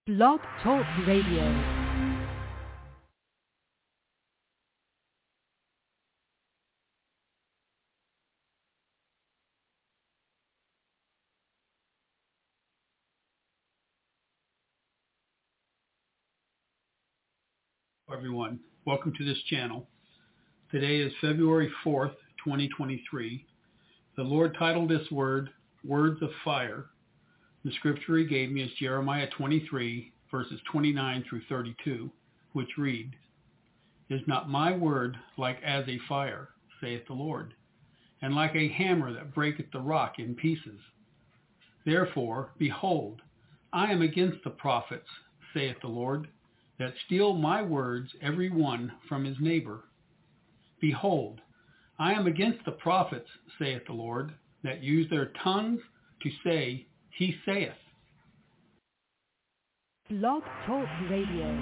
Blog Talk Radio. Everyone, welcome to this channel. Today is February 4th, 2023. The Lord titled this word, Words of Fire. The scripture he gave me is Jeremiah 23, verses 29 through 32, which read, Is not my word like as a fire, saith the Lord, and like a hammer that breaketh the rock in pieces? Therefore, behold, I am against the prophets, saith the Lord, that steal my words every one from his neighbor. Behold, I am against the prophets, saith the Lord, that use their tongues to say, He saith. Blog Talk Radio.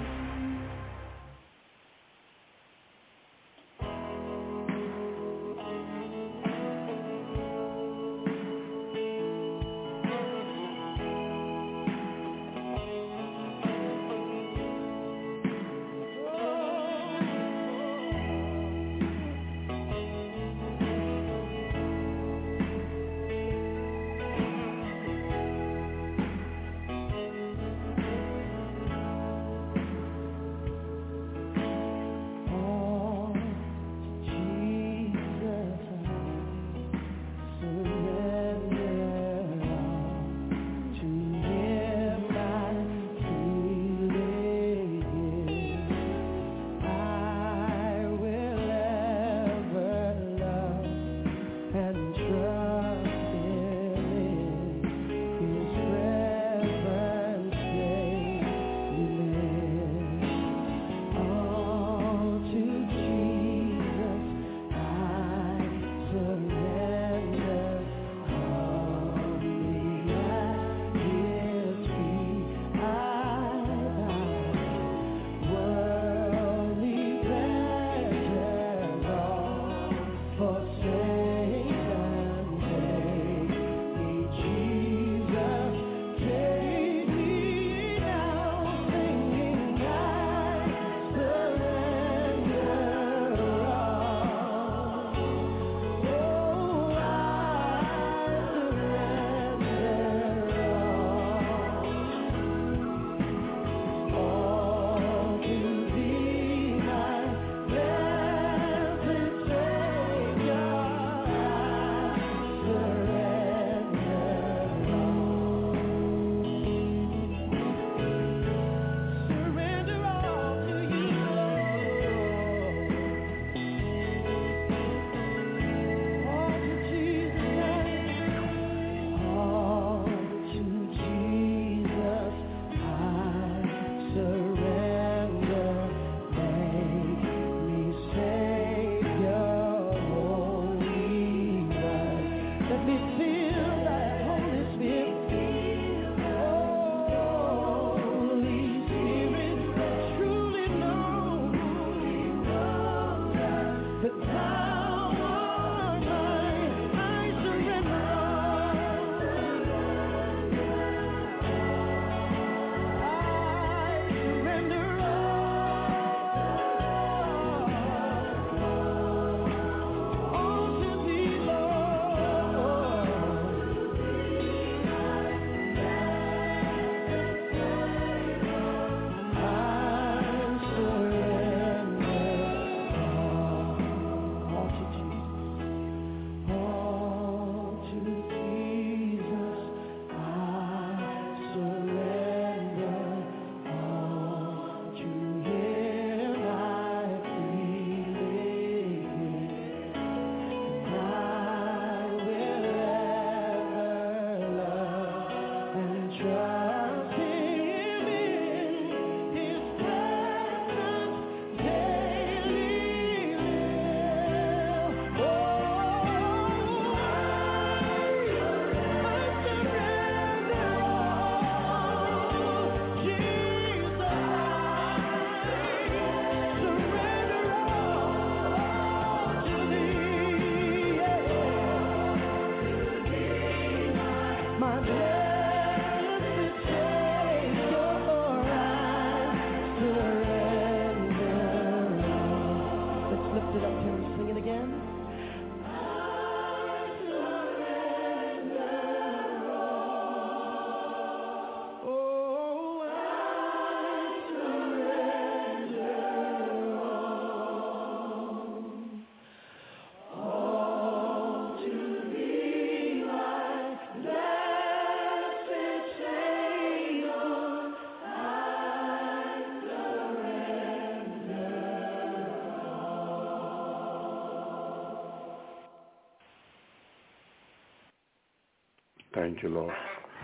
Thank you, Lord.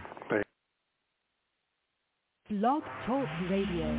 Blog Talk Radio.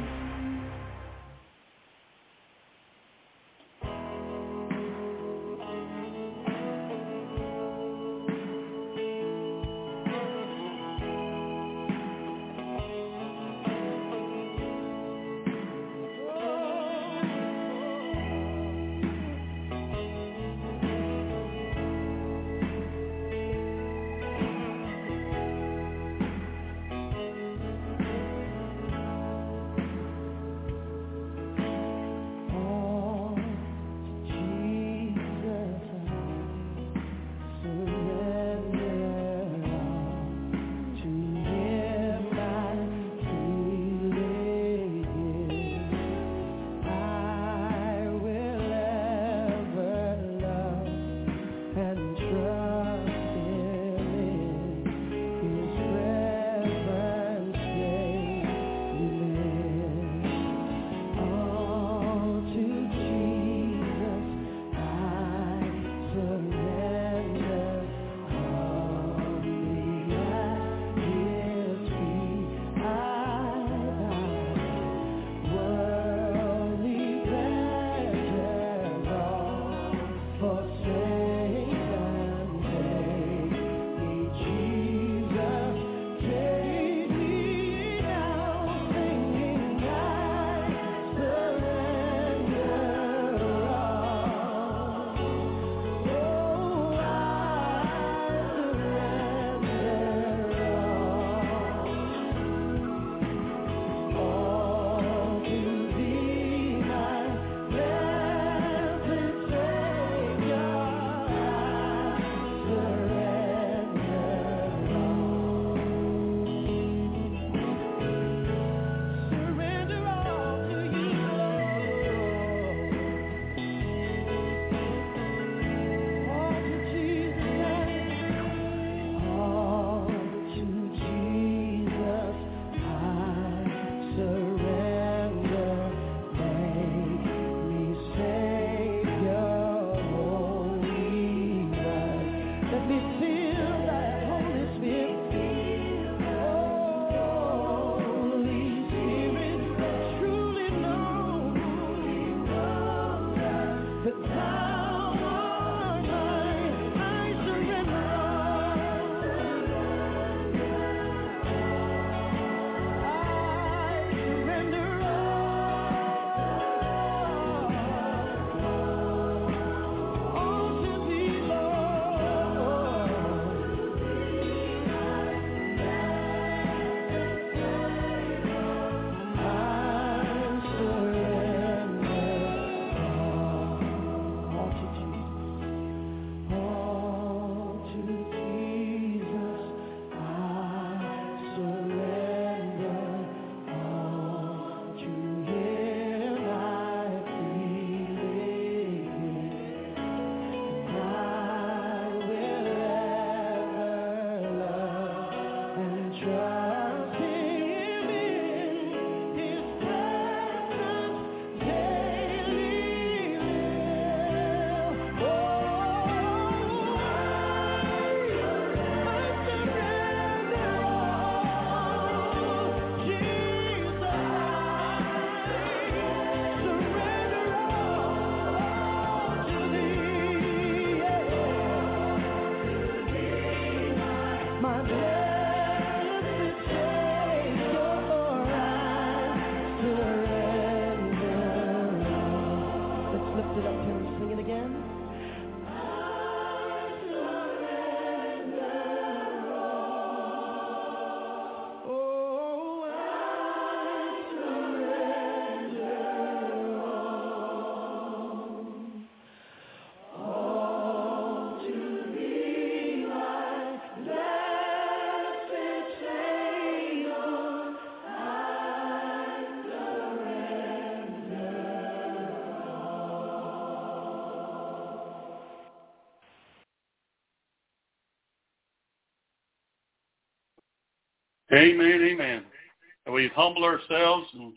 Amen, amen. And we humble ourselves and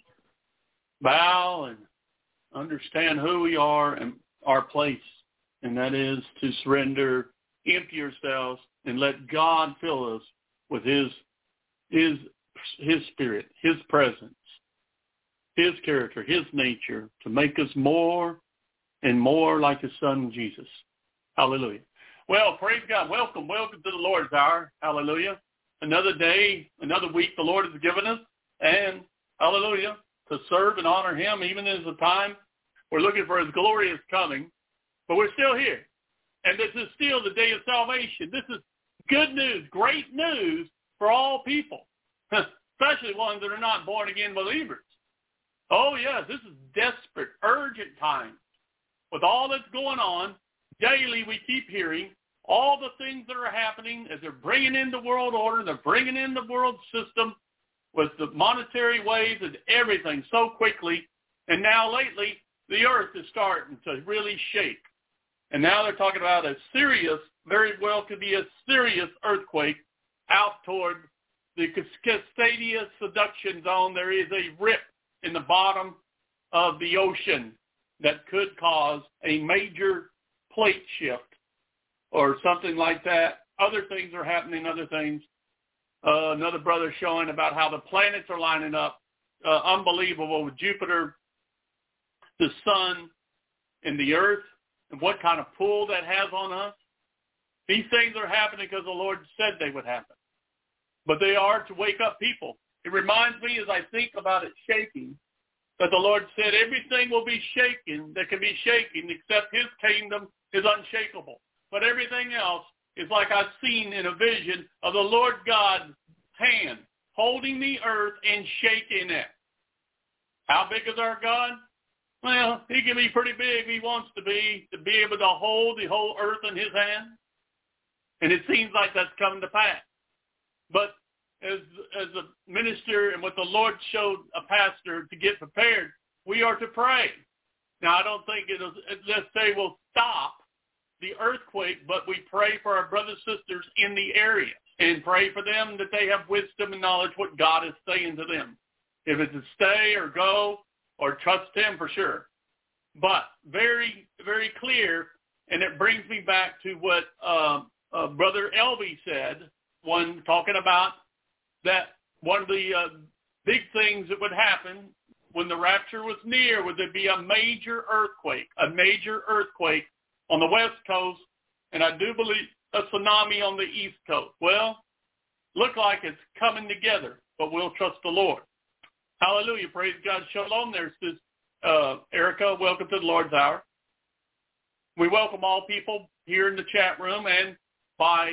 bow and understand who we are and our place, and that is to surrender empty ourselves and let God fill us with His Spirit, His presence, His character, His nature, to make us more and more like His Son, Jesus. Hallelujah. Well, praise God. Welcome to the Lord's Hour. Hallelujah. Another day, another week the Lord has given us. And, hallelujah, to serve and honor Him, even as the time we're looking for His glorious coming. But we're still here. And this is still the day of salvation. This is good news, great news for all people, especially ones that are not born-again believers. Oh, yes, this is desperate, urgent times. With all that's going on, daily we keep hearing all the things that are happening as they're bringing in the world order, they're bringing in the world system with the monetary ways and everything so quickly. And now lately, the earth is starting to really shake. And now they're talking about a serious, very well could be a serious earthquake out toward the Cascadia subduction zone. There is a rip in the bottom of the ocean that could cause a major plate shift or something like that. Other things are happening, other things. Another brother showing about how the planets are lining up. Unbelievable with Jupiter, the sun, and the earth, and what kind of pull that has on us. These things are happening because the Lord said they would happen. But they are to wake up people. It reminds me as I think about it shaking, that the Lord said everything will be shaken that can be shaken except His kingdom is unshakable. But everything else is like I've seen in a vision of the Lord God's hand holding the earth and shaking it. How big is our God? Well, He can be pretty big if He wants to be able to hold the whole earth in His hand. And it seems like that's coming to pass. But as a minister and what the Lord showed a pastor to get prepared, we are to pray. Now, I don't think let's say we'll stop the earthquake, but we pray for our brothers and sisters in the area and pray for them that they have wisdom and knowledge what God is saying to them. If it's to stay or go or trust Him for sure. But very, very clear, and it brings me back to what Brother Elby said, one talking about that one of the big things that would happen when the rapture was near would there be a major earthquake on the West Coast, and I do believe a tsunami on the East Coast. Well, look like it's coming together, but we'll trust the Lord. Hallelujah. Praise God. Shalom there, Sis Erica. Welcome to the Lord's Hour. We welcome all people here in the chat room and by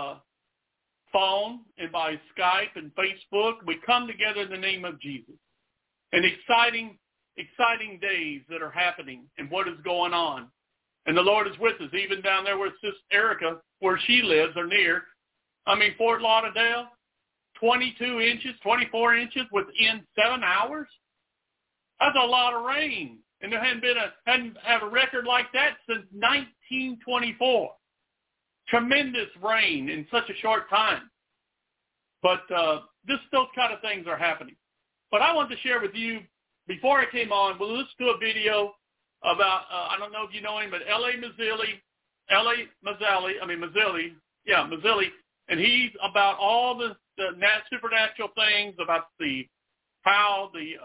phone and by Skype and Facebook. We come together in the name of Jesus. And exciting days that are happening and what is going on. And the Lord is with us, even down there where Sis Erica, where she lives or near. Fort Lauderdale, 22 inches, 24 inches within 7 hours. That's a lot of rain. And there hadn't had a record like that since 1924. Tremendous rain in such a short time. But those kind of things are happening. But I want to share with you, before I came on, let's do a video about, I don't know if you know him, but L.A. Mazzilli, and he's about all the supernatural things, about how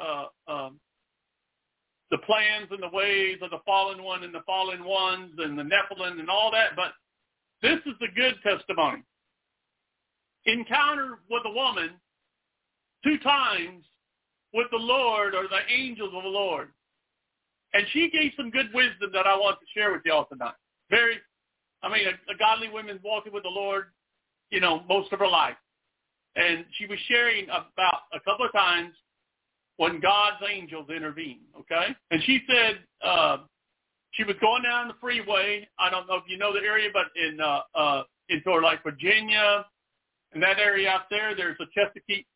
the plans and the ways of the fallen one and the fallen ones and the Nephilim and all that. But this is the good testimony. Encounter with a woman 2 times with the Lord or the angels of the Lord. And she gave some good wisdom that I want to share with y'all tonight. A godly woman walking with the Lord, most of her life. And she was sharing about a couple of times when God's angels intervened, okay? And she said she was going down the freeway. I don't know if you know the area, but in sort of like Virginia, in that area out there, there's a Chesapeake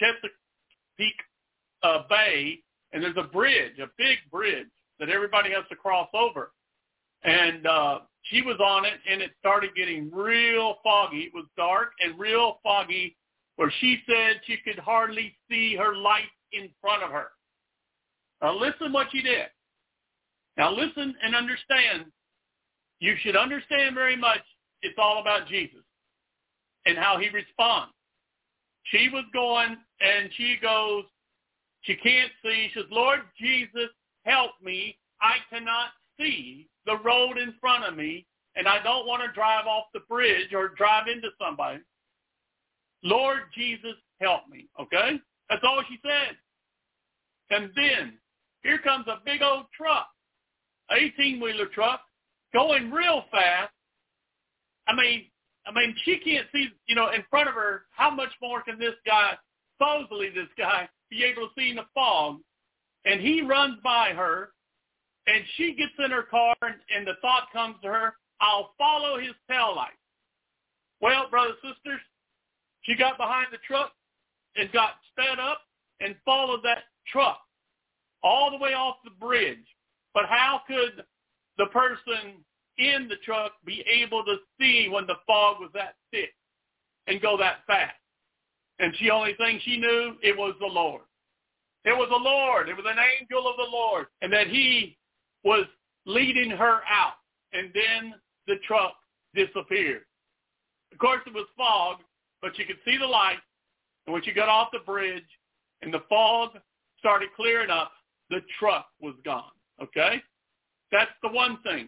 Bay, and there's a bridge, a big bridge that everybody has to cross over. And she was on it, and it started getting real foggy. It was dark and real foggy, where she said she could hardly see her light in front of her. Now listen what she did. Now listen and understand. You should understand very much. it's all about Jesus and how he responds. She was going, and she goes, she can't see. She says, Lord Jesus, help me. I cannot see the road in front of me, and I don't want to drive off the bridge or drive into somebody. Lord Jesus, help me. Okay? That's all she said. And then here comes a big old truck, 18-wheeler truck, going real fast. I mean, she can't see, in front of her, how much more can this guy, supposedly this guy, be able to see in the fog? And he runs by her, and she gets in her car, and the thought comes to her, I'll follow his taillight. Well, brothers and sisters, she got behind the truck and got sped up and followed that truck all the way off the bridge. But how could the person in the truck be able to see when the fog was that thick and go that fast? And the only thing she knew, it was the Lord. It was the Lord. It was an angel of the Lord. And that he was leading her out. And then the truck disappeared. Of course, it was fog, but you could see the light. And when she got off the bridge and the fog started clearing up, the truck was gone. Okay? That's the one thing.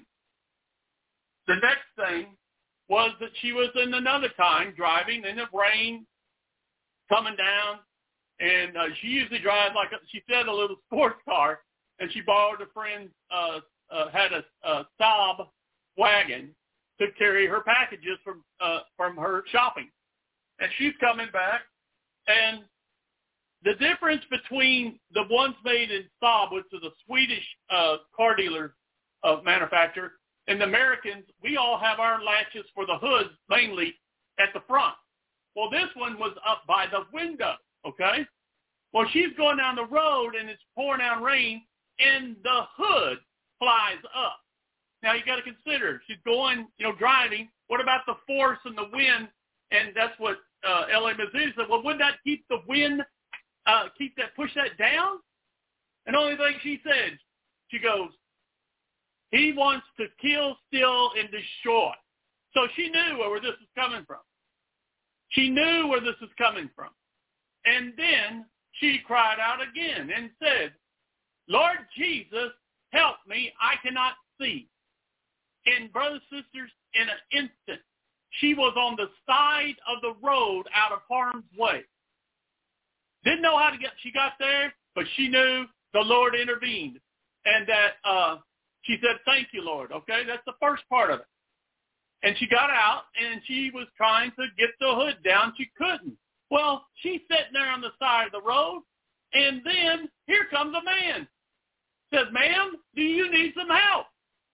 The next thing was that she was in another time driving in the rain, coming down, and she usually drives she said, a little sports car, and she borrowed a friend, had a Saab wagon to carry her packages from her shopping. And she's coming back, and the difference between the ones made in Saab, which is a Swedish car dealer manufacturer, and the Americans, we all have our latches for the hoods mainly at the front. Well, this one was up by the window, okay? Well, she's going down the road, and it's pouring down rain, and the hood flies up. Now, you got to consider, she's going, driving. What about the force and the wind? And that's what L.A. Missouri said. Well, wouldn't that keep the wind, push that down? And the only thing she said, she goes, he wants to kill, steal, and destroy. So she knew where this was coming from. She knew where this was coming from. And then she cried out again and said, Lord Jesus, help me. I cannot see. And brothers and sisters, in an instant, she was on the side of the road out of harm's way. Didn't know how to she got there, but she knew the Lord intervened. And that she said, thank you, Lord. Okay, that's the first part of it. And she got out, and she was trying to get the hood down. She couldn't. Well, she's sitting there on the side of the road, and then here comes a man. Says, ma'am, do you need some help?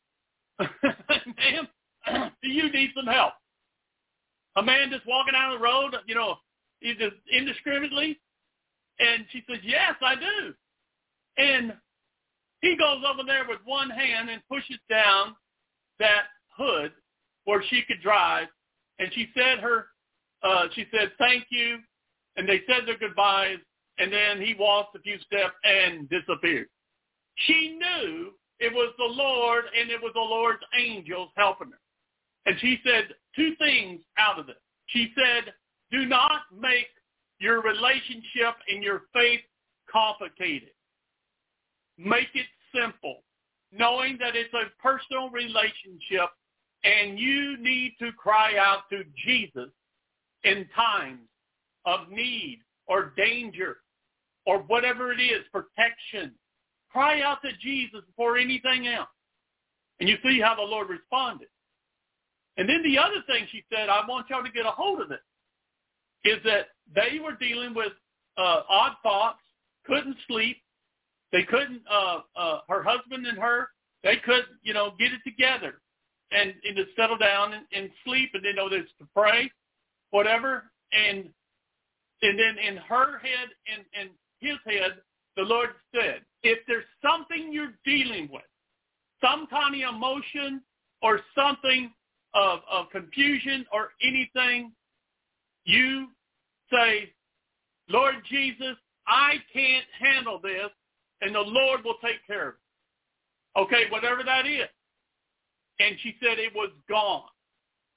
Ma'am, do you need some help? A man just walking down the road, just indiscriminately. And she says, yes, I do. And he goes over there with one hand and pushes down that hood where she could drive. And she said thank you. And they said their goodbyes. And then he walked a few steps and disappeared. She knew it was the Lord, and it was the Lord's angels helping her. And she said two things out of it. She said, do not make your relationship and your faith complicated. Make it simple, knowing that it's a personal relationship, and you need to cry out to Jesus in times of need or danger or whatever it is, protection. Cry out to Jesus before anything else. And you see how the Lord responded. And then the other thing she said, I want y'all to get a hold of it, is that they were dealing with odd thoughts, couldn't sleep. They couldn't, her husband and her, they couldn't, get it together and to settle down and sleep, and there's to pray, whatever. And then in her head and his head, the Lord said, if there's something you're dealing with, some kind of emotion or something of confusion or anything, you say, Lord Jesus, I can't handle this, and the Lord will take care of it. Okay, whatever that is. And she said it was gone.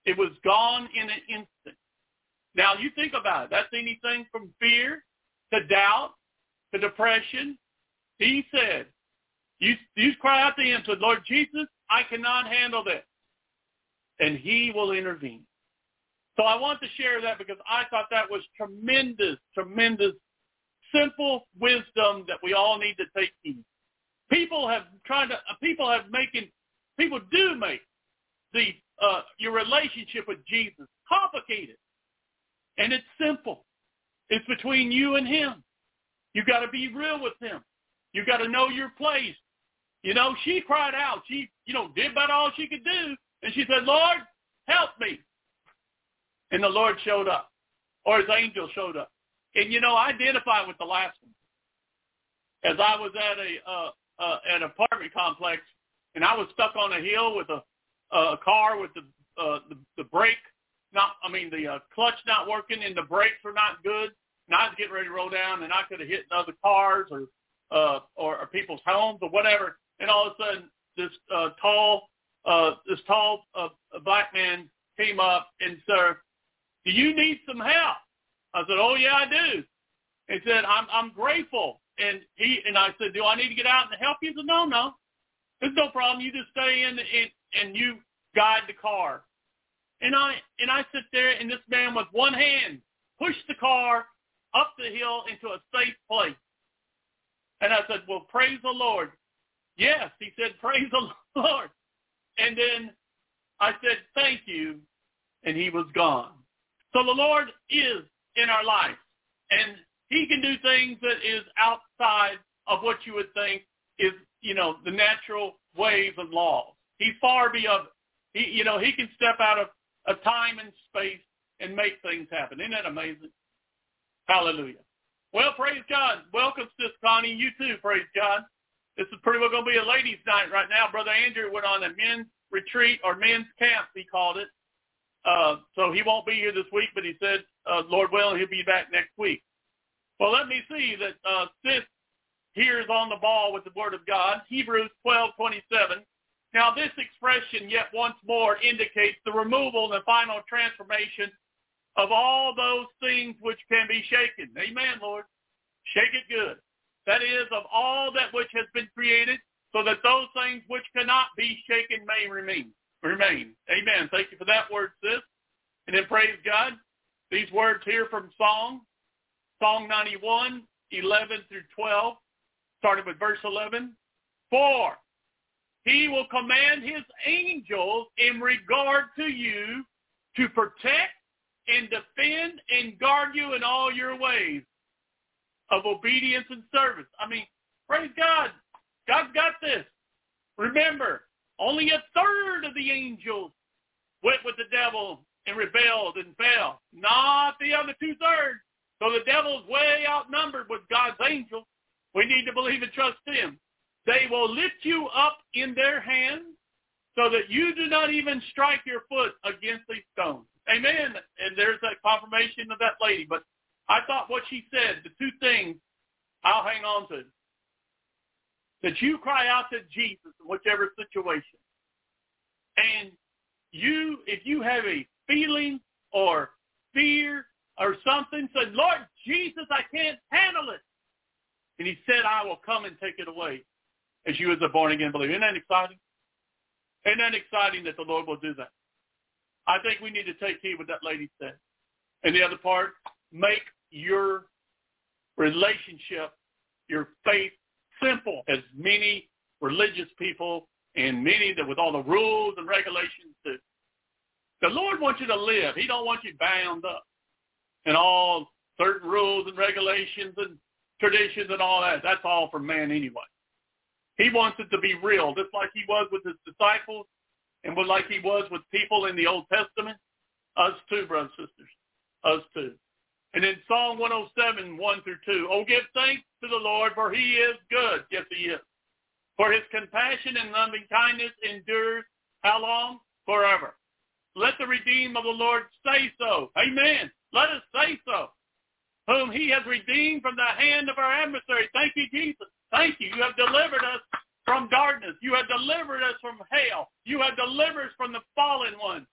It was gone in an instant. Now, you think about it. That's anything from fear to doubt to depression. He said, you cry out to him, said, Lord Jesus, I cannot handle this. And he will intervene. So I want to share that because I thought that was tremendous, tremendous, simple wisdom that we all need to take heed. People do make your relationship with Jesus complicated. And it's simple. It's between you and him. You got to be real with him. You got to know your place. You know, she cried out. She, did about all she could do. And she said, Lord, help me. And the Lord showed up. Or his angel showed up. And, I identify with the last one. As I was at an apartment complex, and I was stuck on a hill with a car with the brake, the clutch not working and the brakes were not good. And I was getting ready to roll down, and I could have hit other cars or people's homes or whatever. And all of a sudden, this tall black man came up and said, "Do you need some help?" I said, "Oh yeah, I do." He said, "I'm grateful." And I said, "Do I need to get out and help you?" He said, "No, there's no problem. You just stay in and you guide the car." And I sit there, and this man with one hand pushed the car up the hill into a safe place. And I said, "Well, praise the Lord." "Yes," he said, "Praise the Lord." And then I said, "Thank you," and he was gone. So the Lord is in our life, and he can do things that is outside of what you would think is, the natural ways and laws. He's far beyond. He can step out of a time and space and make things happen. Isn't that amazing? Hallelujah. Well, praise God. Welcome, Sis Connie. You too, praise God. This is pretty well going to be a ladies' night right now. Brother Andrew went on a men's retreat or men's camp, he called it. So he won't be here this week, but he said, Lord willing, he'll be back next week. Well, let me see that Sis here is on the ball with the Word of God. Hebrews 12:27. Now this expression, yet once more, indicates the removal and the final transformation of all those things which can be shaken. Amen, Lord. Shake it good. That is, of all that which has been created, so that those things which cannot be shaken may remain. Amen. Thank you for that word, sis. And then praise God. These words here from Song 91, 11 through 12, starting with verse 11. For he will command his angels in regard to you to protect and defend and guard you in all your ways of obedience and service. Praise God. God's got this. Remember, only a third of the angels went with the devil and rebelled and fell. Not the other 2/3. So the devil's way outnumbered with God's angels. We need to believe and trust him. They will lift you up in their hands so that you do not even strike your foot against these stones. Amen. And there's that confirmation of that lady. But I thought what she said, the two things I'll hang on to, that you cry out to Jesus in whichever situation. And if you have a feeling or fear or something, say, Lord Jesus, I can't handle it. And he said, I will come and take it away as you as a born-again believer. Isn't that exciting? Isn't that exciting that the Lord will do that? I think we need to take heed what that lady said. And the other part, make your relationship, your faith simple, as many religious people and many that with all the rules and regulations do. The Lord wants you to live. He don't want you bound up in all certain rules and regulations and traditions and all that. That's all for man anyway. He wants it to be real, just like he was with his disciples and like he was with people in the Old Testament. Us too, brothers and sisters. Us too. And in Psalm 107, 1 through 2, oh, give thanks to the Lord, for he is good. Yes, he is. For his compassion and loving kindness endures how long? Forever. Let the redeemed of the Lord say so. Amen. Let us say so. Whom he has redeemed from the hand of our adversary. Thank you, Jesus. Thank you. You have delivered us from darkness. You have delivered us from hell. You have delivered us from the fallen one.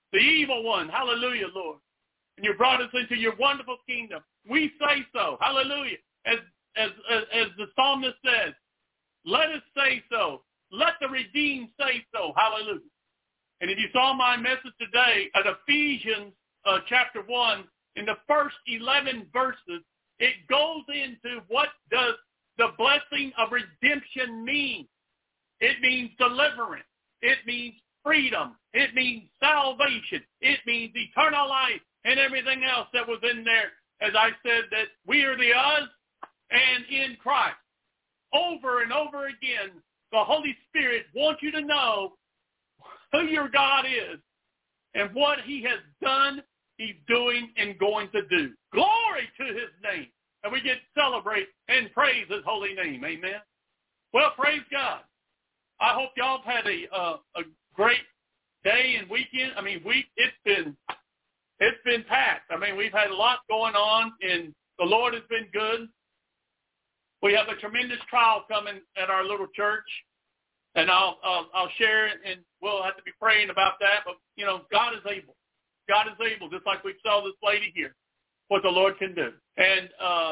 the evil one. Hallelujah, Lord. And you brought us into your wonderful kingdom. We say so. Hallelujah. As the psalmist says, let us say so. Let the redeemed say so. Hallelujah. And if you saw my message today at Ephesians chapter 1, in the first 11 verses, it goes into what does the blessing of redemption mean. It means deliverance. It means freedom. It means salvation. It means eternal life and everything else that was in there. As I said, that we are the us and in Christ. Over and over again, the Holy Spirit wants you to know who your God is and what he has done, he's doing, and going to do. Glory to his name. And we get to celebrate and praise his holy name. Amen. Well, praise God. I hope y'all have had a great day and weekend. I mean, it's been packed. I mean, we've had a lot going on, and the Lord has been good. We have a tremendous trial coming at our little church, and I'll share it, and we'll have to be praying about that. But you know, God is able. God is able, just like we saw this lady here, what the Lord can do. And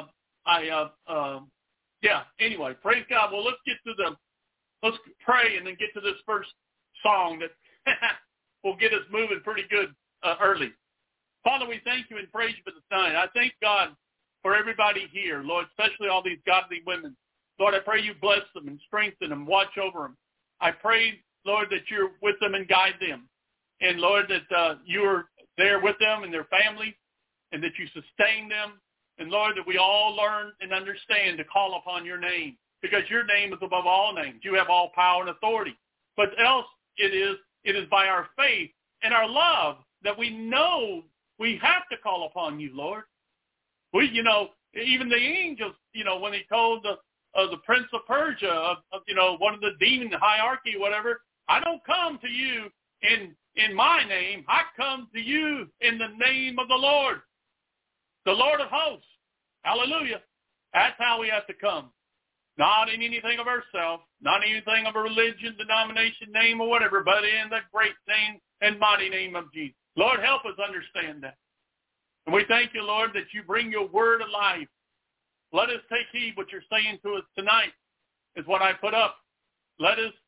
Anyway, praise God. Well, let's pray and then get to this first song that will get us moving pretty good early. Father, we thank you and praise you for this night. I thank God for everybody here, Lord, especially all these godly women. Lord, I pray you bless them and strengthen them, watch over them. I pray, Lord, that you're with them and guide them. And, Lord, that you're there with them and their families, and that you sustain them. And, Lord, that we all learn and understand to call upon your name, because your name is above all names. You have all power and authority. But else it is by our faith and our love that we know we have to call upon you, Lord. Even the angels, when he told the prince of Persia, one of the demon hierarchy, whatever, I don't come to you in my name. I come to you in the name of the Lord of hosts. Hallelujah. That's how we have to come. Not in anything of ourselves, not anything of a religion, denomination, name, or whatever, but in the great name and mighty name of Jesus. Lord, help us understand that. And we thank you, Lord, that you bring your word alive. Let us take heed what you're saying to us tonight is what I put up. Let us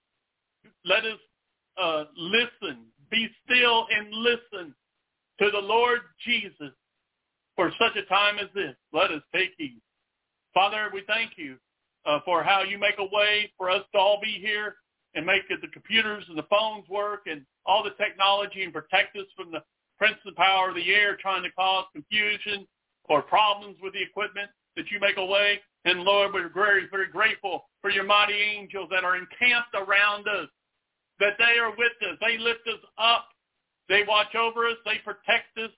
listen, be still and listen to the Lord Jesus for such a time as this. Let us take heed. Father, we thank you for how you make a way for us to all be here and make the computers and the phones work and all the technology and protect us from the prince of power of the air trying to cause confusion or problems with the equipment, that you make a way. And Lord, we're very, very grateful for your mighty angels that are encamped around us, that they are with us. They lift us up. They watch over us. They protect us.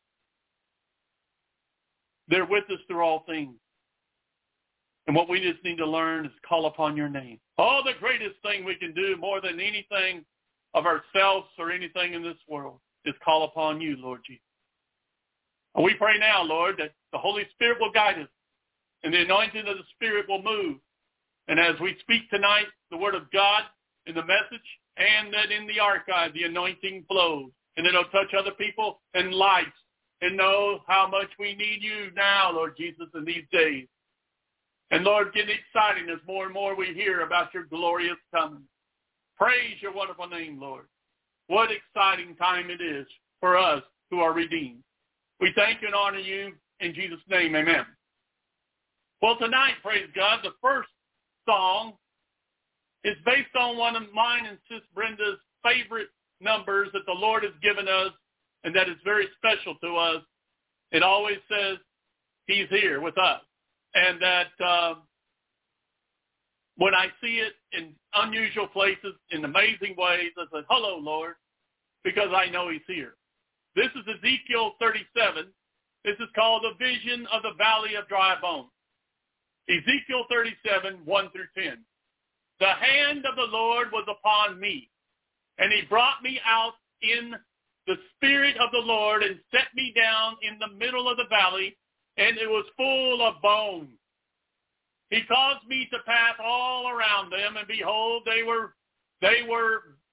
They're with us through all things. And what we just need to learn is call upon your name. Oh, the greatest thing we can do more than anything of ourselves or anything in this world is call upon you, Lord Jesus. And we pray now, Lord, that the Holy Spirit will guide us and the anointing of the Spirit will move. And as we speak tonight, the word of God in the message and that in the archive, the anointing flows. And it'll touch other people and lives and know how much we need you now, Lord Jesus, in these days. And Lord, get exciting as more and more we hear about your glorious coming. Praise your wonderful name, Lord. What exciting time it is for us who are redeemed. We thank you and honor you in Jesus' name, amen. Well, tonight, praise God, the first song is based on one of mine and Sis Brenda's favorite numbers that the Lord has given us and that is very special to us. It always says he's here with us. And that when I see it in unusual places, in amazing ways, I say, hello, Lord, because I know he's here. This is Ezekiel 37. This is called the vision of the valley of dry bones. Ezekiel 37, 1 through 10. The hand of the Lord was upon me, and he brought me out in the spirit of the Lord and set me down in the middle of the valley, and it was full of bones. He caused me to pass all around them, and behold, they were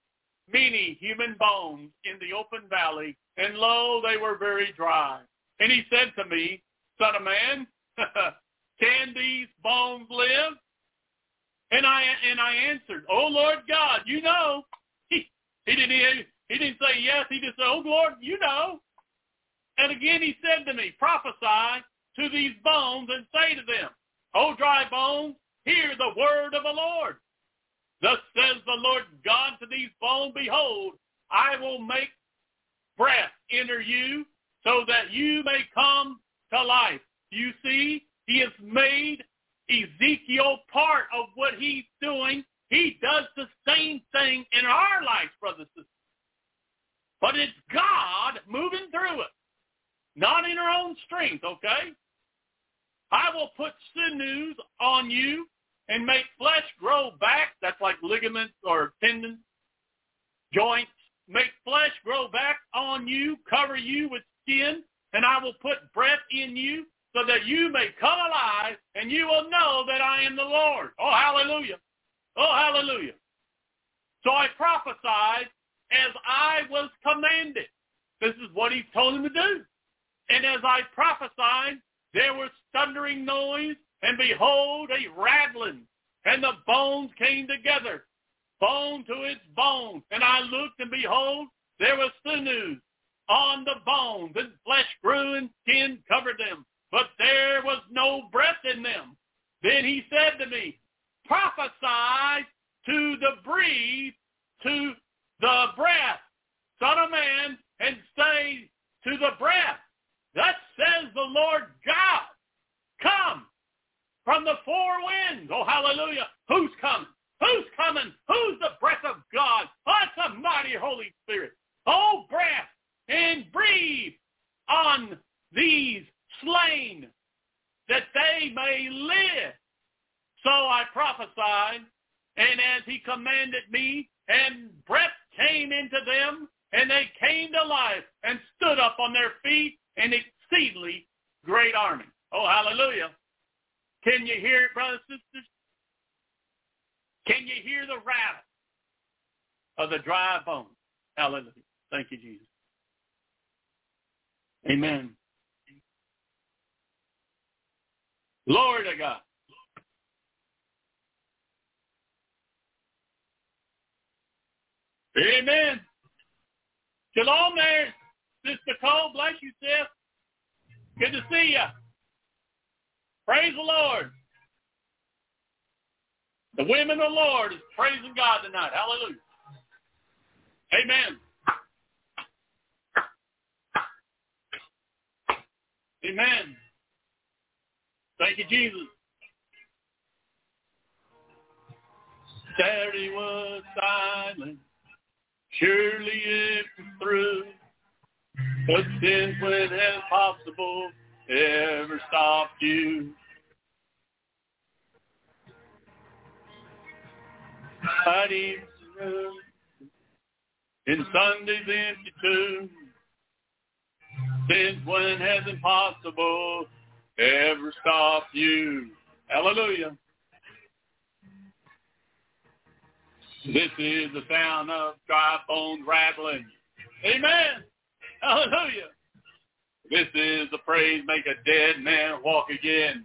many human bones in the open valley, and lo, they were very dry. And he said to me, Son of man, can these bones live? And I answered, Oh Lord God, you know. He didn't say yes. He just said, Oh Lord, you know. And again he said to me, Prophesy to these bones and say to them, O dry bones, hear the word of the Lord. Thus says the Lord God to these bones, Behold, I will make breath enter you, so that you may come to life. You see, he has made Ezekiel part of what he's doing. He does the same thing in our lives, brothers and sisters. But it's God moving through it, not in our own strength, okay? I will put sinews on you and make flesh grow back. That's like ligaments or tendons, joints. Make flesh grow back on you, cover you with skin, and I will put breath in you so that you may come alive, and you will know that I am the Lord. Oh, hallelujah. Oh, hallelujah. So I prophesied as I was commanded. This is what he told him to do. And as I prophesied, there was thundering noise, and behold, a rattling, and the bones came together, bone to its bone. And I looked, and behold, there was sinews on the bones, and flesh grew, and skin covered them, but there was no breath in them. Then he said to me, Prophesy to the breathe, to the breath, Son of man, and say to the breath, Thus says the Lord God, Come from the four winds. Oh, hallelujah. Who's coming? Who's coming? Who's the breath of God? Oh, it's the mighty Holy Spirit. Oh, breath, and breathe on these slain, that they may live. So I prophesied, and as he commanded me, and breath came into them, and they came to life, and stood up on their feet, an exceedingly great army. Oh, hallelujah. Can you hear it, brothers and sisters? Can you hear the rattle of the dry bones? Hallelujah. Thank you, Jesus. Amen. Glory to God. Amen. Shalom there, Sister Cole. Bless you, sis. Good to see you. Praise the Lord. The women of the Lord is praising God tonight. Hallelujah. Amen. Amen. Thank you, Jesus. Saturday was silent. Surely it was through. But since when has possible ever stopped you? Friday's room, and Sunday's empty too. Since when has impossible ever stopped you? Hallelujah. This is the sound of dry bones rattling. Amen. Hallelujah. This is the praise make a dead man walk again.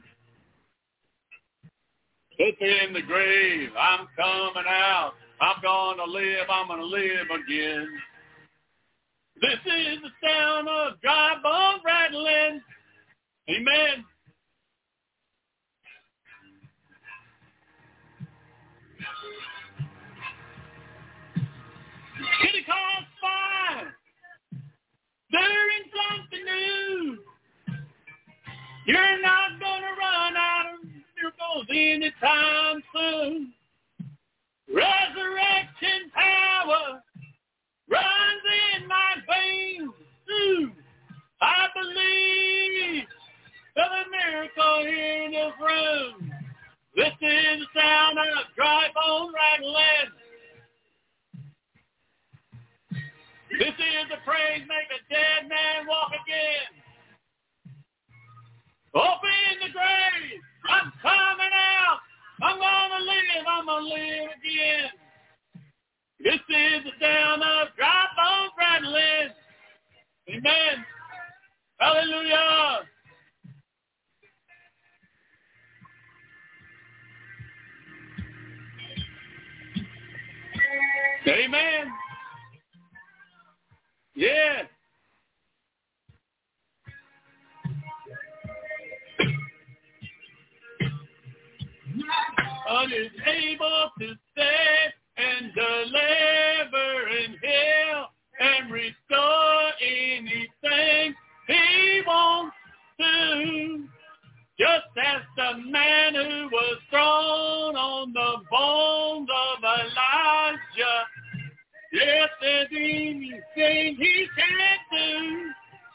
Put in the grave, I'm coming out. I'm going to live, I'm going to live again. This is the sound of dry bones rattling. Amen. Pentecost fire. Stirring something new. You're not going to run out of miracles anytime soon. Resurrection power runs in my veins. Ooh, I believe there's a miracle here in this room. This is the sound of dry bone rattling. This is the praise make a dead man walk again. Open the grave. I'm coming out. I'm going to live. I'm going to live again. This is the sound of dry bones rattling. Amen. Hallelujah. Amen. Yes. God is able to save and deliver and heal and restore anything He wants to. Just as the man who was thrown on the bones of Elijah, yes, there's anything He can do.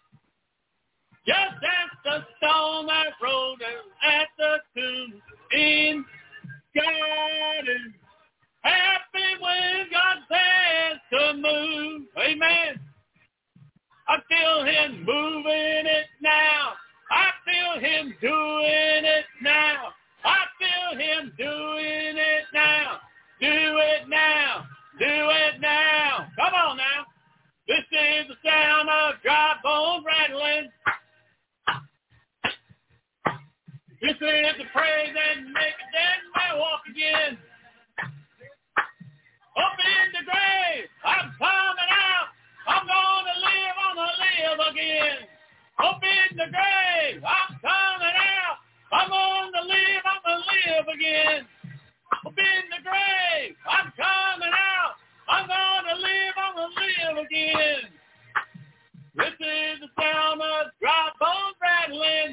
Just as the stone that rolled at the tomb in garden, happy when God says to move. Amen. I feel Him moving it now. I feel Him doing it now. I feel Him doing it now. Do it now. Do it now. Come on now. This is the sound of dry bones rattling. This is the praise that make a dead man walk again. Up in the grave, I'm coming out. I'm going to live again. Up in the grave, I'm coming out. I'm going to live again. Up in the grave, I'm coming out. I'm going to live again. This is the sound of dry bones rattling.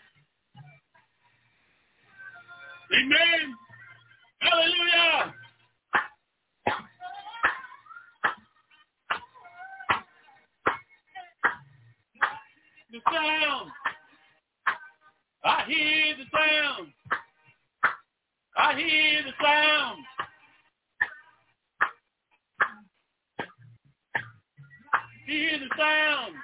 Amen. Hallelujah. The sound. I hear the sound. I hear the sound. Hear the sound.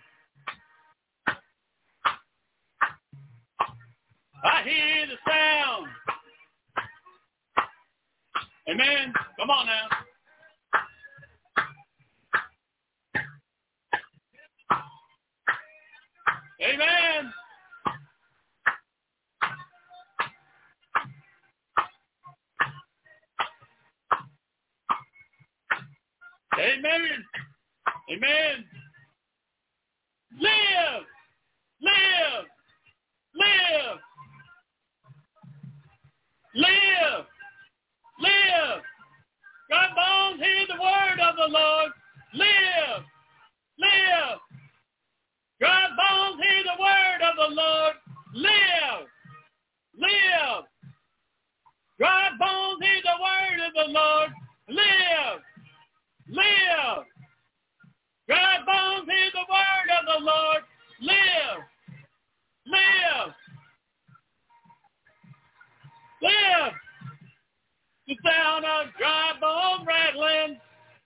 I hear the sound. Amen. Come on now. Amen. Amen. Amen. Live. Live. Live. Live. Live. God bones, hear the word of the Lord. Live. Live. God bones, hear the word of the Lord. Live. Live. God bones, hear the word of the Lord. Live. Live. God bones, hear the word of the Lord. Live. Live. Live. The sound of dry bones rattling.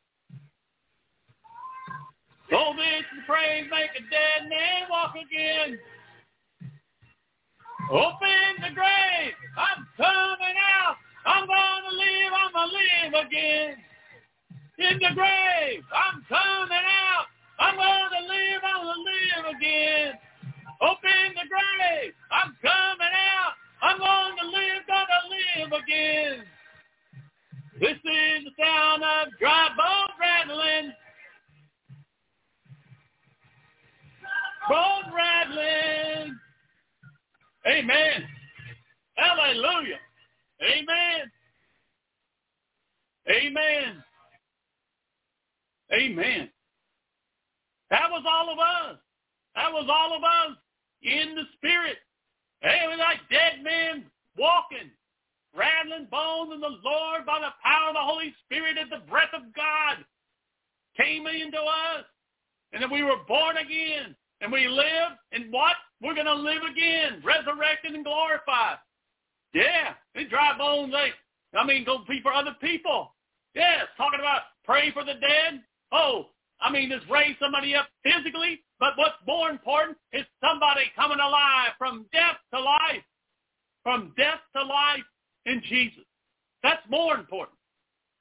Oh, this and praise make a dead man walk again. Open the grave. I'm coming out. I'm going to live again. In the grave. I'm coming out. I'm going to live again. Open the grave. I'm coming out. I'm going to live again. This is the sound of dry bones rattling. Bones rattling. Amen. Hallelujah. Amen. Amen. Amen. That was all of us. That was all of us in the spirit. Hey, it was like dead men walking, rattling bones in the Lord by the power of the Holy Spirit as the breath of God came into us. And then we were born again. And we live, and what? We're going to live again, resurrected and glorified. Yeah, these dry bones, go be for other people. Yes, talking about pray for the dead. Oh, just raise somebody up physically, but what's more important is somebody coming alive from death to life. From death to life in Jesus. That's more important.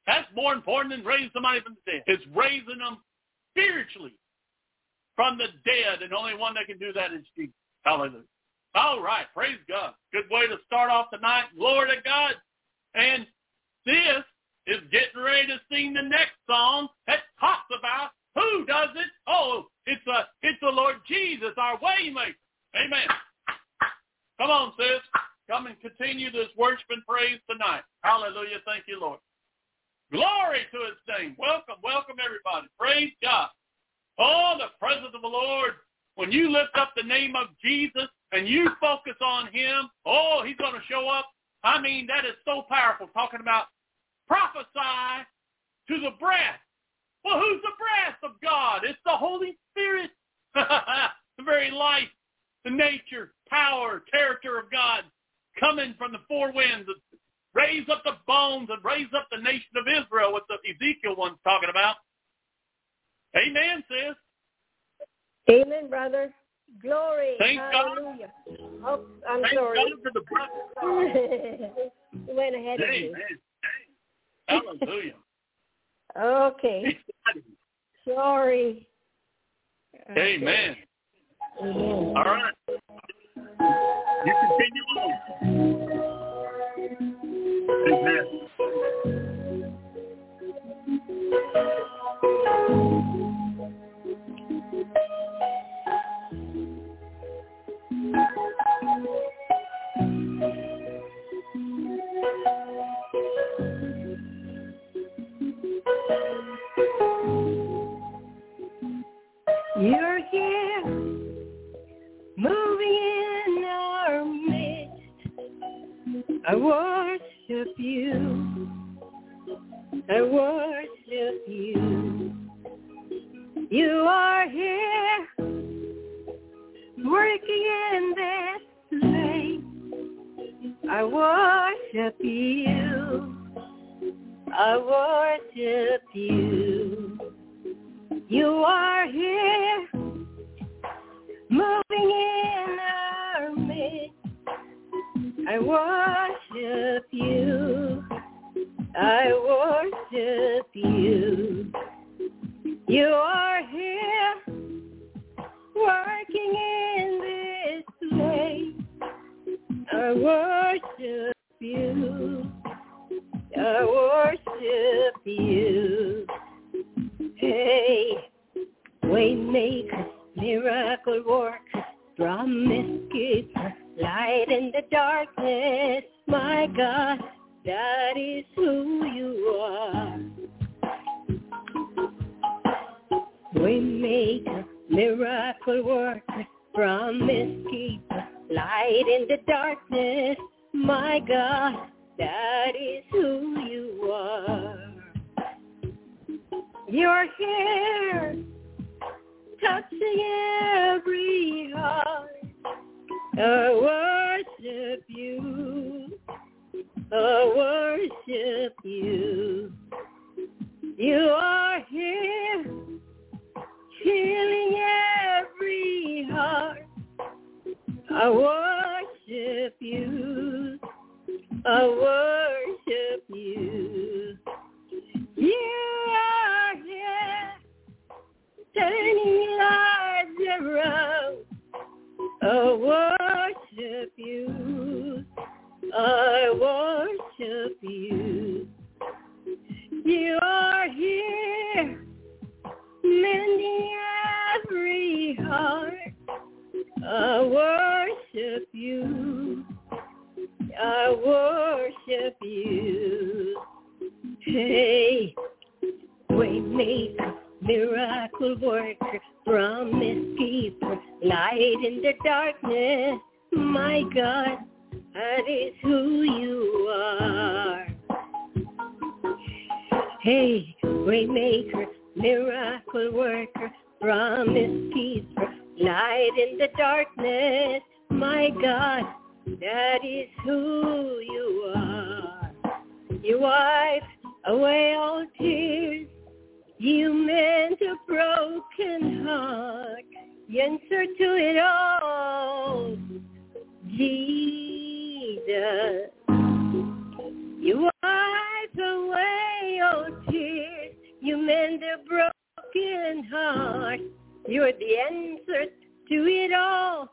That's more important than raising somebody from the dead. It's raising them spiritually from the dead, and the only one that can do that is Jesus. Hallelujah. All right, praise God. Good way to start off tonight. Glory to God. And this is getting ready to sing the next song that talks about who does it. Oh, it's the Lord Jesus, our way maker. Amen. Come on, sis. Come and continue this worship and praise tonight. Hallelujah. Thank you, Lord. Glory to his name. Welcome, welcome, everybody. Praise God. Oh, the presence of the Lord. When you lift up the name of Jesus and you focus on him, oh, he's going to show up. I mean, that is so powerful, talking about prophesy to the breath. Well, who's the breath of God? It's the Holy Spirit. The very life, the nature, power, character of God coming from the four winds. Raise up the bones and raise up the nation of Israel, what the Ezekiel one's talking about. Amen, sis. Amen, brother. Glory. Thank Hallelujah. God. Oh, I'm Thank sorry. God for the breath. You went ahead of me. Amen. Hallelujah. Okay. Sorry. Amen. Amen. All right. You continue on. Amen. You're here, moving in our midst. I worship you. I worship you. You are here, working in this place. I worship you. I worship you. You are here, moving in our midst. I worship you. I worship you. You are here, working in this place. I worship you. I worship you. Hey, waymaker, miracle worker, promise keeper, light in the darkness. My God, that is who you are. Waymaker, miracle worker, promise keeper, light in the darkness. My God, that is who you are. You're here, touching every heart. I worship you. I worship you. You are here, healing every heart. I worship you. I worship you. You are here, turning lives around. I worship you. I worship you. You are here, mending every heart. I worship you. I worship you. Hey, waymaker, miracle worker, promise keeper, light in the darkness. My God, that is who you are. Hey, waymaker, miracle worker, promise keeper, light in the darkness. My God, that is who you are. You wipe away all tears. You mend a broken heart. You answer to it all, Jesus. You wipe away all mend a broken heart. You're the answer to it all,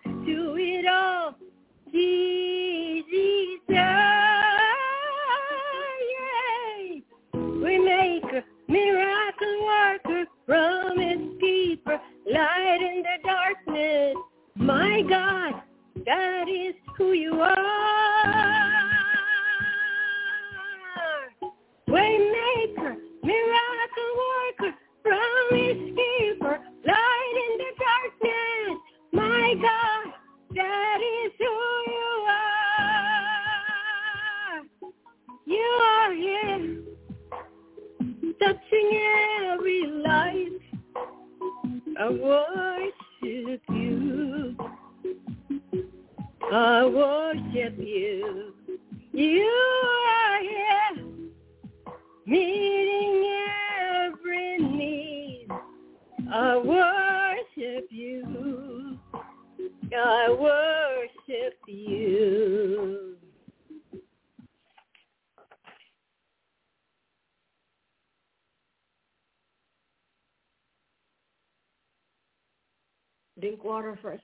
Jesus. Yay. Waymaker, miracle worker, promise keeper, light in the darkness. My God, that is who you are. Waymaker, miracle worker, promise keeper, light in the darkness. My God, that is who you are. You are here, touching every life. I worship you. I worship you. You are here, meeting every need. I worship you. I worship you. Drink water first.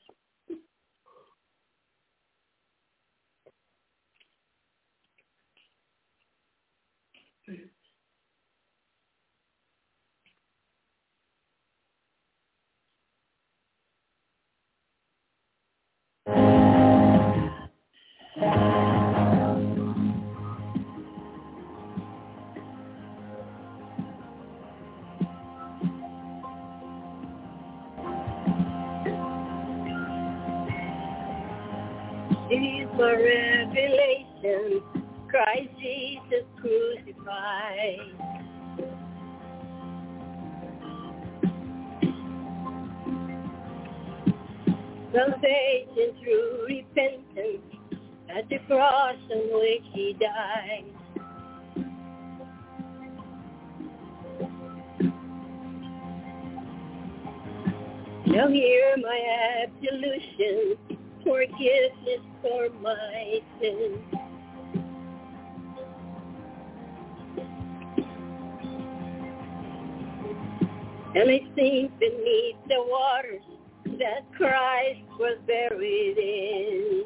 These were revelations, Christ Jesus crucified. Salvation through repentance at the cross on which he died. Now hear my absolution, forgiveness for my sins. And I sink beneath the waters that Christ was buried in.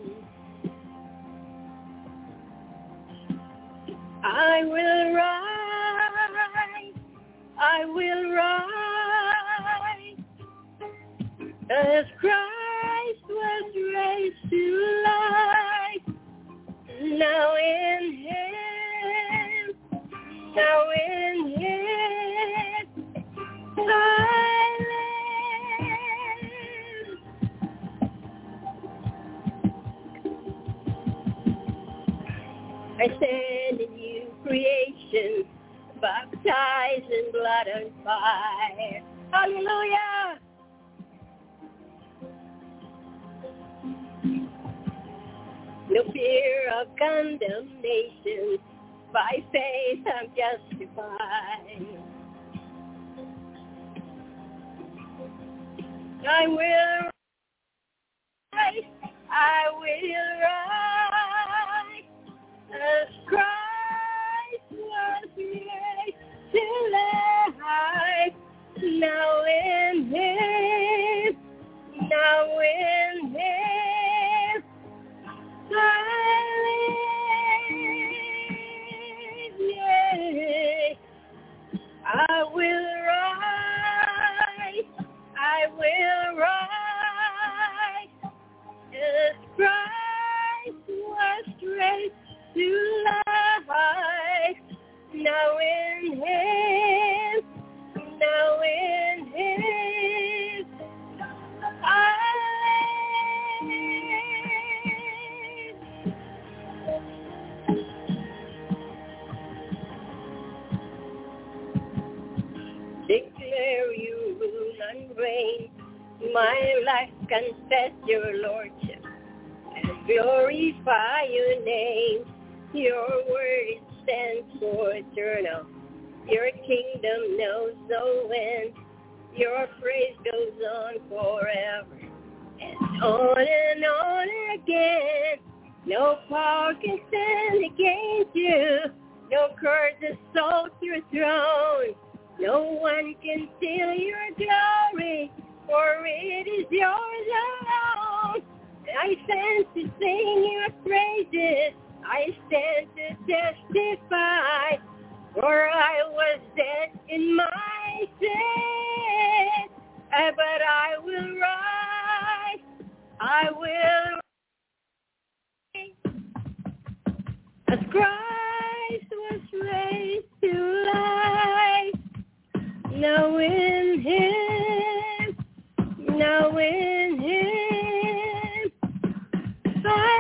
I will rise, as Christ was raised to life. Now in Him, I live. I stand in new creation, baptized in blood and fire. Hallelujah! No fear of condemnation, by faith I'm justified. I will rise, as Christ was raised to life. Now in Him, I live. Yeah. I will rise, as Christ was raised to life. Now in Him, I live. Declare you rule and reign. My life confess your lordship and glorify your name. Your word stands for eternal. Your kingdom knows no end. Your praise goes on forever and on again. No power can stand against you. No curse assault your throne. No one can steal your glory, for it is yours alone. I stand to sing your praises. I stand to testify, for I was dead in my sin, but I will rise. I will rise. As Christ was raised to life, now in Him, now in Him, I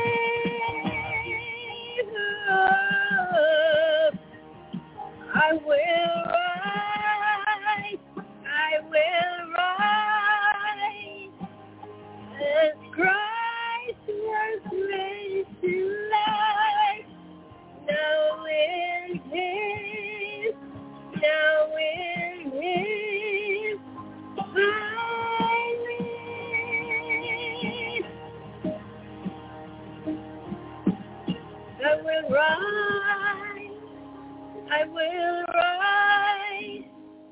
live. I will rise. I will rise. As Christ was raised to life, now in Him, now in Him, I live. I will rise. I will rise.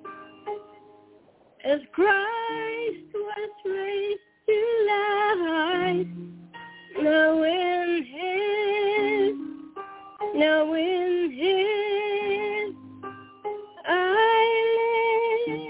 As Christ was raised to life, now in Him, now in Him, I live.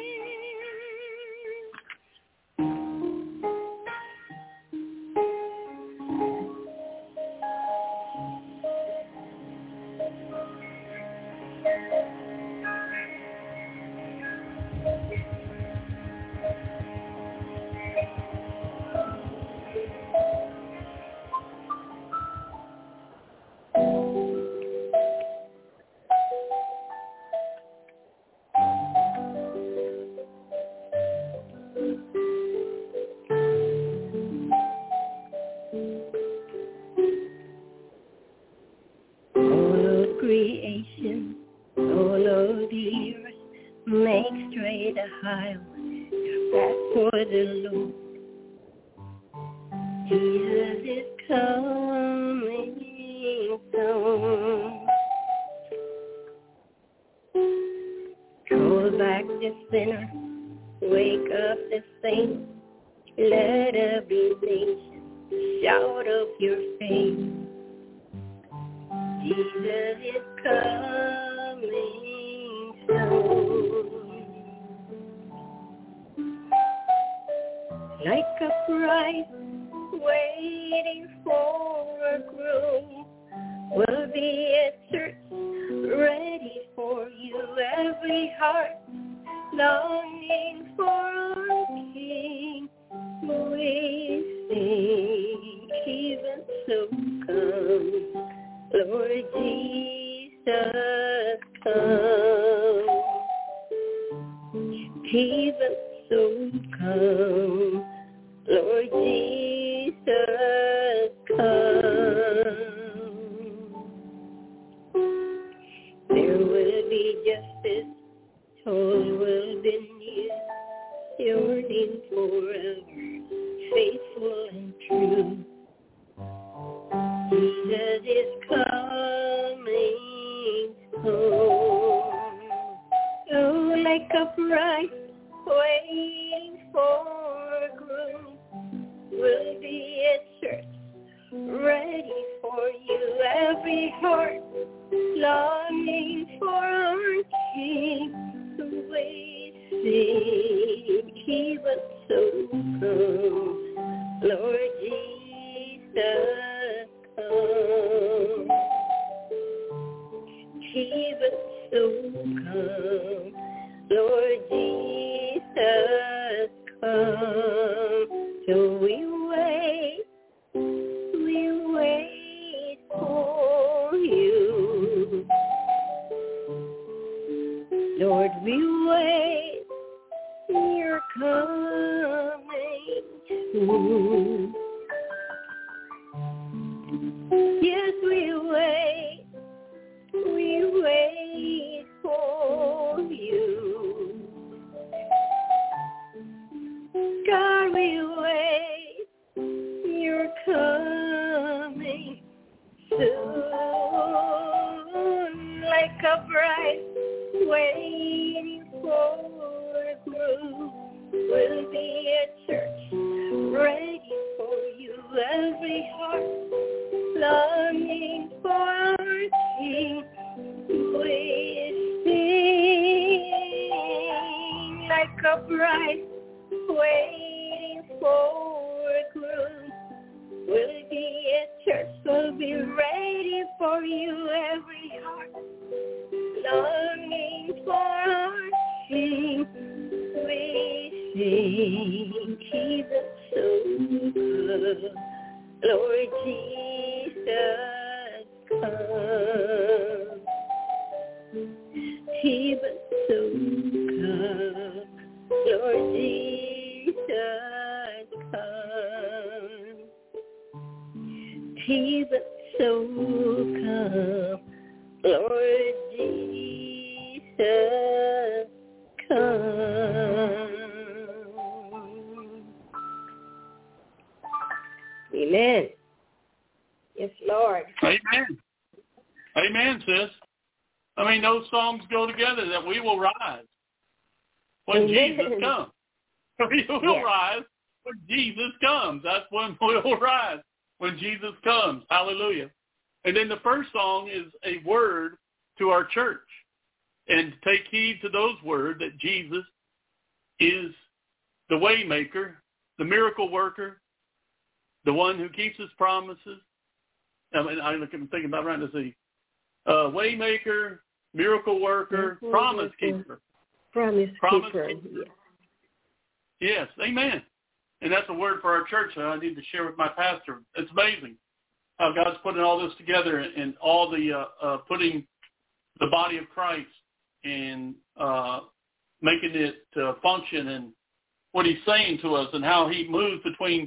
All of creation, all of the earth, make straight a highway back for the Lord. Jesus is coming soon. Call back the sinner, wake up the saint, let every nation shout of your faith. Jesus is coming soon. Like a bride waiting for a groom, will be at church ready for you. Every heart longing for our King. We sing, even so come, Lord Jesus, come. Even so come, Lord Jesus, come. There will be justice, told will be near, your name forever, faithful and true. Jesus is coming home. Oh, like a bride waiting for a groom, will be at church ready for you. Every heart longing for our King. We sing, even so come, Lord Jesus, come. Even so come, Lord Jesus, come. So we wait for you. Lord, we wait, you're coming soon. Yes, we wait for you. God, we wait, you're coming soon. Like a bride waiting for a groove. We'll be at church, ready for you. Every heart longing for our King. We sing like a bride waiting for a groom. We'll be at church, we'll be ready for you. Every heart longing for our King. We sing, Jesus so good, Lord Jesus come. Jesus so good, Lord Jesus come. Jesus so come, Lord Jesus come. Amen. Yes, Lord. Amen. Amen, sis. I mean, those songs go together, that we will rise when Jesus comes. We will rise when Jesus comes. That's when we'll rise, when Jesus comes. Hallelujah. And then the first song is a word to our church. And take heed to those words that Jesus is the way maker, the miracle worker, the one who keeps his promises. I mean, I'm thinking about right to see. Way maker, miracle worker, promise keeper. Promise keeper. Yes, amen. And that's a word for our church that I need to share with my pastor. It's amazing how God's putting all this together and all the putting the body of Christ and making it function, and what he's saying to us and how he moves between,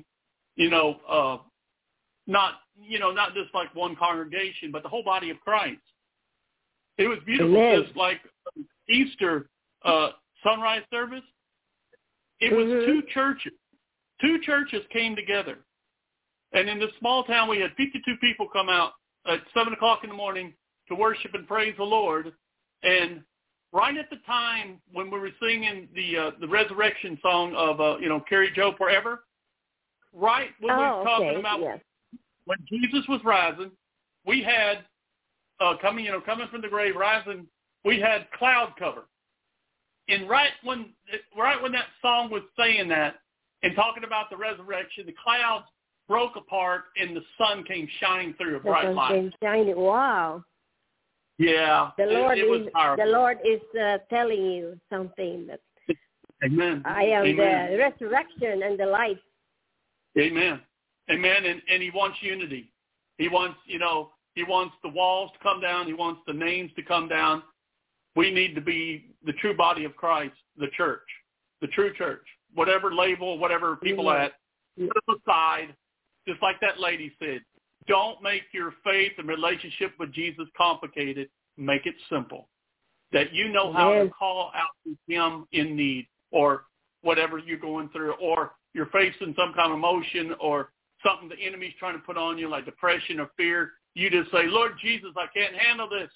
not just like one congregation, but the whole body of Christ. It was beautiful. Amen. Just like Easter sunrise service, it was two churches. Two churches came together. And in this small town, we had 52 people come out at 7 o'clock in the morning to worship and praise the Lord. And right at the time when we were singing the resurrection song of, Carry Joe Forever, right when we were talking about when Jesus was rising, we had coming from the grave, rising, we had cloud cover. And right when that song was saying that and talking about the resurrection, the clouds broke apart and the sun came shining through a bright light. Came shining. Wow. Yeah. The Lord is telling you something that Amen. I am the resurrection and the life. Amen. Amen. And he wants unity. He wants, he wants the walls to come down. He wants the names to come down. We need to be the true body of Christ, the church, the true church. Whatever label, whatever people at, put them aside. Just like that lady said, don't make your faith and relationship with Jesus complicated. Make it simple. That you know how to call out to him in need, or whatever you're going through, or you're facing some kind of emotion or something the enemy's trying to put on you, like depression or fear. You just say, Lord Jesus, I can't handle this.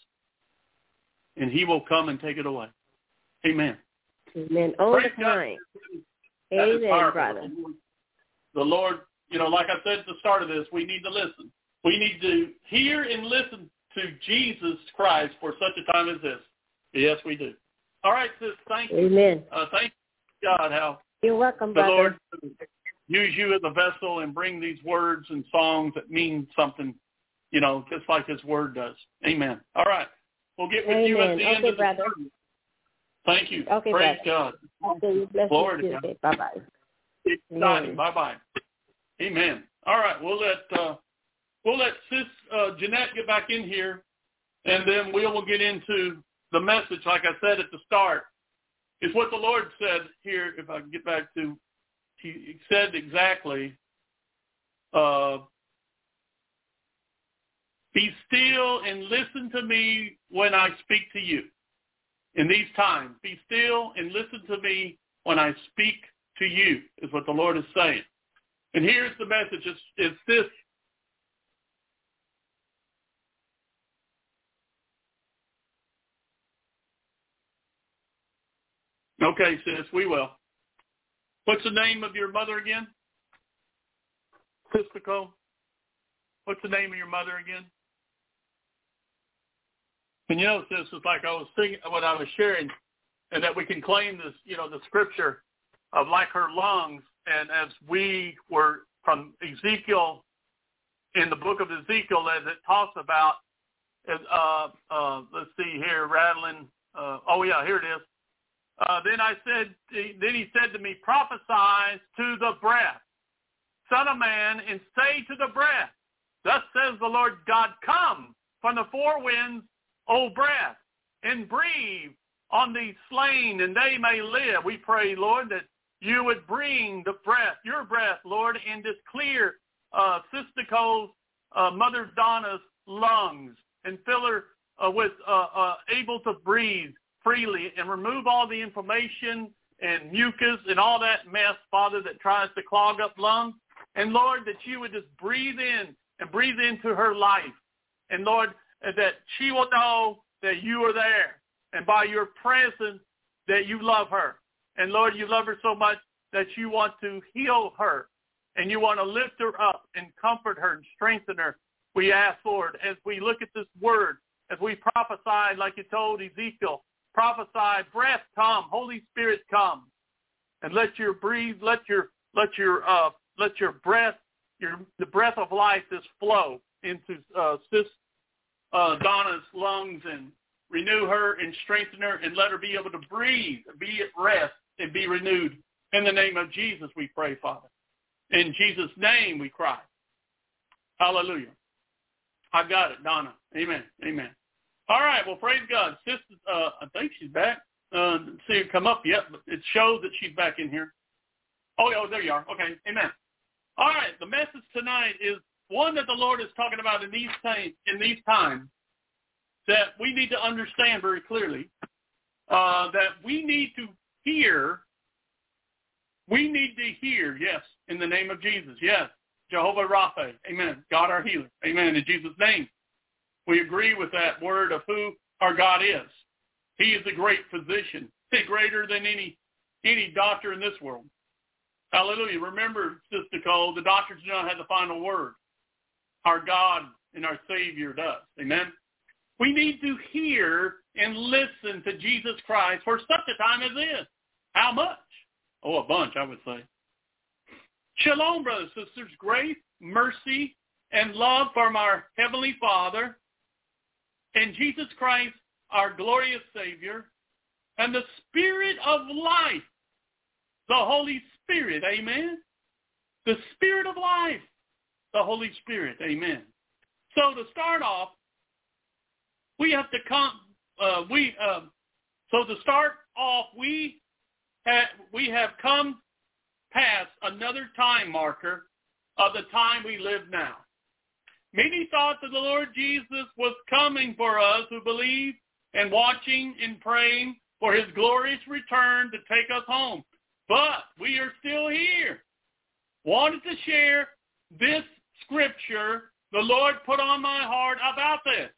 And he will come and take it away. Amen. Amen. All the time. Amen, brother. The Lord, like I said at the start of this, we need to listen. We need to hear and listen to Jesus Christ for such a time as this. Yes, we do. All right, sis, thank you. Amen. Thank you, God, how you're welcome, the brother. Lord use you as a vessel and bring these words and songs that mean something, just like his word does. Amen. All right. We'll get with you at the end of the service. Thank you. Okay, Praise brother. God. Okay, bless Glory you. to God. Bye-bye. Exciting. Bye-bye. Amen. All right. We'll let Sis Jeanette get back in here, and then we will get into the message. Like I said at the start, is what the Lord said here. If I can get back to, he said exactly, be still and listen to me when I speak to you. In these times, be still and listen to me when I speak to you, is what the Lord is saying. And here's the message. It's this. Okay, sis, we will. What's the name of your mother again? Sister Cole? What's the name of your mother again? And you know, sis, it's like I was thinking, what I was sharing, and that we can claim this, the scripture of like her lungs, and as we were from Ezekiel, in the book of Ezekiel, as it talks about, let's see here, rattling, here it is. Then he said to me, prophesy to the breath, Son of man, and say to the breath, thus says the Lord God, come from the four winds, O breath, and breathe on these slain, and they may live. We pray, Lord, that you would bring the breath, your breath, Lord, and just clear Sister Cole's, Mother Donna's lungs, and fill her with able to breathe freely, and remove all the inflammation and mucus and all that mess, Father, that tries to clog up lungs. And Lord, that you would just breathe in and breathe into her life. And Lord, that she will know that you are there. And by your presence, that you love her. And Lord, you love her so much that you want to heal her. And you want to lift her up and comfort her and strengthen her. We ask, Lord, as we look at this word, as we prophesy like you told Ezekiel, prophesy, breath come, Holy Spirit come, and let your breathe, let your breath, the breath of life just flow into Sis Donna's lungs, and renew her and strengthen her, and let her be able to breathe, be at rest, and be renewed. In the name of Jesus, we pray, Father. In Jesus' name, we cry. Hallelujah. I got it, Donna. Amen. Amen. All right. Well, praise God. Sister, I think she's back. See her come up yet, but it shows that she's back in here. Oh, there you are. Okay. Amen. All right. The message tonight is one that the Lord is talking about in these times that we need to understand very clearly, that we need to hear. We need to hear, yes, in the name of Jesus. Yes. Jehovah Rapha. Amen. God our healer. Amen. In Jesus' name. We agree with that word of who our God is. He is a great physician. He's greater than any doctor in this world. Hallelujah. Remember, Sister Cole, the doctors do not have the final word. Our God and our Savior does. Amen. We need to hear and listen to Jesus Christ for such a time as this. How much? Oh, a bunch, I would say. Shalom, brothers and sisters. Grace, mercy, and love from our Heavenly Father and Jesus Christ, our glorious Savior, and the Spirit of life, the Holy Spirit, amen? The Spirit of life, the Holy Spirit, amen. So to start off, we have to we have come past another time marker of the time we live now. Many thought that the Lord Jesus was coming for us who believe and watching and praying for his glorious return to take us home. But we are still here. Wanted to share this scripture the Lord put on my heart about this.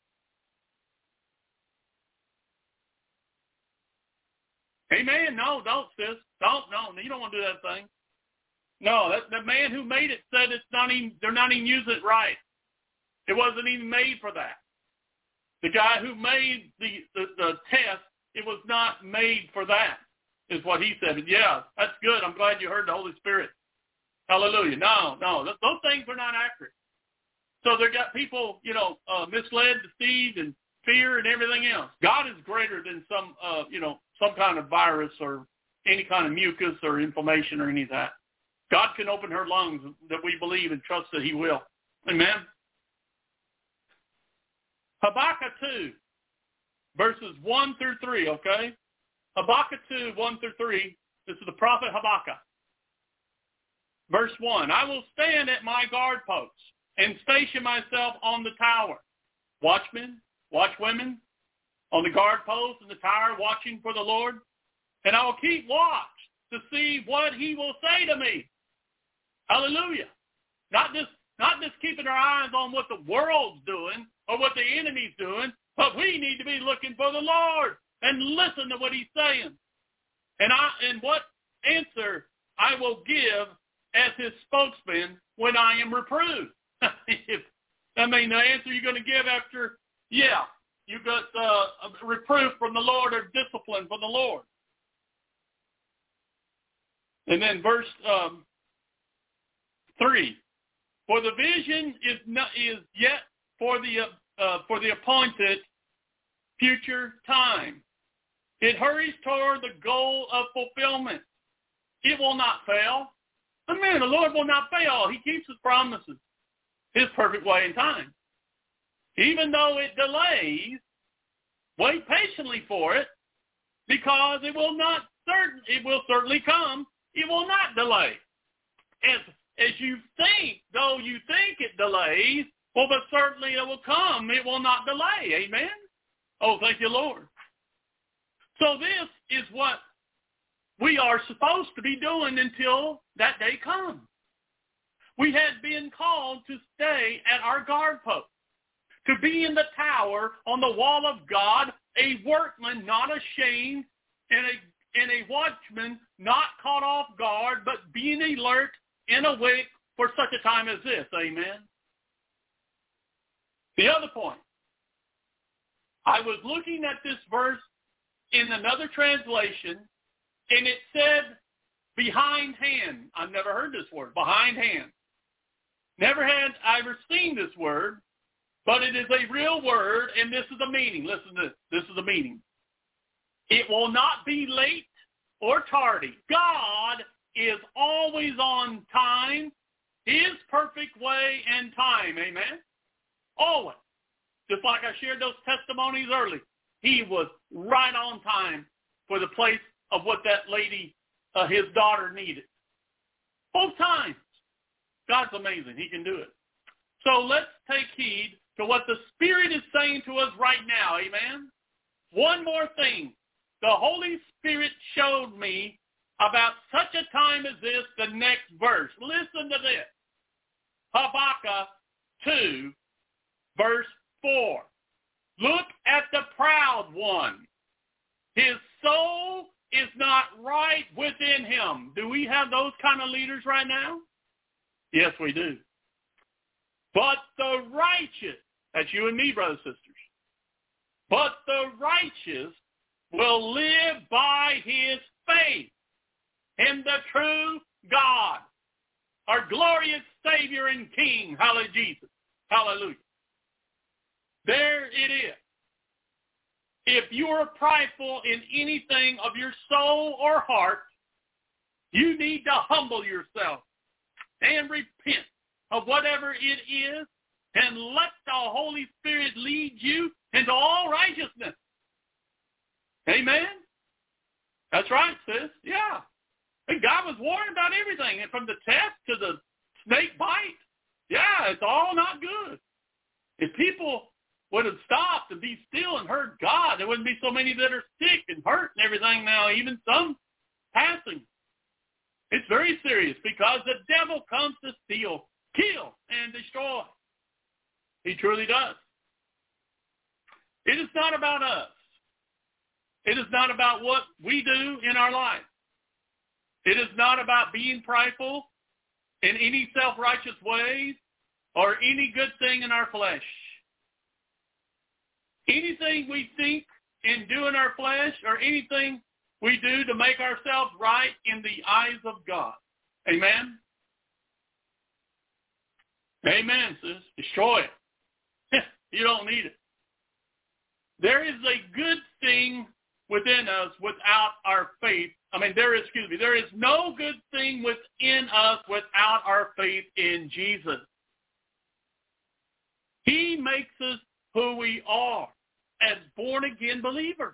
Amen. No, don't, sis. Don't. No, you don't want to do that thing. No, the man who made it said they're not even using it right. It wasn't even made for that. The guy who made the test, it was not made for that, is what he said. And yeah, that's good. I'm glad you heard the Holy Spirit. Hallelujah. No, those things are not accurate. So they got people, misled, deceived, and fear and everything else. God is greater than some kind of virus or any kind of mucus or inflammation or any of that. God can open her lungs that we believe and trust that he will. Amen. Habakkuk 2, verses 1 through 3, okay? Habakkuk 2, 1 through 3. This is the prophet Habakkuk. Verse 1, I will stand at my guard posts and station myself on the tower. Watchmen, watchwomen, on the guard posts and the tower watching for the Lord. And I will keep watch to see what he will say to me. Hallelujah. Not just keeping our eyes on what the world's doing or what the enemy's doing, but we need to be looking for the Lord and listen to what he's saying. And what answer I will give as his spokesman when I am reproved? The answer you're going to give after, you got a reproof from the Lord or discipline from the Lord. And then verse 3. For the vision is yet for the appointed future time. It hurries toward the goal of fulfillment. It will not fail. The Lord will not fail. He keeps his promises, his perfect way and time. Even though it delays, wait patiently for it, because it will certainly come. It will not delay. As you think, though you think it delays, but certainly it will come. It will not delay. Amen? Oh, thank you, Lord. So this is what we are supposed to be doing until that day comes. We had been called to stay at our guard post, to be in the tower on the wall of God, a workman not ashamed, and a watchman not caught off guard, but being alert and awake for such a time as this. Amen. The other point, I was looking at this verse in another translation, and it said behind hand. I've never heard this word, behind hand. Never had I ever seen this word, but it is a real word, and this is the meaning. Listen to this. This is the meaning. It will not be late or tardy. God is always on time, his perfect way and time. Amen? Always. Just like I shared those testimonies earlier. He was right on time for the place of what that lady, his daughter, needed. Both times. God's amazing. He can do it. So let's take heed to what the Spirit is saying to us right now. Amen? One more thing. The Holy Spirit showed me about such a time as this, the next verse. Listen to this. Habakkuk 2, verse 4. Look at the proud one. His soul is not right within him. Do we have those kind of leaders right now? Yes, we do. But the righteous, that's you and me, brothers and sisters. But the righteous will live by his faith in the true God, our glorious Savior and King. Hallelujah, Jesus. Hallelujah. There it is. If you are prideful in anything of your soul or heart, you need to humble yourself and repent of whatever it is and let the Holy Spirit lead you into all righteousness. Amen? That's right, sis. Yeah. And God was warned about everything, and from the test to the snake bite. Yeah, it's all not good. If people would have stopped and be still and heard God, there wouldn't be so many that are sick and hurt and everything now, even some passing. It's very serious because the devil comes to steal, kill, and destroy. He truly does. It is not about us. It is not about what we do in our life. It is not about being prideful in any self-righteous ways or any good thing in our flesh. Anything we think and do in our flesh or anything we do to make ourselves right in the eyes of God. Amen? Amen, sis. Destroy it. You don't need it. There is a good thing within us without our faith. There is no good thing within us without our faith in Jesus. He makes us who we are as born-again believers.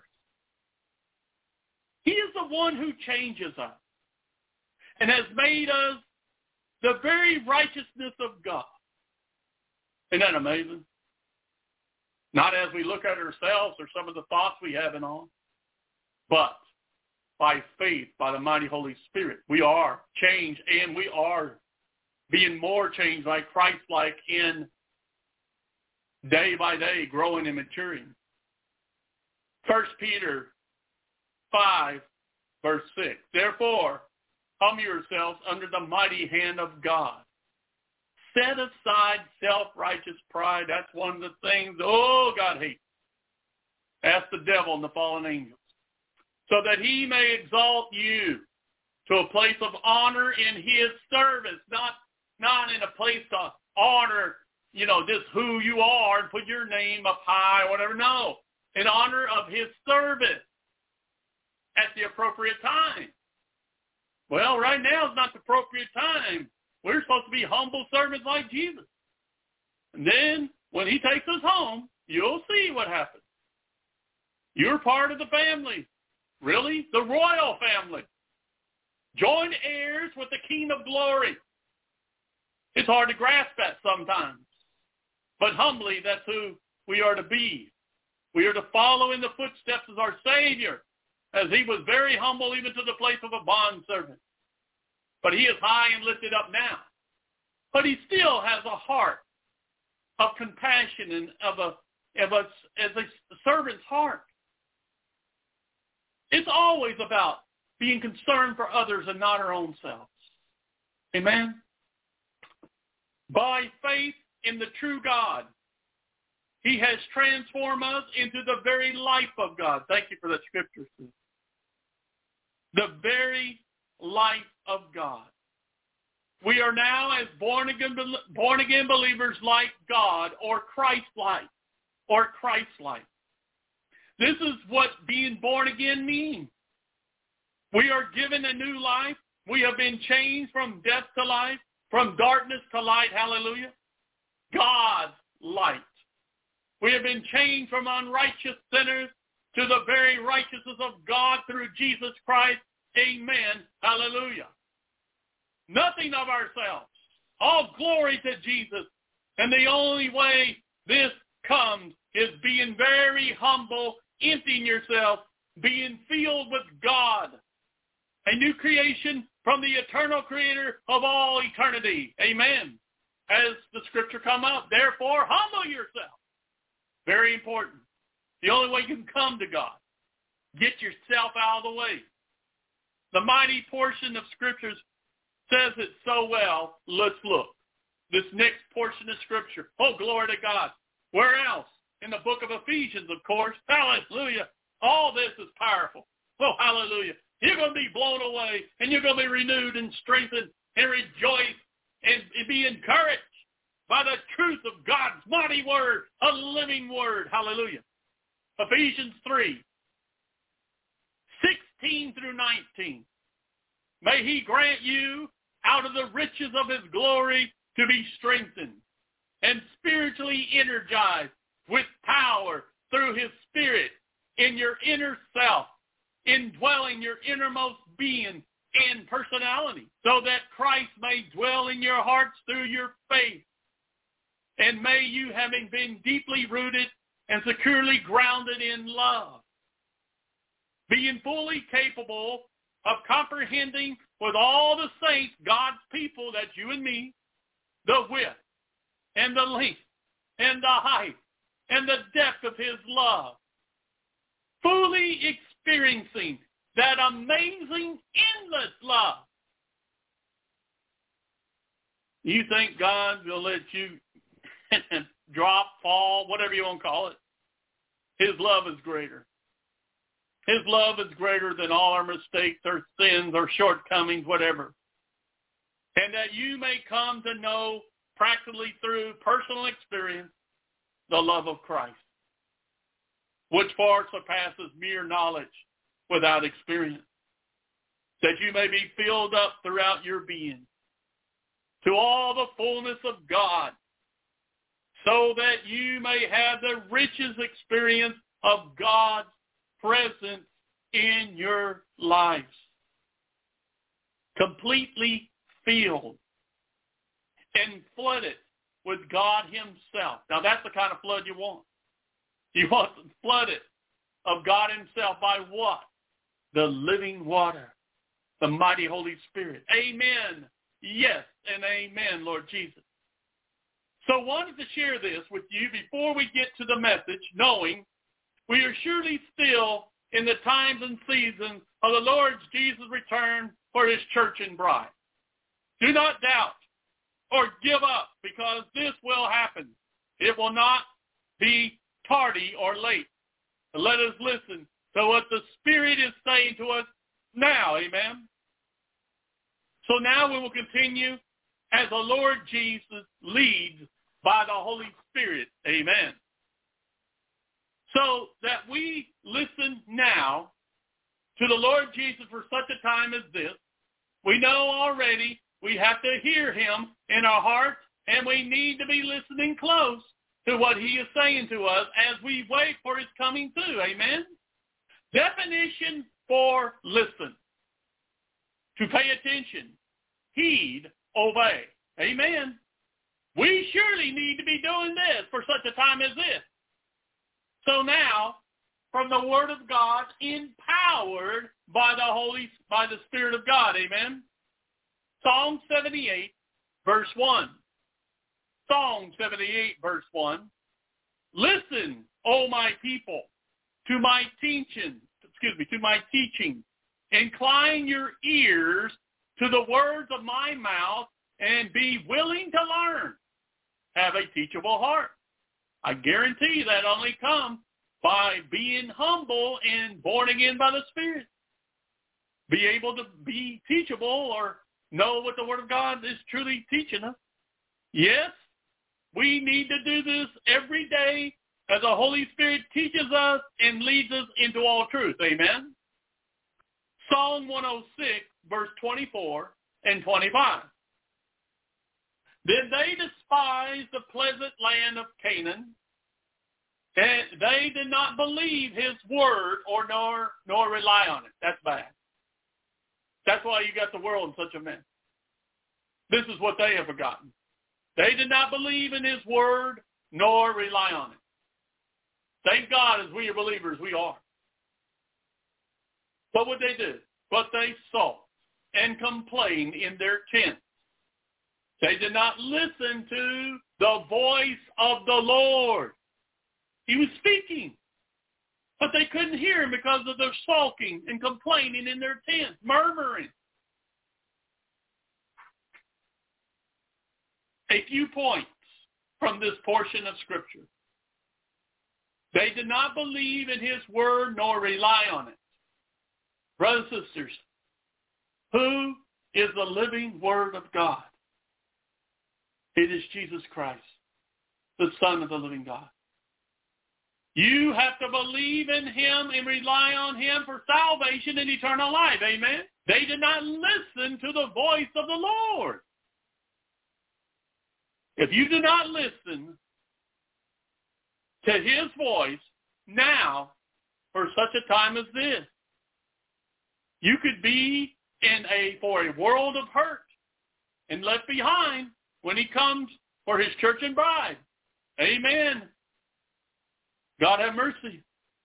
He is the one who changes us and has made us the very righteousness of God. Isn't that amazing? Not as we look at ourselves or some of the thoughts we have and all, but by faith, by the mighty Holy Spirit, we are changed, and we are being more changed like Christ-like in day by day, growing and maturing. 1 Peter 5, Verse 6, therefore, humble yourselves under the mighty hand of God. Set aside self-righteous pride. That's one of the things, God hates. Ask the devil and the fallen angels. So that he may exalt you to a place of honor in his service, not in a place to honor, just who you are and put your name up high or whatever. No, in honor of his service at the appropriate time. Well, right now is not the appropriate time. We're supposed to be humble servants like Jesus. And then when he takes us home, you'll see what happens. You're part of the family. Really? The royal family. Joint heirs with the King of Glory. It's hard to grasp that sometimes. But humbly, that's who we are to be. We are to follow in the footsteps of our Savior, as he was very humble even to the place of a bondservant. But he is high and lifted up now. But he still has a heart of compassion and as a servant's heart. It's always about being concerned for others and not our own selves. Amen? By faith in the true God, he has transformed us into the very life of God. Thank you for that scripture, Sue. The very life of God. We are now as born again believers like God, or Christ-like, This is what being born again means. We are given a new life. We have been changed from death to life, from darkness to light. Hallelujah. God's light. We have been changed from unrighteous sinners to the very righteousness of God through Jesus Christ. Amen. Hallelujah. Nothing of ourselves. All glory to Jesus. And the only way this comes is being very humble, emptying yourself, being filled with God. A new creation from the eternal creator of all eternity. Amen. As the scripture come up, therefore humble yourself. Very important. The only way you can come to God. Get yourself out of the way. The mighty portion of scriptures says it so well. Let's look. This next portion of scripture. Oh, glory to God. Where else? In the book of Ephesians, of course. Hallelujah. All this is powerful. Oh, hallelujah. You're going to be blown away, and you're going to be renewed and strengthened and rejoice and be encouraged by the truth of God's mighty word, a living word. Hallelujah. Ephesians 3, 16 through 19. May he grant you out of the riches of his glory to be strengthened and spiritually energized with power through his Spirit in your inner self, indwelling your innermost being and personality, so that Christ may dwell in your hearts through your faith. And may you, having been deeply rooted and securely grounded in love, being fully capable of comprehending with all the saints, God's people, that's you and me, the width and the length and the height and the depth of his love, fully experiencing that amazing, endless love. You think God will let you drop, fall, whatever you want to call it? His love is greater. His love is greater than all our mistakes or sins or shortcomings, whatever. And that you may come to know practically through personal experience the love of Christ, which far surpasses mere knowledge without experience, that you may be filled up throughout your being to all the fullness of God, so that you may have the richest experience of God's presence in your lives, completely filled and flooded with God himself. Now that's the kind of flood you want. You want flooded of God himself by what? The living water, the mighty Holy Spirit. Amen. Yes and amen, Lord Jesus. So I wanted to share this with you before we get to the message, knowing we are surely still in the times and seasons of the Lord Jesus' return for his church and bride. Do not doubt or give up, because this will happen. It will not be tardy or late. But let us listen to what the Spirit is saying to us now. Amen. So now we will continue as the Lord Jesus leads by the Holy Spirit. Amen. So that we listen now to the Lord Jesus for such a time as this. We know already we have to hear him in our hearts, and we need to be listening close to what he is saying to us as we wait for his coming too. Amen? Definition for listen. To pay attention, heed, obey. Amen? We surely need to be doing this for such a time as this. So now, from the Word of God, empowered by the Spirit of God. Amen? Psalm 78, verse 1. Psalm 78, verse 1. Listen, O my people, to my teaching. Incline your ears to the words of my mouth, and be willing to learn. Have a teachable heart. I guarantee that only comes by being humble and born again by the Spirit. Be able to be teachable or know what the Word of God is truly teaching us. Yes, we need to do this every day as the Holy Spirit teaches us and leads us into all truth. Amen? Psalm 106, verse 24 and 25. Did they despise the pleasant land of Canaan? And they did not believe his word or nor rely on it. That's bad. That's why you got the world in such a mess. This is what they have forgotten. They did not believe in his word nor rely on it. Thank God, as we are believers, we are. What would they do? But they sulked and complained in their tents. They did not listen to the voice of the Lord. He was speaking, but they couldn't hear him because of their sulking and complaining in their tents, murmuring. A few points from this portion of Scripture. They did not believe in his word nor rely on it. Brothers and sisters, who is the living word of God? It is Jesus Christ, the Son of the living God. You have to believe in him and rely on him for salvation and eternal life. Amen? They did not listen to the voice of the Lord. If you do not listen to his voice now for such a time as this, you could be for a world of hurt and left behind when he comes for his church and bride. Amen. God have mercy.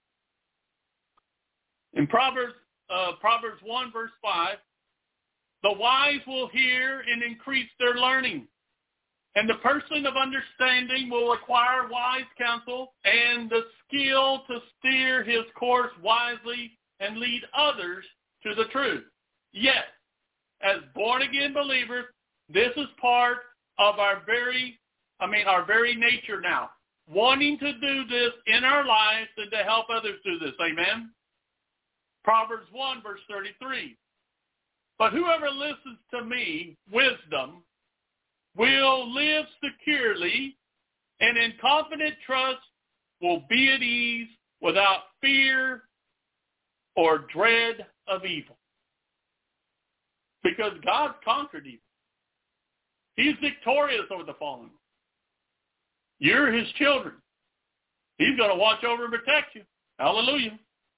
In Proverbs 1, verse 5, the wise will hear and increase their learning, and the person of understanding will acquire wise counsel and the skill to steer his course wisely and lead others to the truth. Yet, as born-again believers, this is part of our very nature now, wanting to do this in our lives and to help others do this. Amen? Proverbs 1, verse 33. But whoever listens to me, wisdom, will live securely and in confident trust will be at ease without fear or dread of evil. Because God's conquered evil. He's victorious over the fallen. You're his children. He's going to watch over and protect you. Hallelujah.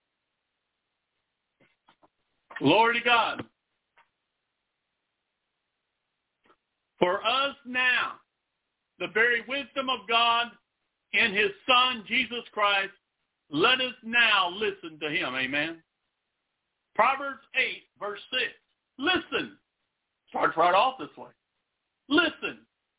Glory to God. For us now, the very wisdom of God in his Son, Jesus Christ, let us now listen to him. Amen. Proverbs 8, verse 6. Listen. Starts right off this way. Listen.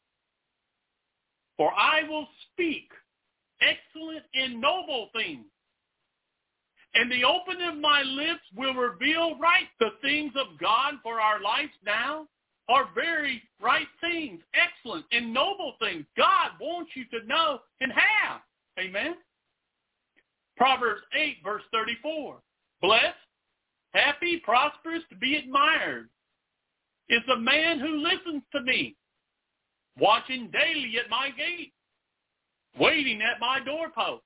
For I will speak excellent and noble things, And the opening of my lips will reveal right the things of God for our lives now are very right things, excellent and noble things God wants you to know and have. Amen. Proverbs 8, verse 34. Blessed, happy, prosperous, to be admired is the man who listens to me, watching daily at my gate, waiting at my doorpost,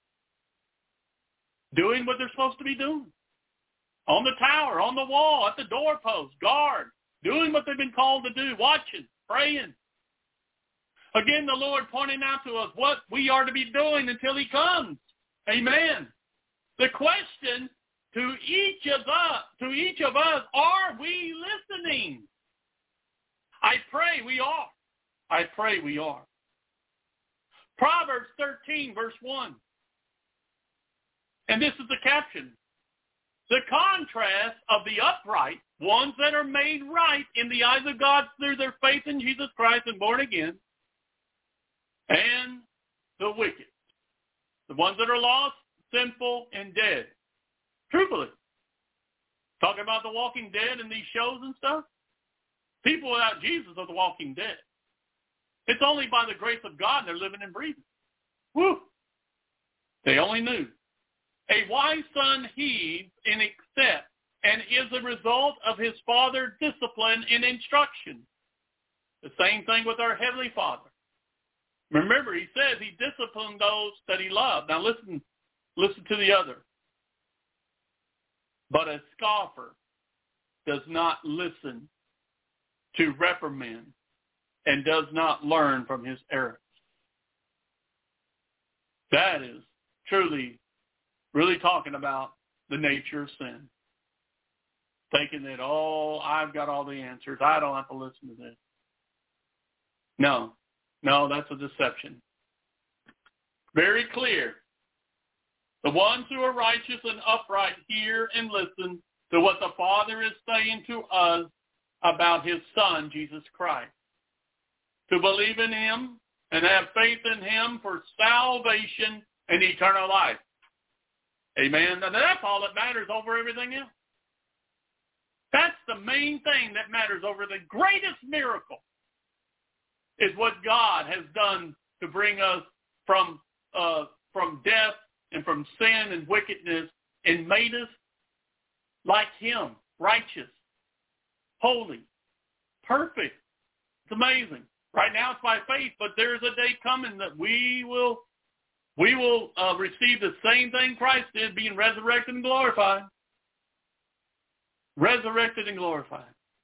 doing what they're supposed to be doing. On the tower, on the wall, at the doorpost, guard, doing what they've been called to do, watching, praying. Again, the Lord pointing out to us what we are to be doing until he comes. Amen. The question to each of us, are we listening? I pray we are. I pray we are. Proverbs 13, verse 1. And this is the caption. The contrast of the upright, ones that are made right in the eyes of God through their faith in Jesus Christ and born again, and the wicked, the ones that are lost, sinful, and dead. Truthfully, talking about the walking dead in these shows and stuff, people without Jesus are the walking dead. It's only by the grace of God they're living and breathing. Woo! They only knew. A wise son heeds and accepts and is a result of his father's discipline and instruction. The same thing with our Heavenly Father. Remember, he says he disciplined those that he loved. Now listen to the other. But a scoffer does not listen to reprimand and does not learn from his errors. That is truly, really talking about the nature of sin. Thinking that, I've got all the answers. I don't have to listen to this. No, that's a deception. Very clear. The ones who are righteous and upright hear and listen to what the Father is saying to us about his Son, Jesus Christ. To believe in him and have faith in him for salvation and eternal life. Amen. And that's all that matters over everything else. That's the main thing that matters over the greatest miracle is what God has done to bring us from death and from sin and wickedness and made us like him, righteous, holy, perfect. It's amazing. Right now it's by faith, but there is a day coming that we will receive the same thing Christ did, being resurrected and glorified. Resurrected and glorified.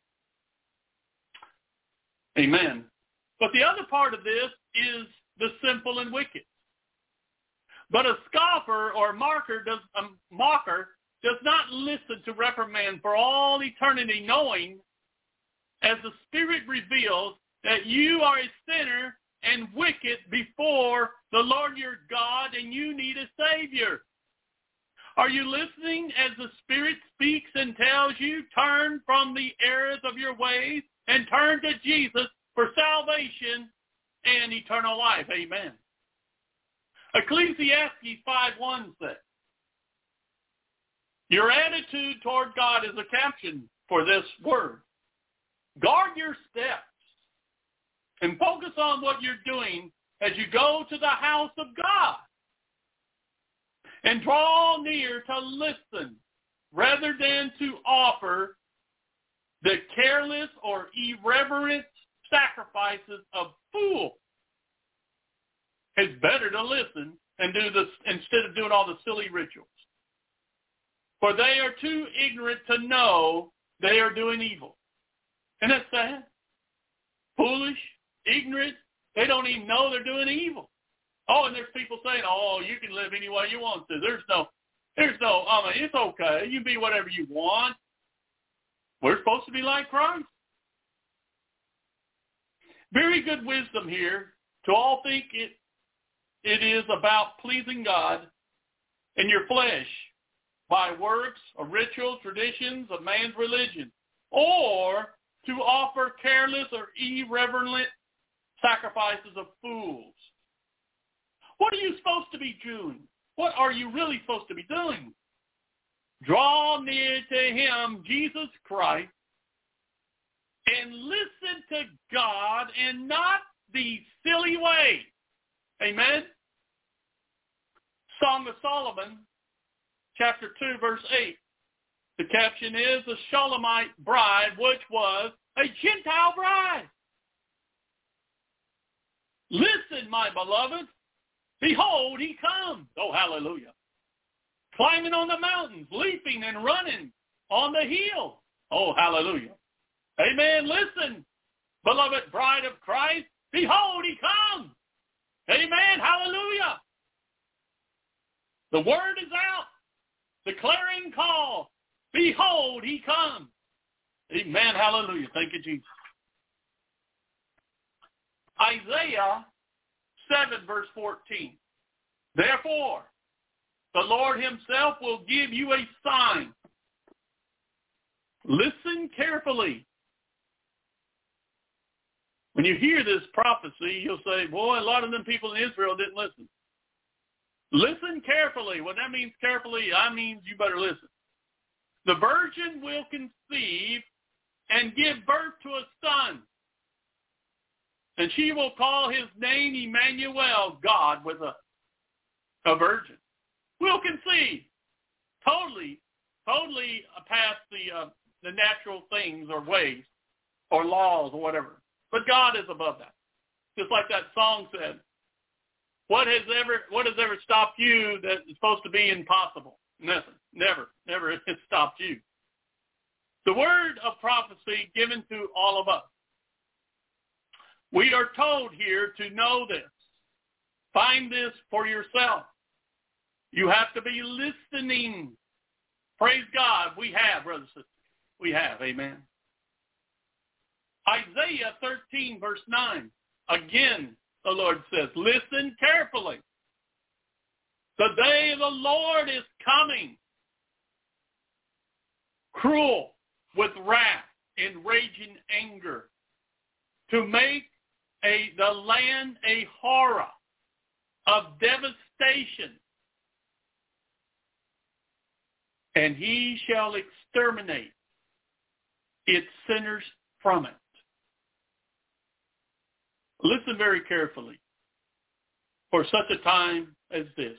Amen. But the other part of this is the simple and wicked. But a scoffer or mocker does not listen to reprimand for all eternity, knowing, as the Spirit reveals, that you are a sinner and wicked before the Lord your God, and you need a Savior. Are you listening as the Spirit speaks and tells you, turn from the errors of your ways and turn to Jesus for salvation and eternal life? Amen. Ecclesiastes 5:1 says, your attitude toward God is a caption for this word. Guard your steps and focus on what you're doing as you go to the house of God. And draw near to listen rather than to offer the careless or irreverent sacrifices of fools. It's better to listen and do this instead of doing all the silly rituals. For they are too ignorant to know they are doing evil. Isn't that sad? Foolish, ignorant, they don't even know they're doing evil. Oh, and there's people saying, you can live any way you want to. It's okay. You be whatever you want. We're supposed to be like Christ. Very good wisdom here to all think it is about pleasing God in your flesh by works or ritual traditions of man's religion, or to offer careless or irreverent sacrifices of fools. What are you supposed to be doing? What are you really supposed to be doing? Draw near to him, Jesus Christ, and listen to God and not the silly way. Amen? Song of Solomon, chapter 2, verse 8. The caption is, the Shulamite bride, which was a Gentile bride. Listen, my beloved. Behold, he comes. Oh, hallelujah. Climbing on the mountains, leaping and running on the hill. Oh, hallelujah. Amen. Listen, beloved bride of Christ. Behold, he comes. Amen. Hallelujah. The word is out. The clarion call. Behold, he comes. Amen. Hallelujah. Thank you, Jesus. Isaiah 7, verse 14. Therefore, the Lord himself will give you a sign. Listen carefully. When you hear this prophecy, you'll say, boy, a lot of them people in Israel didn't listen. Listen carefully. What that means carefully, that means you better listen. The virgin will conceive and give birth to a son, and she will call his name Emmanuel, God with us. A virgin will conceive, totally past the natural things or ways or laws or whatever. But God is above that. Just like that song said, what has ever stopped you that is supposed to be impossible? Nothing. Never has stopped you. The word of prophecy given to all of us. We are told here to know this. Find this for yourself. You have to be listening. Praise God. We have, brothers and sisters. We have. Amen. Isaiah 13, verse 9. Again, the Lord says, listen carefully. The day of the Lord is coming, cruel with wrath and raging anger, to make the land a horror of devastation. And he shall exterminate its sinners from it. Listen very carefully. For such a time as this,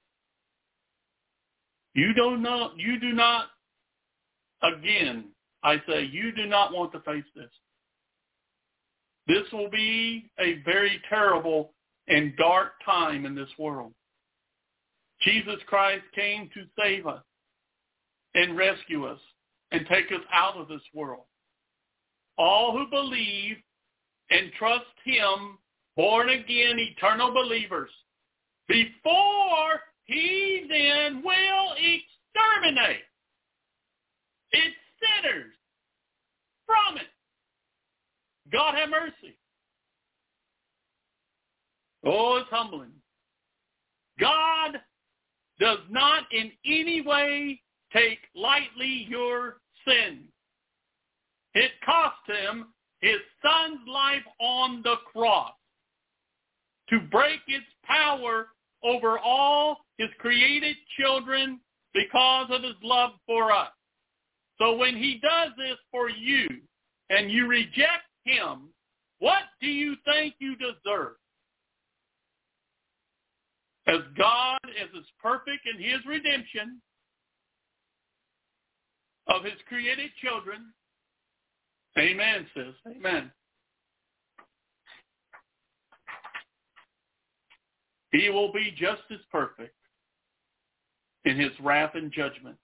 you do not, again, I say, you do not want to face this. This will be a very terrible and dark time in this world. Jesus Christ came to save us and rescue us and take us out of this world. All who believe and trust him, born again, eternal believers, before he then will exterminate its sinners from it. God have mercy. Oh, it's humbling. God does not in any way take lightly your sin. It cost him his son's life on the cross to break its power over all his created children because of his love for us. So when he does this for you and you reject him, what do you think you deserve? As God is perfect in his redemption of his created children, amen, sis, amen. He will be just as perfect in his wrath and judgment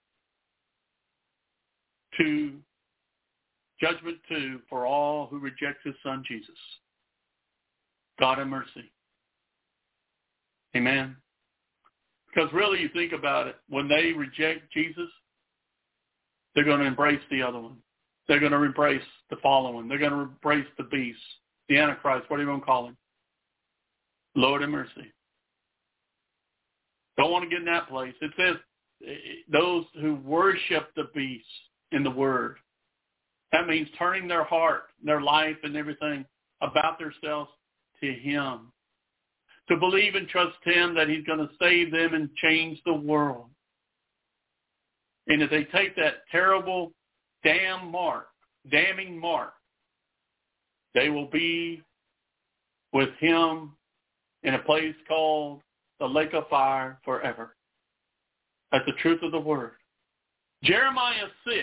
for all who reject his son Jesus. God have mercy. Amen. Because really, you think about it, when they reject Jesus, they're going to embrace the other one. They're going to embrace the fallen one. They're going to embrace the beast, the Antichrist, what are you going to call him? Lord have mercy. Don't want to get in that place. It says those who worship the beast in the word. That means turning their heart, their life, and everything about themselves to him. To believe and trust him that he's going to save them and change the world. And if they take that terrible damning mark, they will be with him in a place called the lake of fire forever. That's the truth of the word. Jeremiah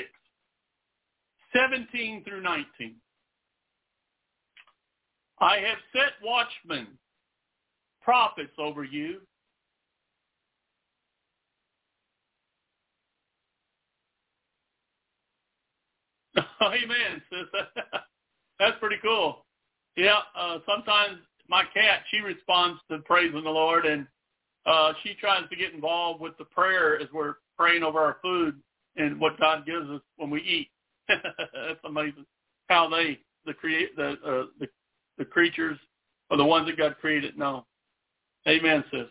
6:17 through 19. I have set watchmen, prophets over you. Amen, sis. That's pretty cool. Yeah, sometimes my cat, she responds to praising the Lord, and she tries to get involved with the prayer as we're praying over our food and what God gives us when we eat. That's amazing how the creatures are the ones that God created know. Amen, sis.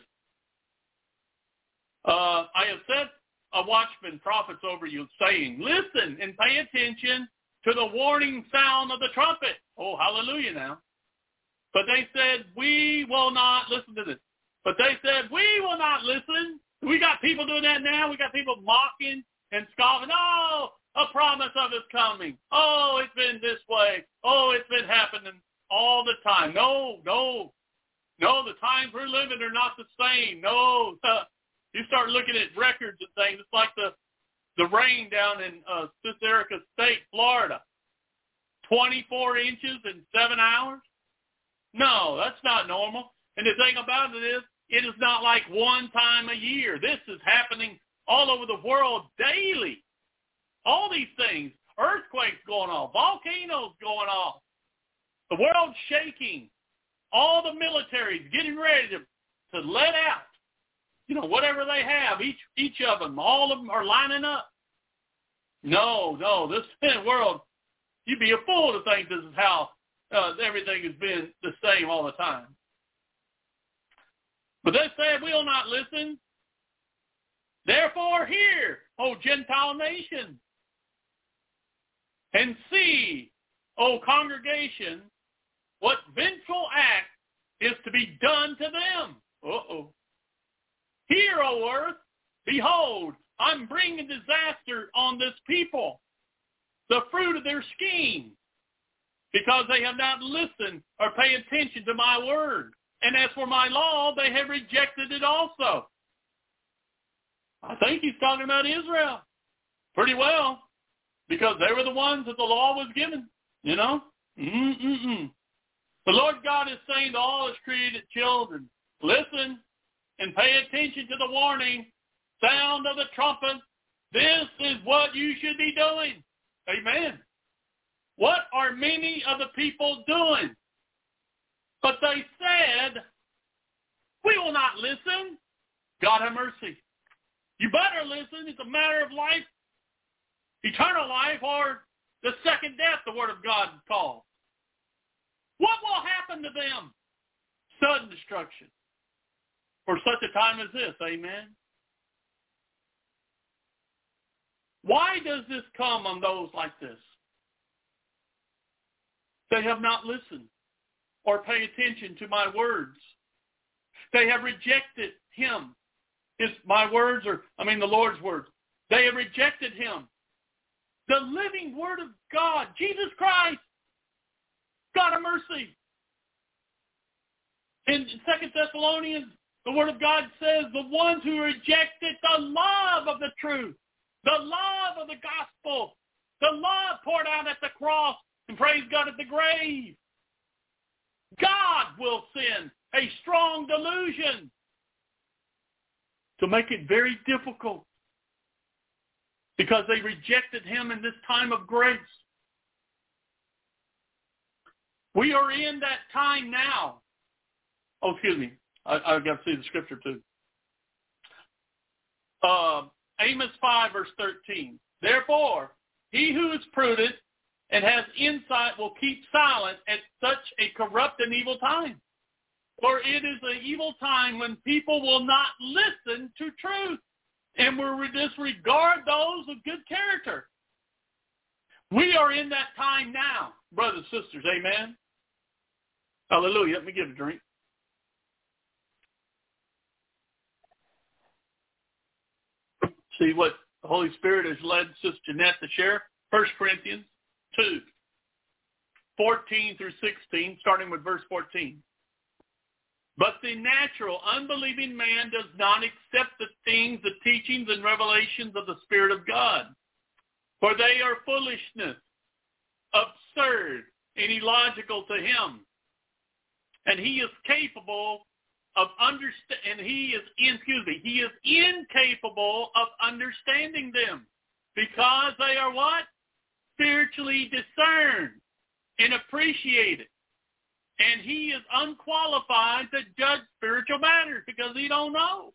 I have set a watchman, prophets over you, saying, listen and pay attention to the warning sound of the trumpet. Oh, hallelujah now. But they said, we will not listen to this. But they said, we will not listen. We got people doing that now. We got people mocking and scoffing. Oh, a promise of it's coming. Oh, it's been this way. Oh, it's been happening all the time. No, the times we're living are not the same. No, you start looking at records and things. It's like the rain down in Sister Erica State, Florida. 24 inches in 7 hours? No, that's not normal. And the thing about it is not like one time a year. This is happening all over the world daily. All these things, earthquakes going on, volcanoes going on, the world's shaking, all the militaries getting ready to let out, whatever they have, each of them, all of them are lining up. No, this world, you'd be a fool to think this is how everything has been the same all the time. But they said, we'll not listen. Therefore hear, O Gentile nation, and see, O congregation, what vengeful act is to be done to them. Uh-oh. Hear, O earth, behold, I'm bringing disaster on this people, the fruit of their scheme, because they have not listened or paid attention to my word. And as for my law, they have rejected it also. I think he's talking about Israel pretty well, because they were the ones that the law was given, The Lord God is saying to all his created children, listen and pay attention to the warning, sound of the trumpet. This is what you should be doing. Amen. What are many of the people doing? But they said, we will not listen. God have mercy. You better listen. It's a matter of life, eternal life, or the second death, the Word of God calls. What will happen to them? Sudden destruction. For such a time as this, amen? Why does this come on those like this? They have not listened or paid attention to my words. They have rejected him. The Lord's words. They have rejected him. The living Word of God, Jesus Christ, God of mercy. In 2 Thessalonians, the Word of God says, the ones who rejected the love of the truth, the love of the gospel, the love poured out at the cross, and praise God at the grave. God will send a strong delusion to make it very difficult, because they rejected him in this time of grace. We are in that time now. Oh, excuse me. I've got to see the scripture too. Amos 5, verse 13. Therefore, he who is prudent and has insight will keep silent at such a corrupt and evil time. For it is an evil time when people will not listen to truth and will disregard those of good character. We are in that time now, brothers and sisters. Amen. Hallelujah. Let me get a drink. See what the Holy Spirit has led Sister Jeanette to share. 1 Corinthians 2, 14 through 16, starting with verse 14. But the natural, unbelieving man does not accept the things, the teachings, and revelations of the Spirit of God, for they are foolishness, absurd, and illogical to him. And he is capable of he is incapable of understanding them, because they are what? Spiritually discerned and appreciated. And he is unqualified to judge spiritual matters because he don't know.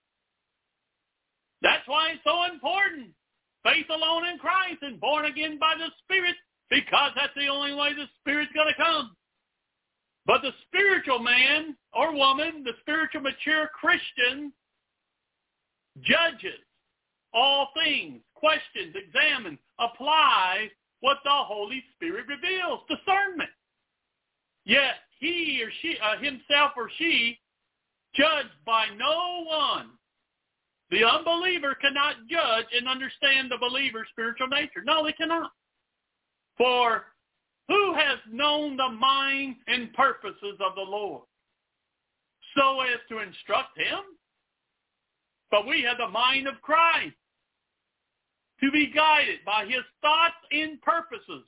That's why it's so important. Faith alone in Christ and born again by the Spirit, because that's the only way the Spirit's going to come. But the spiritual man or woman, the spiritual mature Christian, judges all things, questions, examines, applies what the Holy Spirit reveals, discernment. Yet he or she, himself or she, judged by no one. The unbeliever cannot judge and understand the believer's spiritual nature. No, they cannot. For who has known the mind and purposes of the Lord, so as to instruct him? But we have the mind of Christ, to be guided by his thoughts and purposes.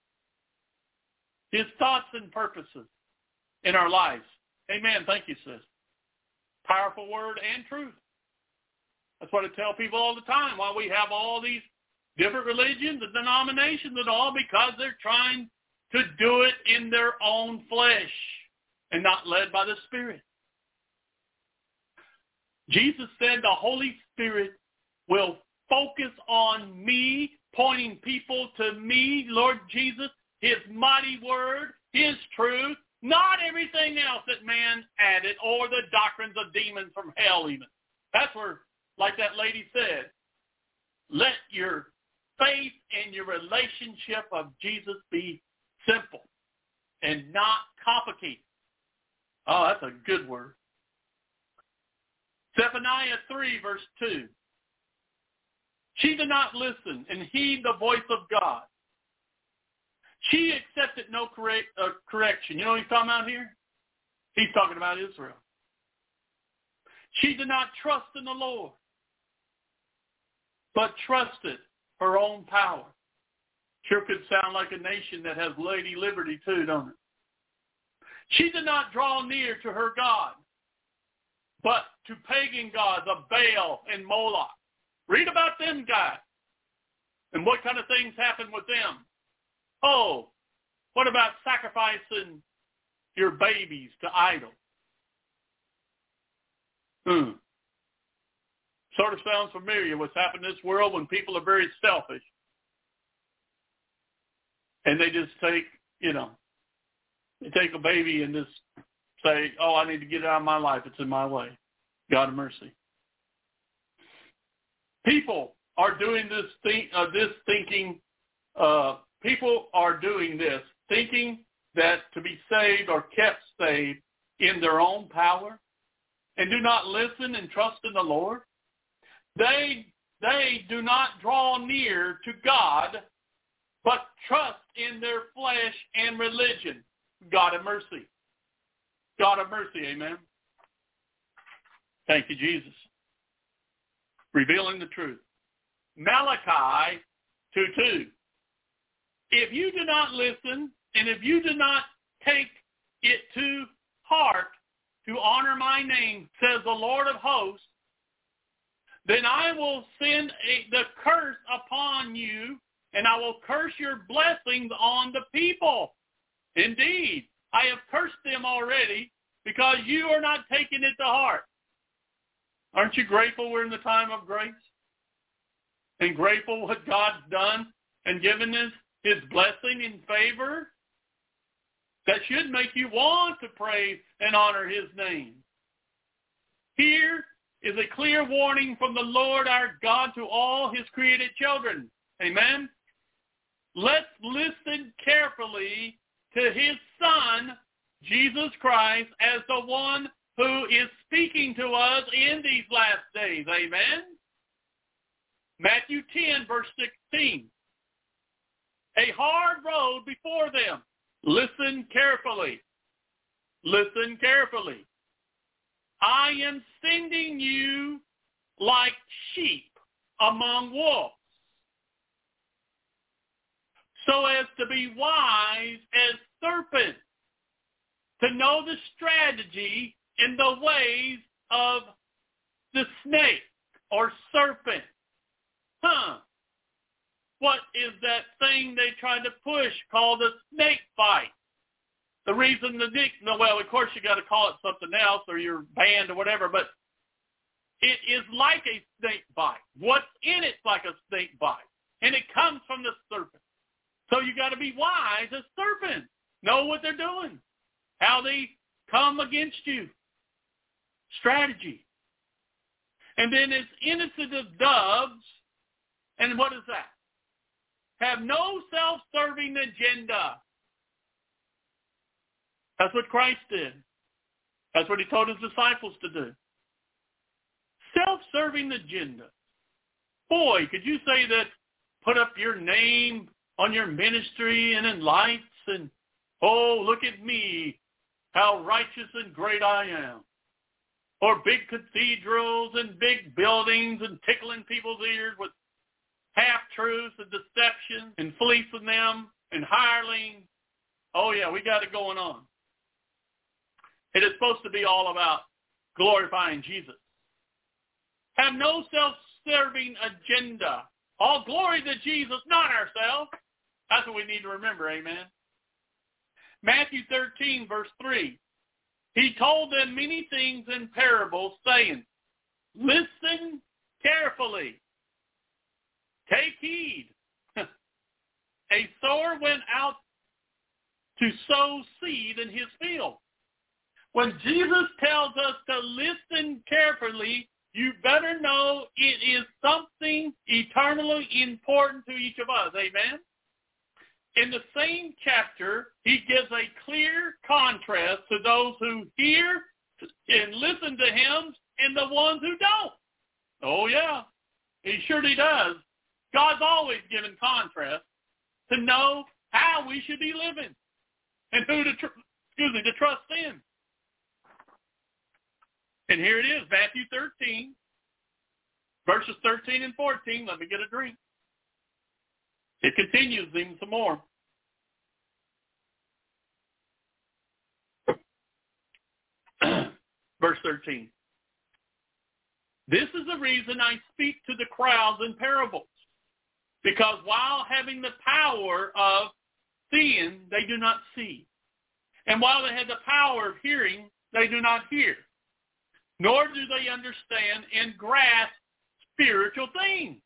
His thoughts and purposes in our lives. Amen. Thank you, sis. Powerful word and truth. That's what I tell people all the time, why we have all these different religions and denominations and all, because they're trying to do it in their own flesh and not led by the Spirit. Jesus said the Holy Spirit will focus on me, pointing people to me, Lord Jesus, his mighty word, his truth, not everything else that man added, or the doctrines of demons from hell even. That's where, like that lady said, let your faith and your relationship of Jesus be simple and not complicated. Oh, that's a good word. Zephaniah 3, verse 2. She did not listen and heed the voice of God. She accepted no correction. You know what he's talking about here? He's talking about Israel. She did not trust in the Lord, but trusted her own power. Sure could sound like a nation that has Lady Liberty too, don't it? She did not draw near to her God, but to pagan gods of Baal and Moloch. Read about them guys and what kind of things happened with them. Oh, what about sacrificing your babies to idols? Sort of sounds familiar what's happened in this world when people are very selfish. And they just take, they take a baby and just say, oh, I need to get it out of my life. It's in my way. God of mercy. People are doing this thinking, people are doing this, thinking that to be saved or kept saved in their own power and do not listen and trust in the Lord. They do not draw near to God, but trust in their flesh and religion. God of mercy. God of mercy, amen. Thank you, Jesus. Revealing the truth. Malachi 2:2. If you do not listen, and if you do not take it to heart to honor my name, says the Lord of hosts, then I will send the curse upon you, and I will curse your blessings on the people. Indeed, I have cursed them already because you are not taking it to heart. Aren't you grateful we're in the time of grace? And grateful what God's done and given us his blessing and favor? That should make you want to praise and honor his name. Here is a clear warning from the Lord our God to all his created children. Amen? Let's listen carefully to his Son, Jesus Christ, as the one who is speaking to us in these last days. Amen? Matthew 10, verse 16. A hard road before them. Listen carefully. Listen carefully. I am sending you like sheep among wolves, so as to be wise as serpents, to know the strategy and the ways of the snake or serpent. What is that thing they tried to push called a snake bite? The reason well, of course you got to call it something else or you're banned or whatever, but it is like a snake bite. What's in it's like a snake bite, and it comes from the serpent. So you got to be wise as serpents. Know what they're doing, how they come against you. Strategy. And then as innocent as doves, and what is that? Have no self-serving agenda. That's what Christ did. That's what he told his disciples to do. Self-serving agenda. Boy, could you say that, put up your name on your ministry and in lights and, oh, look at me, how righteous and great I am. Or big cathedrals and big buildings and tickling people's ears with half-truths and deception and fleecing them and hireling. Oh, yeah, we got it going on. It is supposed to be all about glorifying Jesus. Have no self-serving agenda. All glory to Jesus, not ourselves. That's what we need to remember, amen. Matthew 13, verse 3. He told them many things in parables, saying, listen carefully. Take heed. A sower went out to sow seed in his field. When Jesus tells us to listen carefully, you better know it is something eternally important to each of us. Amen? In the same chapter, he gives a clear contrast to those who hear and listen to him and the ones who don't. Oh, yeah. He surely does. God's always given contrast to know how we should be living and who to trust in. And here it is, Matthew 13, verses 13 and 14. Let me get a drink. It continues even some more. Verse 13. This is the reason I speak to the crowds in parables, because while having the power of seeing, they do not see. And while they have the power of hearing, they do not hear. Nor do they understand and grasp spiritual things.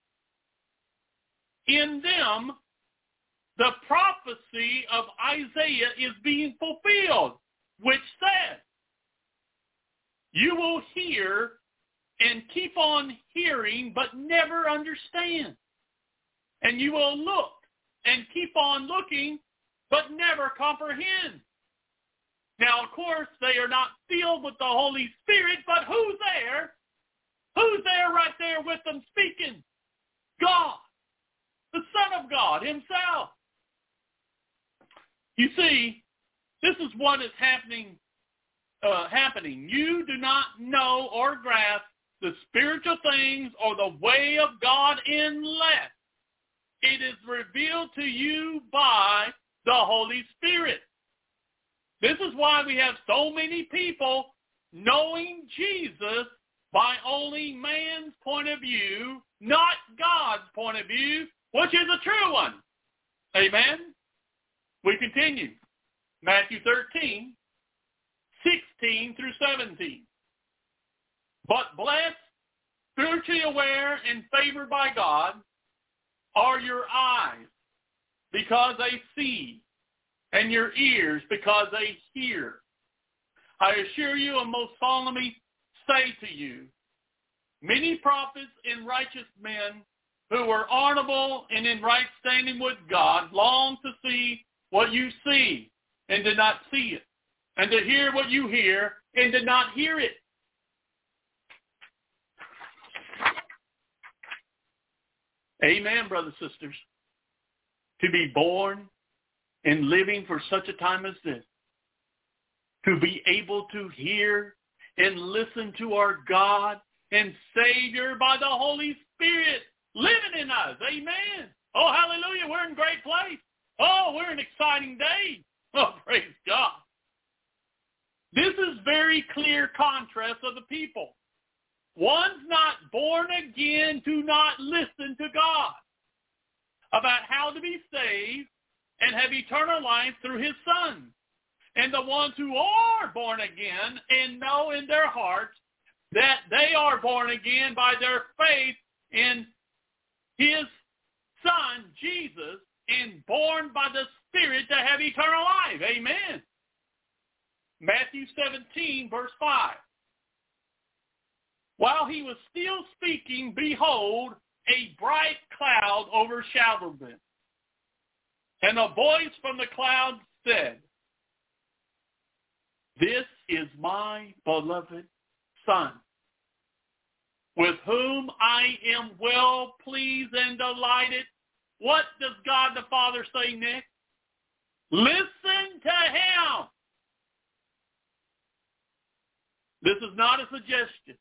In them, the prophecy of Isaiah is being fulfilled, which says, you will hear and keep on hearing, but never understand. And you will look and keep on looking, but never comprehend. Now, of course, they are not filled with the Holy Spirit, but who's there? Who's there right there with them speaking? God, the Son of God himself. You see, this is what is happening. You do not know or grasp the spiritual things or the way of God unless it is revealed to you by the Holy Spirit. This is why we have so many people knowing Jesus by only man's point of view, not God's point of view, which is a true one. Amen? We continue. Matthew 13, 16 through 17. But blessed, spiritually aware, and favored by God are your eyes, because they see, and your ears, because they hear. I assure you and most solemnly say to you, many prophets and righteous men who were honorable and in right standing with God long to see what you see and did not see it, and to hear what you hear and did not hear it. Amen, brothers and sisters. To be born and living for such a time as this. To be able to hear and listen to our God and Savior by the Holy Spirit living in us. Amen. Oh, hallelujah. We're in a great place. Oh, we're in an exciting day. Oh, praise God. This is very clear contrast of the people. One's not born again, do not listen to God about how to be saved and have eternal life through his Son. And the ones who are born again and know in their hearts that they are born again by their faith in his Son, Jesus, and born by the Spirit to have eternal life. Amen. Matthew 17, verse 5. While he was still speaking, behold, a bright cloud overshadowed them. And a voice from the cloud said, "This is my beloved Son, with whom I am well pleased and delighted." What does God the Father say next? Listen to him. This is not a suggestion.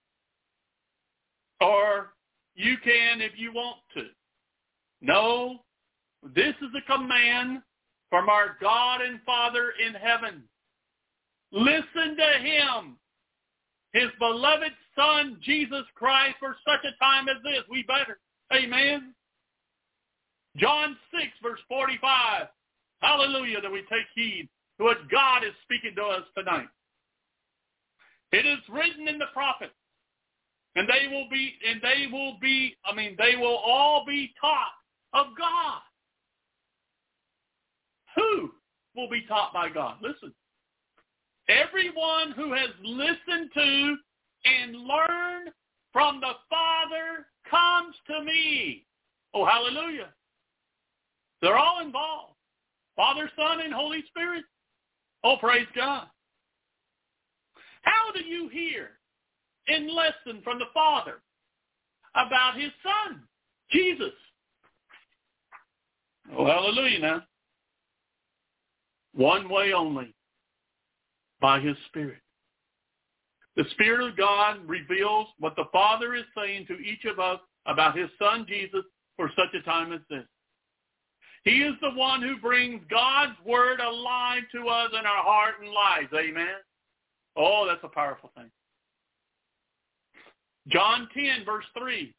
Or you can if you want to. No, this is a command from our God and Father in heaven. Listen to him, his beloved Son, Jesus Christ, for such a time as this. We better. Amen. John 6, verse 45. Hallelujah, that we take heed to what God is speaking to us tonight. It is written in the prophets, and they will all be taught of God. Who will be taught by God? Listen. Everyone who has listened to and learned from the Father comes to me. Oh, hallelujah. They're all involved. Father, Son, and Holy Spirit. Oh, praise God. How do you hear and listen from the Father about his Son, Jesus? Oh, hallelujah now. One way only, by his Spirit. The Spirit of God reveals what the Father is saying to each of us about his Son, Jesus, for such a time as this. He is the one who brings God's word alive to us in our heart and lives. Amen. Oh, that's a powerful thing. John 10, verse 3.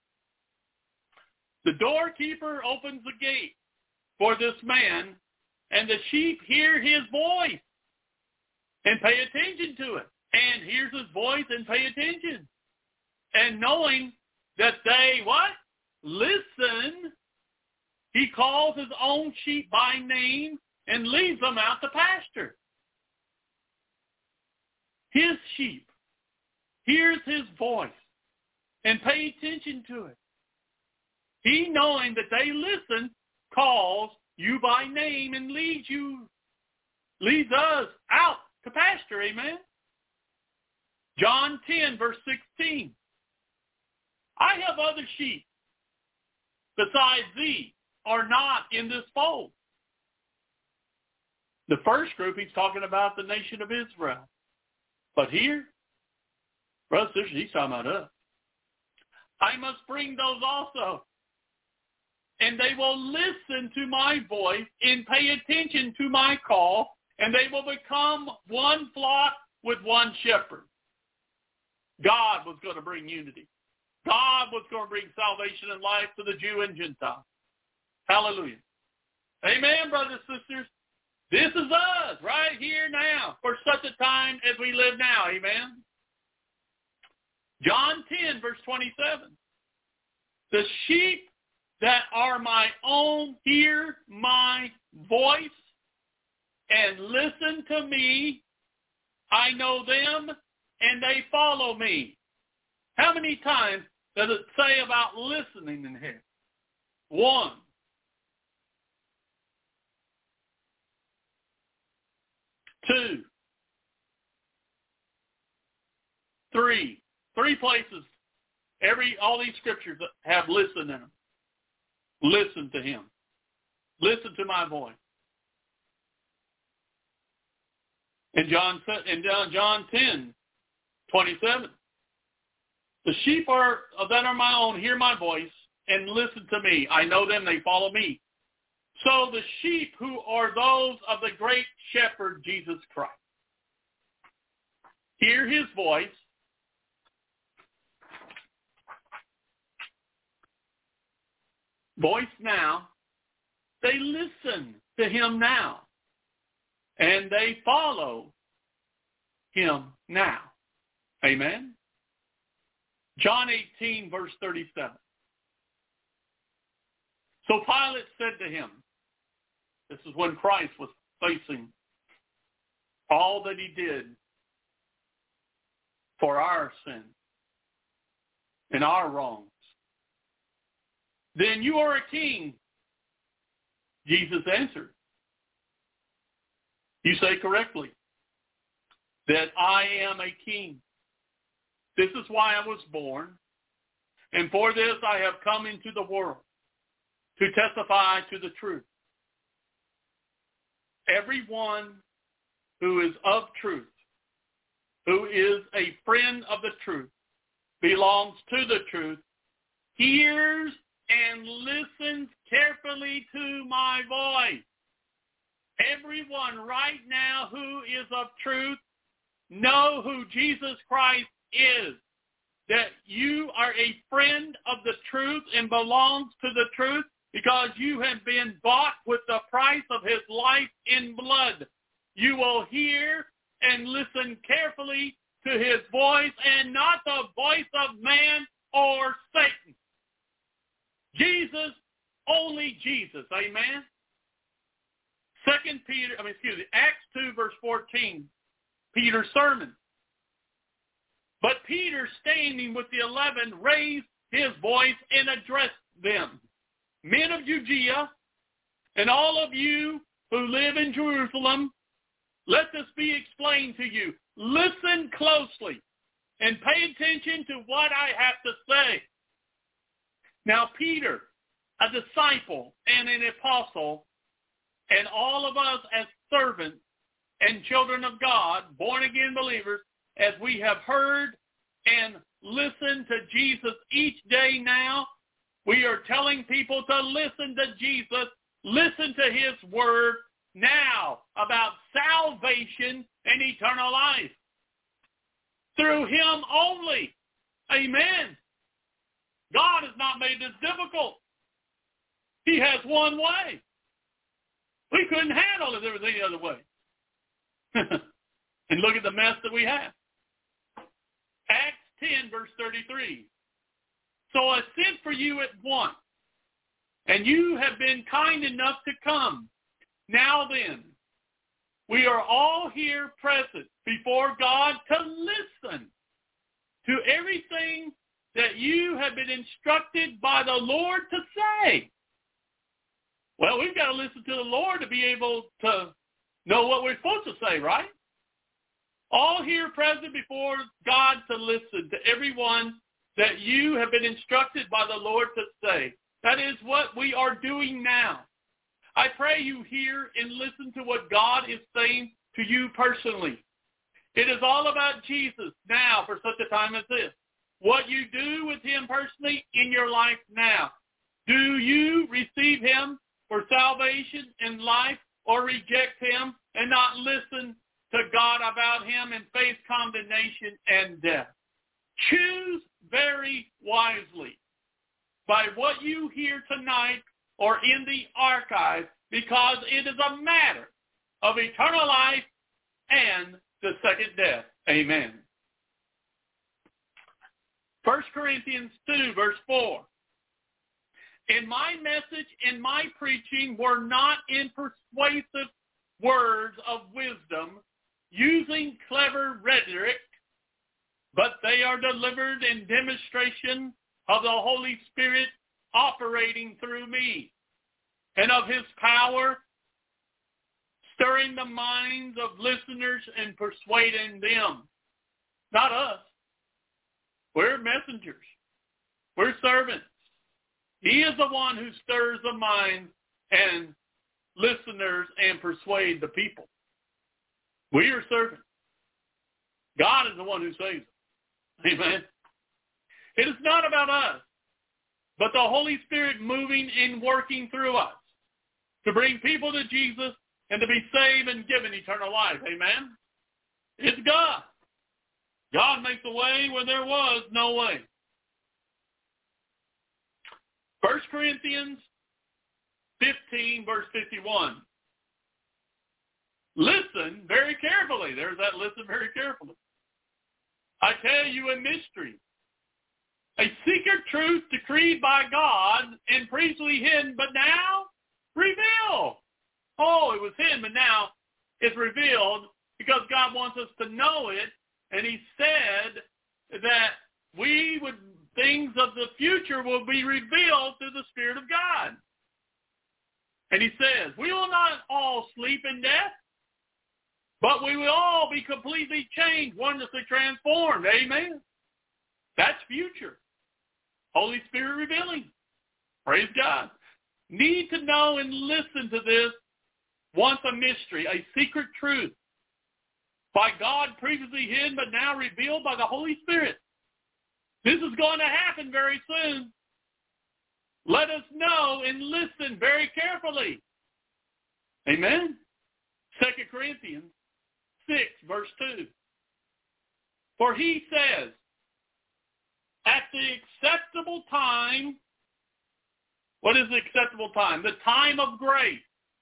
The doorkeeper opens the gate for this man, and the sheep hear his voice and pay attention to it. And hears his voice and pay attention. And knowing that they, what? Listen, he calls his own sheep by name and leads them out to pasture. His sheep hears his voice and pay attention to it. He, knowing that they listen, calls you by name and leads us out to pasture. Amen. John 10, verse 16. I have other sheep besides thee, are not in this fold. The first group, he's talking about the nation of Israel. But here, brothers and sisters, he's talking about us. I must bring those also. And they will listen to my voice and pay attention to my call, and they will become one flock with one shepherd. God was going to bring unity. God was going to bring salvation and life to the Jew and Gentile. Hallelujah. Amen, brothers and sisters. This is us right here now for such a time as we live now. Amen. John 10, verse 27. The sheep that are my own hear my voice and listen to me. I know them and they follow me. How many times does it say about listening in here? 1. 2. 3. 3 places. All these scriptures have listen in them. Listen to him. Listen to my voice. In John 10:27, the sheep that are my own hear my voice and listen to me. I know them, they follow me. So the sheep who are those of the great shepherd, Jesus Christ, hear his voice. Voice now. They listen to him now. And they follow him now. Amen. John 18, verse 37. So Pilate said to him, this is when Christ was facing all that he did for our sin and our wrongs. Then you are a king. Jesus answered, you say correctly that I am a king. This is why I was born, and for this I have come into the world, to testify to the truth. Everyone who is of truth, who is a friend of the truth, belongs to the truth, hears and listens carefully to my voice. Everyone right now who is of truth, know who Jesus Christ is, that you are a friend of the truth and belongs to the truth because you have been bought with the price of his life in blood. You will hear and listen carefully to his voice and not the voice of man or Satan. Jesus, only Jesus. Amen. Acts 2, verse 14, Peter's sermon. But Peter, standing with the 11, raised his voice and addressed them. Men of Judea, and all of you who live in Jerusalem, let this be explained to you. Listen closely and pay attention to what I have to say. Now Peter, a disciple and an apostle, and all of us as servants and children of God, born-again believers, as we have heard and listened to Jesus each day now, we are telling people to listen to Jesus, listen to his word now about salvation and eternal life. Through him only. Amen. God has not made this difficult. He has one way. We couldn't handle it if there was any other way. And look at the mess that we have. Acts 10, verse 33. So I sent for you at once, and you have been kind enough to come. Now then, we are all here present before God to listen to everything that you have been instructed by the Lord to say. Well, we've got to listen to the Lord to be able to know what we're supposed to say, right? All here present before God to listen to everyone that you have been instructed by the Lord to say. That is what we are doing now. I pray you hear and listen to what God is saying to you personally. It is all about Jesus now for such a time as this. What you do with him personally in your life now. Do you receive him for salvation and life, or reject him and not listen to God about him and face condemnation and death? Choose very wisely by what you hear tonight or in the archive, because it is a matter of eternal life and the second death. Amen. 1 Corinthians 2, verse 4. And my message and my preaching were not in persuasive words of wisdom, using clever rhetoric, but they are delivered in demonstration of the Holy Spirit operating through me, and of his power, stirring the minds of listeners and persuading them. Not us. We're messengers. We're servants. He is the one who stirs the mind and listeners and persuade the people. We are servants. God is the one who saves us. Amen. It is not about us, but the Holy Spirit moving and working through us to bring people to Jesus and to be saved and given eternal life. Amen. It's God. God makes a way where there was no way. 1 Corinthians 15, verse 51. Listen very carefully. There's that listen very carefully. I tell you a mystery. A secret truth decreed by God and previously hidden, but now revealed. Oh, it was hidden, but now it's revealed because God wants us to know it. And he said that things of the future will be revealed through the Spirit of God. And he says, we will not all sleep in death, but we will all be completely changed, wonderfully transformed. Amen. That's future. Holy Spirit revealing. Praise God. Need to know and listen to this once a mystery, a secret truth. By God previously hidden, but now revealed by the Holy Spirit. This is going to happen very soon. Let us know and listen very carefully. Amen. 2 Corinthians 6, verse 2. For he says, at the acceptable time, what is the acceptable time? The time of grace.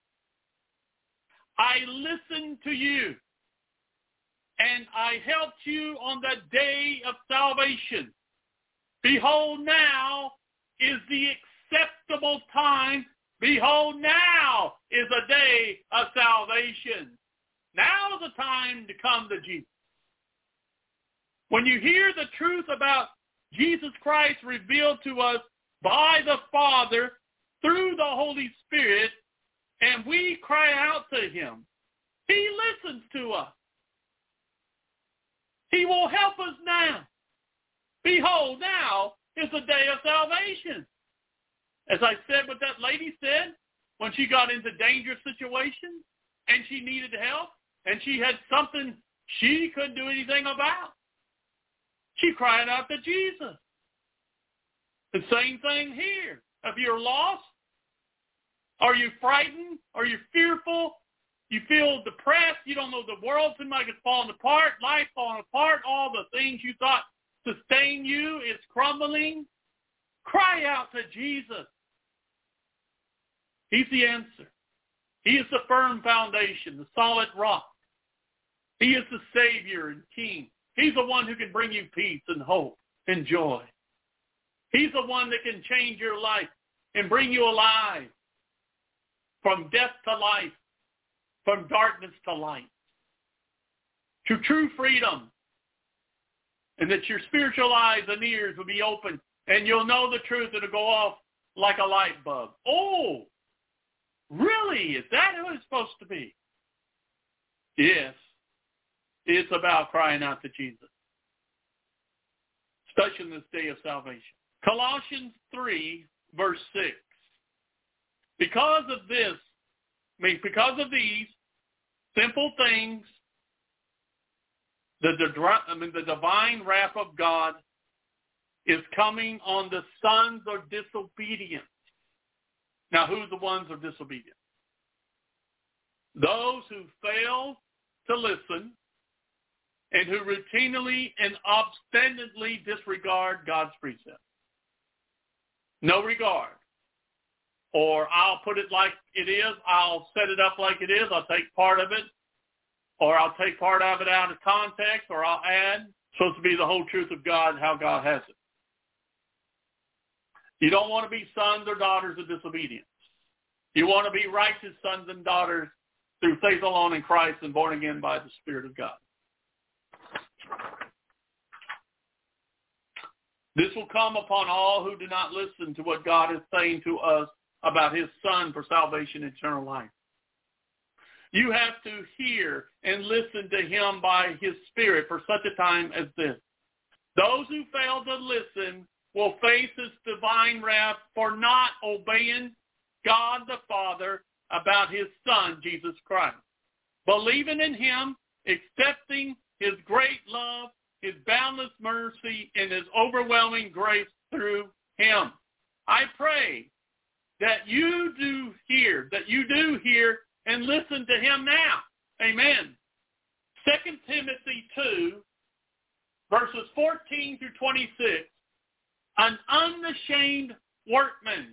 I listened to you, and I helped you on the day of salvation. Behold, now is the acceptable time. Behold, now is the day of salvation. Now is the time to come to Jesus. When you hear the truth about Jesus Christ revealed to us by the Father through the Holy Spirit, and we cry out to him, he listens to us. He will help us now. Behold, now is the day of salvation. As I said, what that lady said, when she got into dangerous situations and she needed help and she had something she couldn't do anything about, she cried out to Jesus. The same thing here. If you're lost, are you frightened? Are you fearful? You feel depressed. You don't know the world seems like it's falling apart. Life falling apart. All the things you thought sustain you is crumbling. Cry out to Jesus. He's the answer. He is the firm foundation, the solid rock. He is the Savior and King. He's the one who can bring you peace and hope and joy. He's the one that can change your life and bring you alive from death to life, from darkness to light, to true freedom, and that your spiritual eyes and ears will be open, and you'll know the truth. It'll go off like a light bulb. Oh, really? Is that who it's supposed to be? Yes. It's about crying out to Jesus, especially in this day of salvation. Colossians 3, verse 6. Because of these simple things, the divine wrath of God is coming on the sons of disobedience. Now, who's the ones of disobedience? Those who fail to listen and who routinely and obstinately disregard God's precepts. No regard. Or I'll put it like it is. I'll set it up like it is. I'll take part of it. Or I'll take part of it out of context. Or I'll add. It's supposed to be the whole truth of God and how God has it. You don't want to be sons or daughters of disobedience. You want to be righteous sons and daughters through faith alone in Christ and born again by the Spirit of God. This will come upon all who do not listen to what God is saying to us about his Son for salvation and eternal life. You have to hear and listen to him by his Spirit for such a time as this. Those who fail to listen will face his divine wrath for not obeying God the Father about his Son, Jesus Christ. Believing in him, accepting his great love, his boundless mercy, and his overwhelming grace through him. I pray that you do hear and listen to him now. Amen. 2 Timothy 2, verses 14 through 26, an unashamed workman.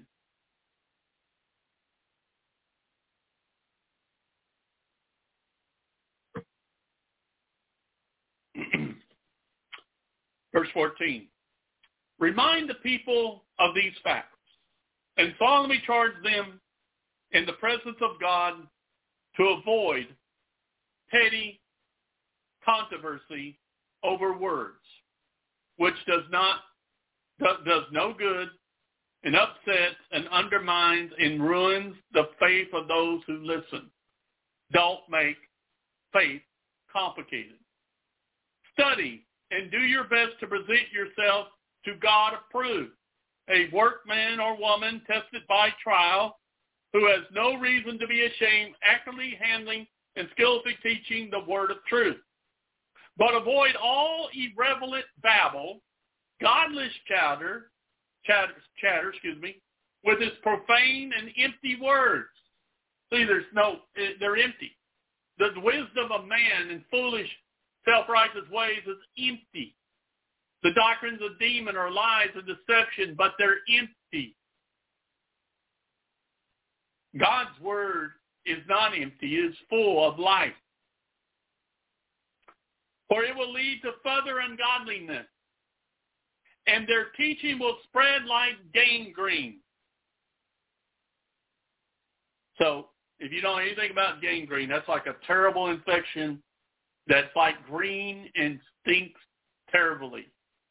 Verse 14. Remind the people of these facts and solemnly charge them in the presence of God to avoid petty controversy over words, which does no good and upsets and undermines and ruins the faith of those who listen. Don't make faith complicated. Study and do your best to present yourself to God approved, a workman or woman tested by trial, who has no reason to be ashamed, accurately handling and skillfully teaching the word of truth. But avoid all irrelevant babble, godless chatter, with its profane and empty words. See, they're empty. The wisdom of man and foolish, self-righteous ways is empty. The doctrines of demon are lies and deception, but they're empty. God's word is not empty. It is full of life. For it will lead to further ungodliness, and their teaching will spread like gangrene. So, if you don't know anything about gangrene, that's like a terrible infection that's like green and stinks terribly.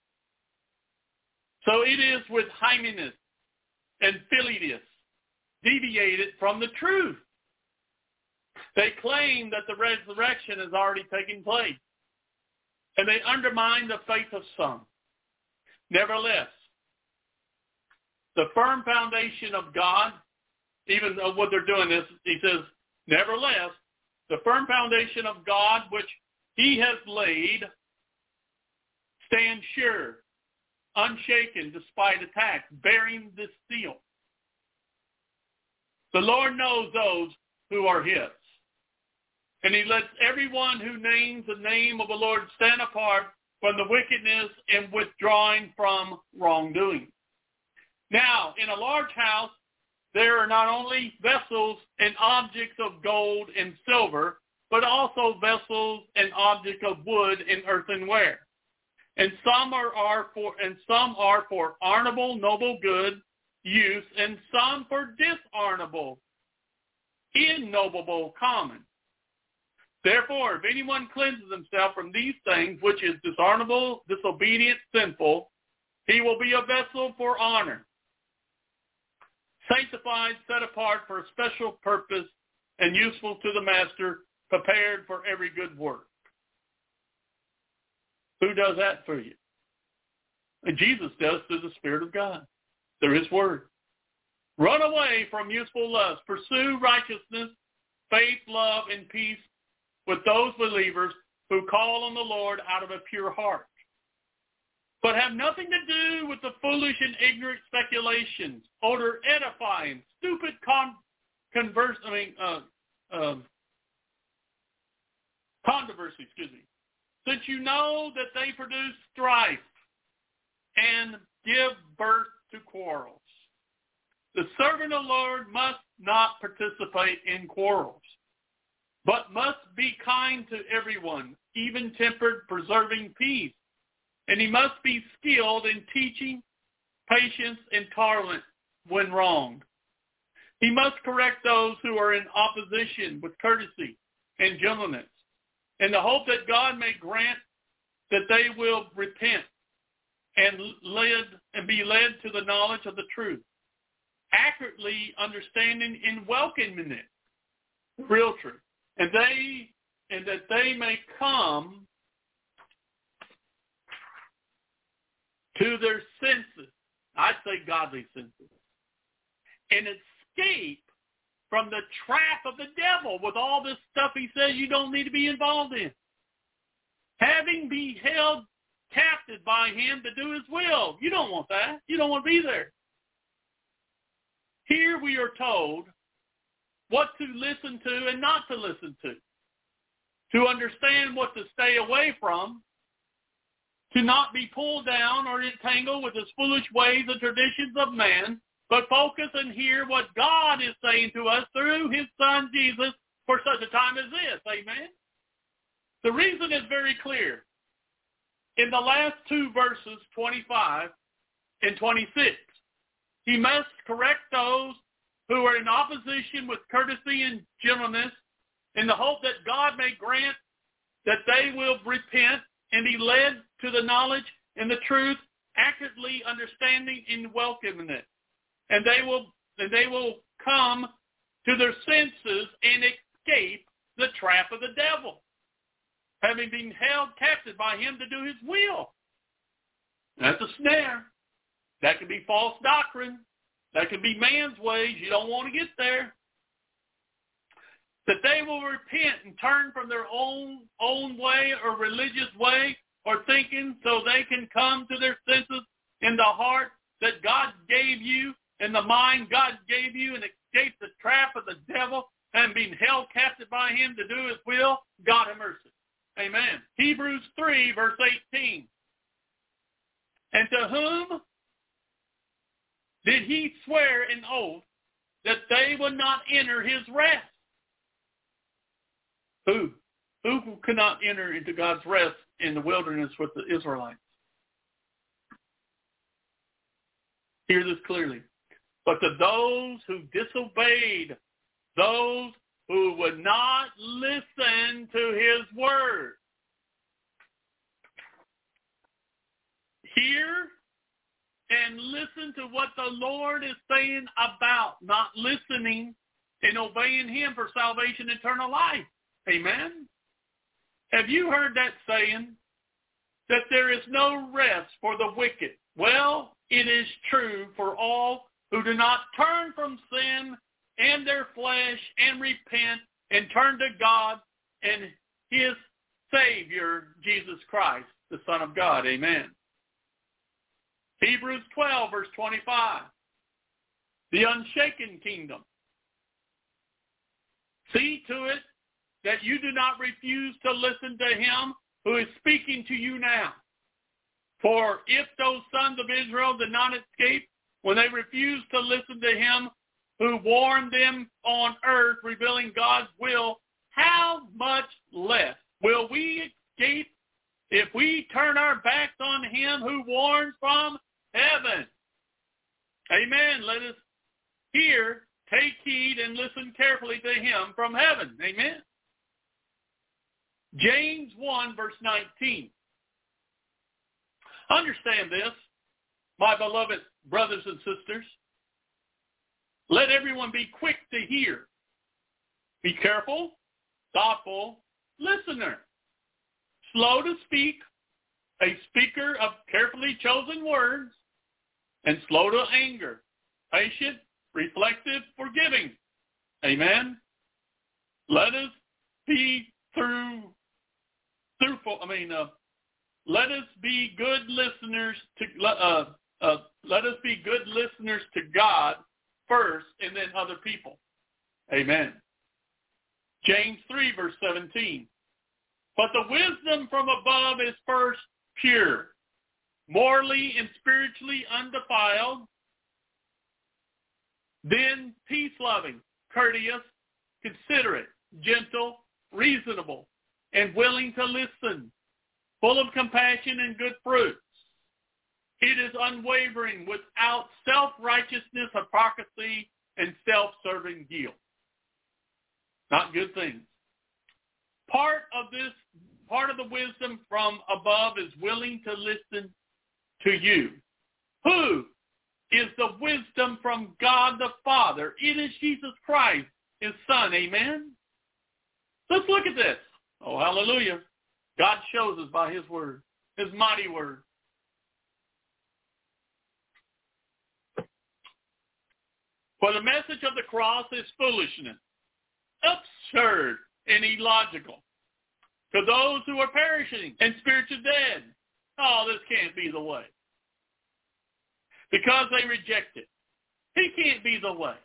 So it is with Hymenaeus and Philetus, deviated from the truth. They claim that the resurrection has already taken place, and they undermine the faith of some. Nevertheless, the firm foundation of God, even though what they're doing is, he says, nevertheless, the firm foundation of God which he has laid stands sure, unshaken despite attacks, bearing this seal. The Lord knows those who are his, and he lets everyone who names the name of the Lord stand apart from the wickedness and withdrawing from wrongdoing. Now, in a large house, there are not only vessels and objects of gold and silver, but also vessels and objects of wood and earthenware. And some are for honorable, noble good use, and some for dishonorable, ignoble, common. Therefore, if anyone cleanses himself from these things, which is dishonorable, disobedient, sinful, he will be a vessel for honor, sanctified, set apart for a special purpose, and useful to the master, prepared for every good work. Who does that for you? And Jesus does through the Spirit of God, through his word. Run away from useful lust. Pursue righteousness, faith, love, and peace with those believers who call on the Lord out of a pure heart. But have nothing to do with the foolish and ignorant speculations, or edifying, stupid controversy, since you know that they produce strife and give birth to quarrels. The servant of the Lord must not participate in quarrels, but must be kind to everyone, even-tempered, preserving peace. And he must be skilled in teaching, patience, and tolerant when wronged. He must correct those who are in opposition with courtesy and gentleness, in the hope that God may grant that they will repent and be led to the knowledge of the truth, accurately understanding and welcoming it, real truth, and that they may come to their senses I'd say godly senses, and escape from the trap of the devil with all this stuff he says you don't need to be involved in. Having been held captive by him to do his will. You don't want that. You don't want to be there. Here we are told what to listen to and not to listen to understand what to stay away from, to not be pulled down or entangled with the foolish ways and traditions of man, but focus and hear what God is saying to us through his Son Jesus for such a time as this. Amen? The reason is very clear. In the last two verses, 25 and 26, he must correct those who are in opposition with courtesy and gentleness in the hope that God may grant that they will repent and be led to the knowledge and the truth, accurately understanding and welcoming it. And they will come to their senses and escape the trap of the devil, having been held captive by him to do his will. That's a snare. That could be false doctrine. That could be man's ways. You don't want to get there. That they will repent and turn from their own way or religious way or thinking, so they can come to their senses in the heart that God gave you and the mind God gave you and escape the trap of the devil and being held captive by him to do his will. God have mercy. Amen. Hebrews 3, verse 18. And to whom did he swear an oath that they would not enter his rest? Who? Who could not enter into God's rest in the wilderness with the Israelites? Hear this clearly. But to those who disobeyed, those who would not listen to his word. Hear and listen to what the Lord is saying about not listening and obeying him for salvation, eternal life. Amen? Have you heard that saying that there is no rest for the wicked? Well, it is true for all who do not turn from sin and their flesh and repent and turn to God and his Savior, Jesus Christ, the Son of God. Amen. Hebrews 12, verse 25. The unshaken kingdom. See to it that you do not refuse to listen to him who is speaking to you now. For if those sons of Israel did not escape when they refused to listen to him who warned them on earth, revealing God's will, how much less will we escape if we turn our backs on him who warns from heaven? Amen. Let us hear, take heed, and listen carefully to him from heaven. Amen. James 1, verse 19. Understand this, my beloved brothers and sisters. Let everyone be quick to hear. Be careful, thoughtful, listener. Slow to speak, a speaker of carefully chosen words, and slow to anger, patient, reflective, forgiving. Amen. Let us be let us be good listeners to let us be good listeners to God first, and then other people. Amen. James 3, verse 17. But the wisdom from above is first pure, morally and spiritually undefiled, then peace-loving, courteous, considerate, gentle, reasonable, and willing to listen, full of compassion and good fruits. It is unwavering, without self-righteousness, hypocrisy, and self-serving guilt. Not good things. Part of the wisdom from above is willing to listen to you. Who is the wisdom from God the Father? It is Jesus Christ, his Son. Amen? Let's look at this. Oh, hallelujah. God shows us by his word, his mighty word. For the message of the cross is foolishness, absurd and illogical to those who are perishing and spiritually dead. Oh, this can't be the way. Because they reject it. He can't be the way.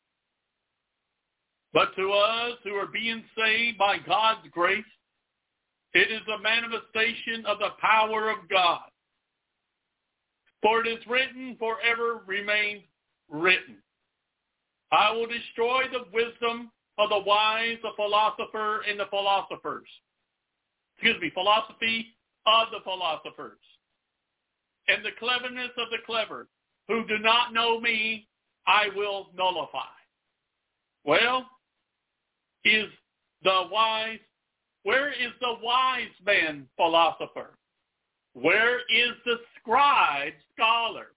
But to us who are being saved by God's grace, it is a manifestation of the power of God. For it is written, forever remains written. I will destroy the wisdom of the wise, the philosopher, and the philosophers. Philosophy of the philosophers. And the cleverness of the clever, who do not know me, I will nullify. Well, where is the wise man philosopher? Where is the scribe scholar?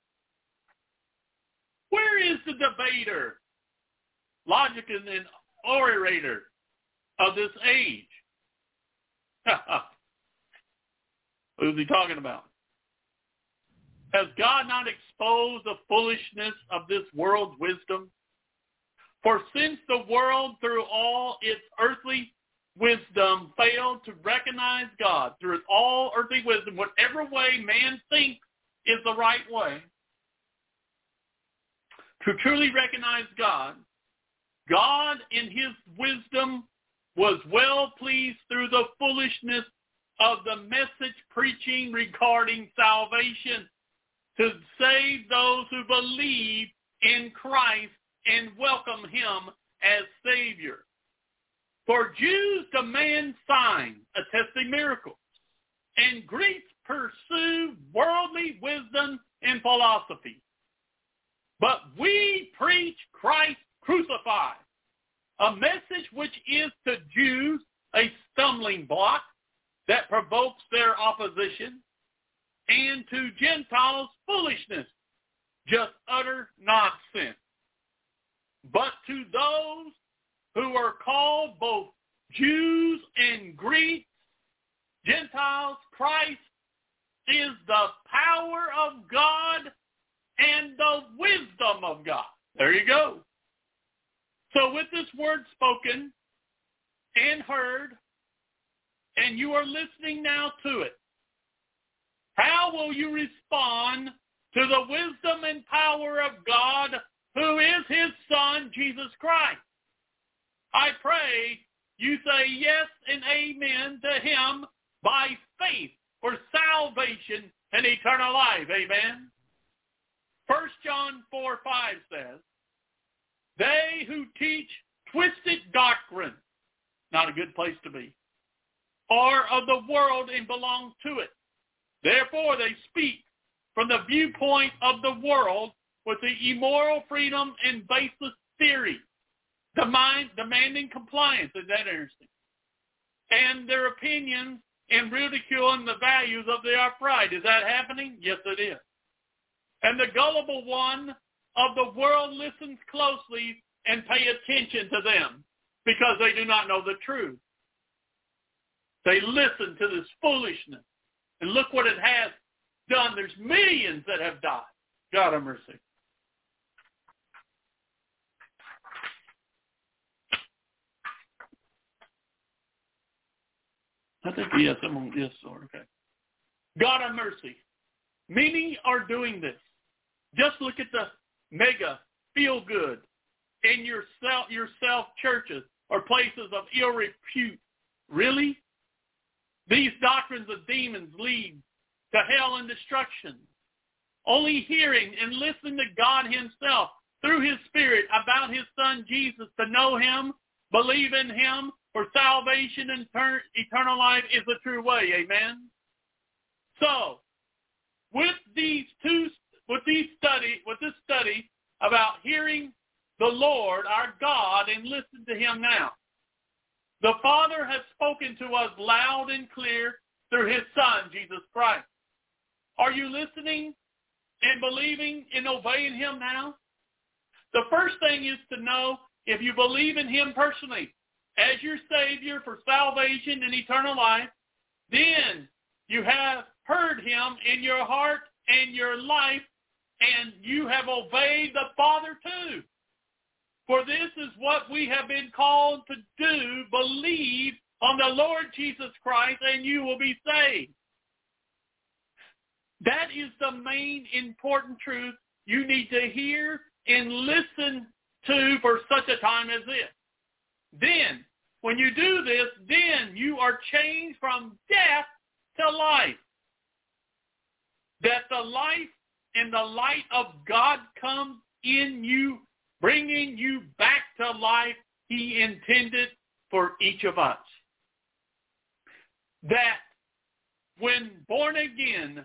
Where is the debater, logician and orator of this age? Who's he talking about? Has God not exposed the foolishness of this world's wisdom? For since the world through all its earthly wisdom failed to recognize God, through all earthly wisdom, whatever way man thinks is the right way, to truly recognize God, God in his wisdom was well pleased through the foolishness of the message preaching regarding salvation to save those who believe in Christ and welcome him as Savior. For Jews demand signs attesting miracles, and Greeks pursue worldly wisdom and philosophy. But we preach Christ crucified, a message which is to Jews a stumbling block that provokes their opposition, and to Gentiles foolishness, just utter nonsense. But to those who are called both Jews and Greeks, Gentiles, Christ is the power of God and the wisdom of God. There you go. So with this word spoken and heard, and you are listening now to it, how will you respond to the wisdom and power of God, who is his Son, Jesus Christ? I pray you say yes and amen to him by faith for salvation and eternal life. Amen. 1 John 4:5 says, they who teach twisted doctrine, not a good place to be, are of the world and belong to it. Therefore, they speak from the viewpoint of the world with the immoral freedom and baseless theory, demanding compliance. Is that interesting? And their opinions and ridiculing the values of the upright. Is that happening? Yes, it is. And the gullible one of the world listens closely and pay attention to them because they do not know the truth. They listen to this foolishness. And look what it has done. There's millions that have died. God have mercy. I think yes, I'm on this. Okay. God have mercy. Many are doing this. Just look at the mega feel-good in your self churches or places of ill repute. Really? These doctrines of demons lead to hell and destruction. Only hearing and listening to God himself through his Spirit about his Son Jesus, to know him, believe in him for salvation and eternal life is the true way. Amen? So, with this study about hearing the Lord, our God, and listen to him now. The Father has spoken to us loud and clear through his Son, Jesus Christ. Are you listening and believing and obeying him now? The first thing is to know if you believe in him personally as your Savior for salvation and eternal life, then you have heard him in your heart and your life, and you have obeyed the Father too. For this is what we have been called to do, believe on the Lord Jesus Christ, and you will be saved. That is the main important truth you need to hear and listen to for such a time as this. Then, when you do this, then you are changed from death to life. That the life and the light of God comes in you, bringing you back to life He intended for each of us. That when born again,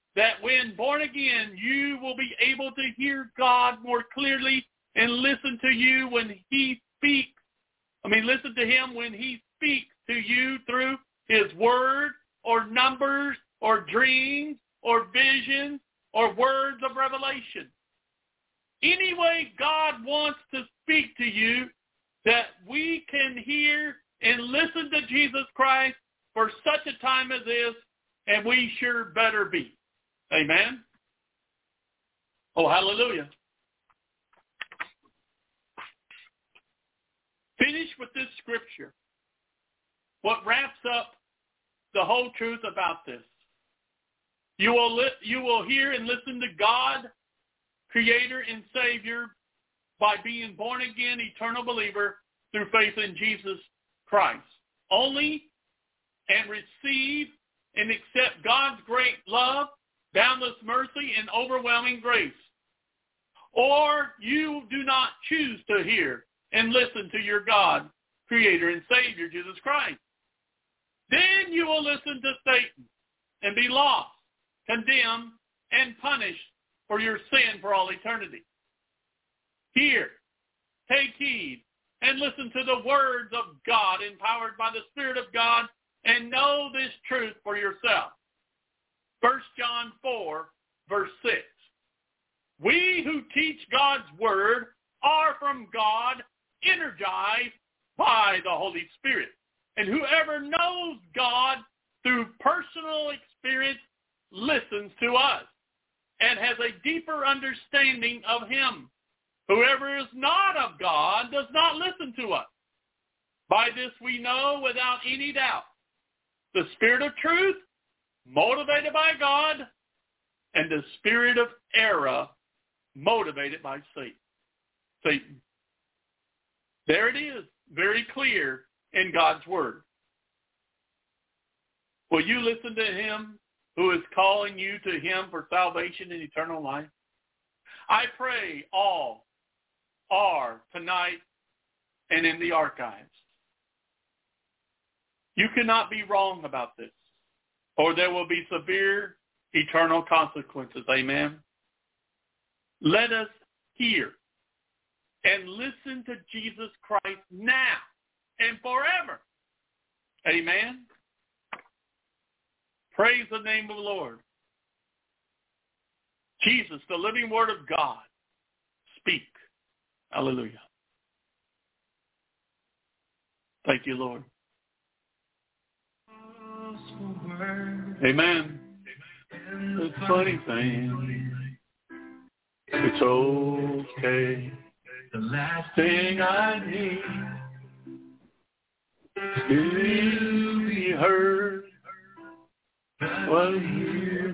you will be able to hear God more clearly and listen to you when He speaks. Listen to Him when He speaks to you through His Word or numbers or dreams or visions or words of revelation. Any way God wants to speak to you, that we can hear and listen to Jesus Christ for such a time as this, and we sure better be. Amen? Oh, hallelujah. Finish with this scripture. What wraps up the whole truth about this. You will hear and listen to God, Creator and Savior, by being born again, eternal believer through faith in Jesus Christ. Only and receive and accept God's great love, boundless mercy, and overwhelming grace. Or you do not choose to hear and listen to your God, Creator and Savior, Jesus Christ. Then you will listen to Satan and be lost, condemned, and punished for your sin for all eternity. Hear, take heed, and listen to the words of God empowered by the Spirit of God, and know this truth for yourself. 1 John 4, verse 6. We who teach God's word are from God, energized by the Holy Spirit. And whoever knows God through personal experience listens to us and has a deeper understanding of Him. Whoever is not of God does not listen to us. By this we know without any doubt the spirit of truth, motivated by God, and the spirit of error, motivated by Satan. There it is, very clear in God's word. Will you listen to Him who is calling you to Him for salvation and eternal life? I pray all are tonight and in the archives. You cannot be wrong about this, or there will be severe eternal consequences. Amen. Let us hear and listen to Jesus Christ now and forever. Amen. Praise the name of the Lord. Jesus, the living word of God, speak. Hallelujah. Thank you, Lord. Amen. It's a funny thing. It's okay. The last thing I need is to be heard. Well, here,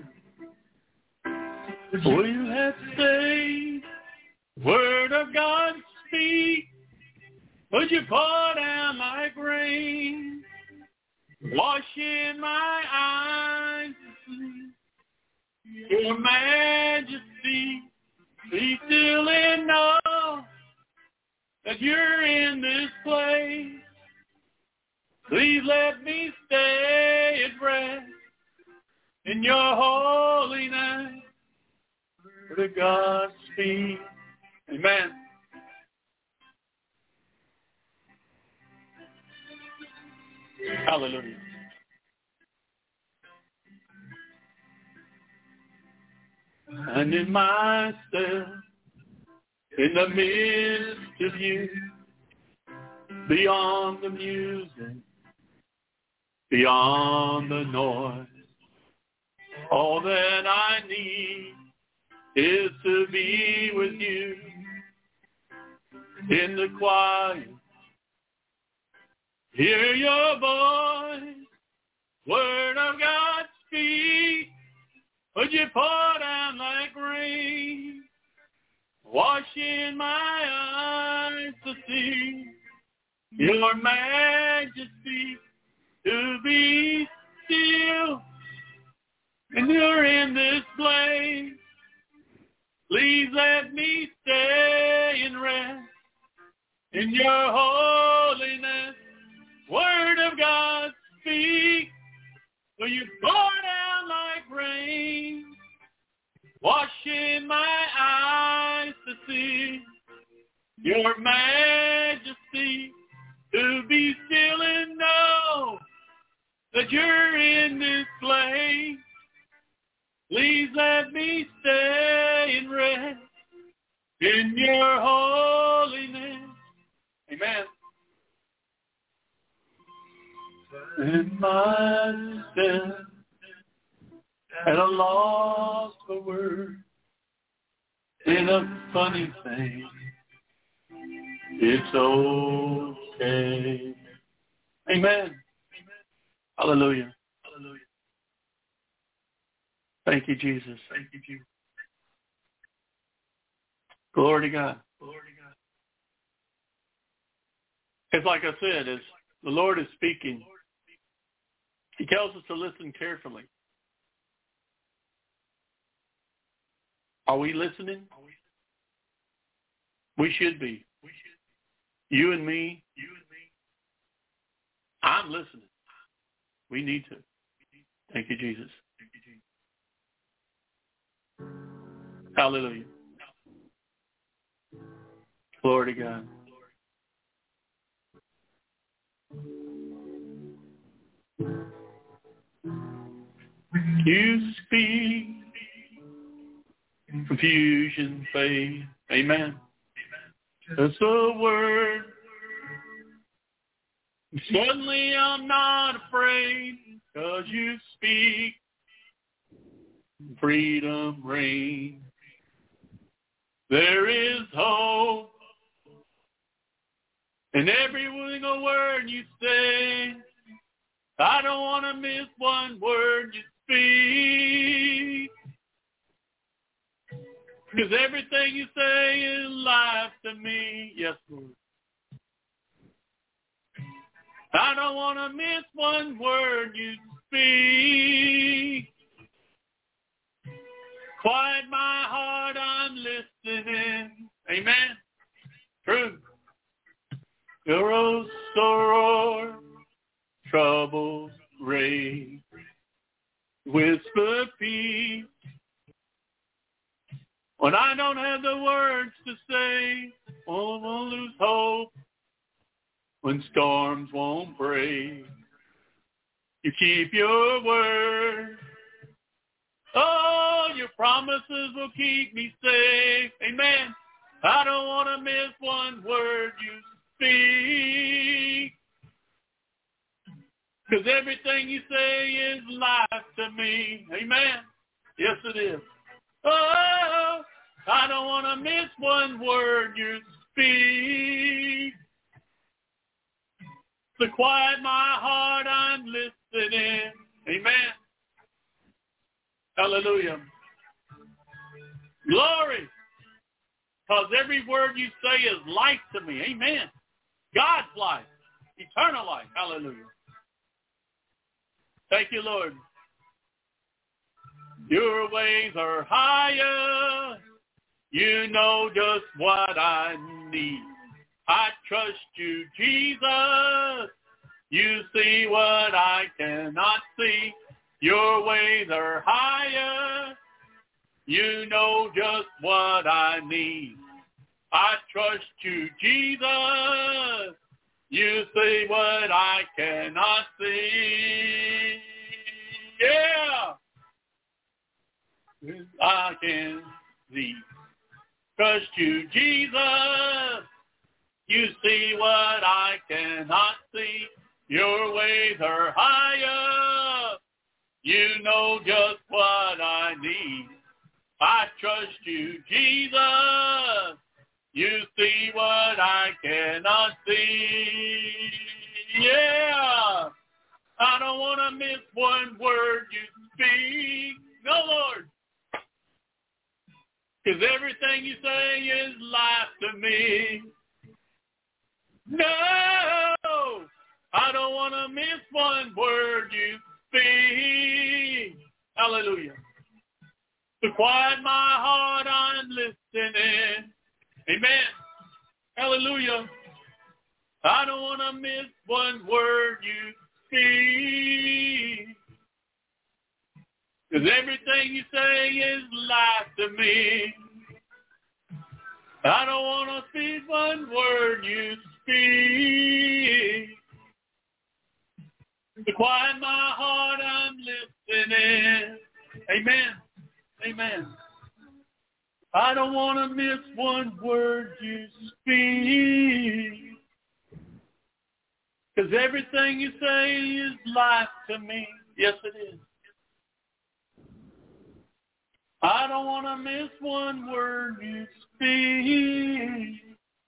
will you have to say, word of God speak? Would you pour down like rain, washing my eyes to see your majesty? Be still and know that you're in this place. Please let me stay at rest in your holy name. To God speak. Amen. Hallelujah. And in myself, in the midst of you, beyond the music, beyond the noise, all that I need is to be with you. in the quiet. Hear your voice, word of God speak. Would you pour down like rain, washing my eyes to see your majesty, to be still. And you're in this place. Please let me stay and rest in your holiness. Word of God speak. Will you pour down like rain, washing my eyes to see your majesty, to be still and know that you're in this place. Please let me stay and rest in your holiness. Amen. And my steps at a loss for words, in a funny thing, it's okay. Amen. Hallelujah. Hallelujah. Thank you, Jesus. Thank you, Jesus. Glory to God. Glory to God. It's like I said, as the Lord is speaking, He tells us to listen carefully. Are we listening? We should be. You and me. I'm listening. We need to. Thank you, Jesus. Hallelujah. Glory to God. You speak, confusion fade. Amen. That's a word. Suddenly I'm not afraid, 'cause you speak. Freedom reigns. There is hope in every single word you say. I don't want to miss one word you speak, 'cause everything you say is life to me. Yes, Lord. I don't want to miss one word you speak. Quiet my heart, I'm listening. Amen. True. Your sorrow, troubles rage, whisper peace. When I don't have the words to say, oh, we'll lose hope. When storms won't break, you keep your word. Oh, your promises will keep me safe. Amen. I don't want to miss one word you speak, 'cause everything you say is life to me. Amen. Yes, it is. Oh, I don't want to miss one word you speak. To quiet my heart, I'm listening. Amen. Hallelujah. Glory. Because every word you say is life to me. Amen. God's life. Eternal life. Hallelujah. Thank you, Lord. Your ways are higher. You know just what I need. I trust you, Jesus. You see what I cannot see. Your ways are higher. You know just what I need. I trust you, Jesus. You see what I cannot see. Yeah. I can see. Trust you, Jesus. You see what I cannot see. Your ways are higher. You know just what I need. I trust you, Jesus. You see what I cannot see. Yeah. I don't want to miss one word you speak. No, Lord. Because everything you say is life to me. No, I don't want to miss one word you speak. Hallelujah. To quiet my heart, I'm listening. Amen. Hallelujah. I don't want to miss one word you speak. Because everything you say is life to me. I don't want to speak one word you speak. To quiet my heart, I'm listening. Amen. Amen. I don't want to miss one word you speak. Because everything you say is life to me. Yes, it is. I don't want to miss one word you speak.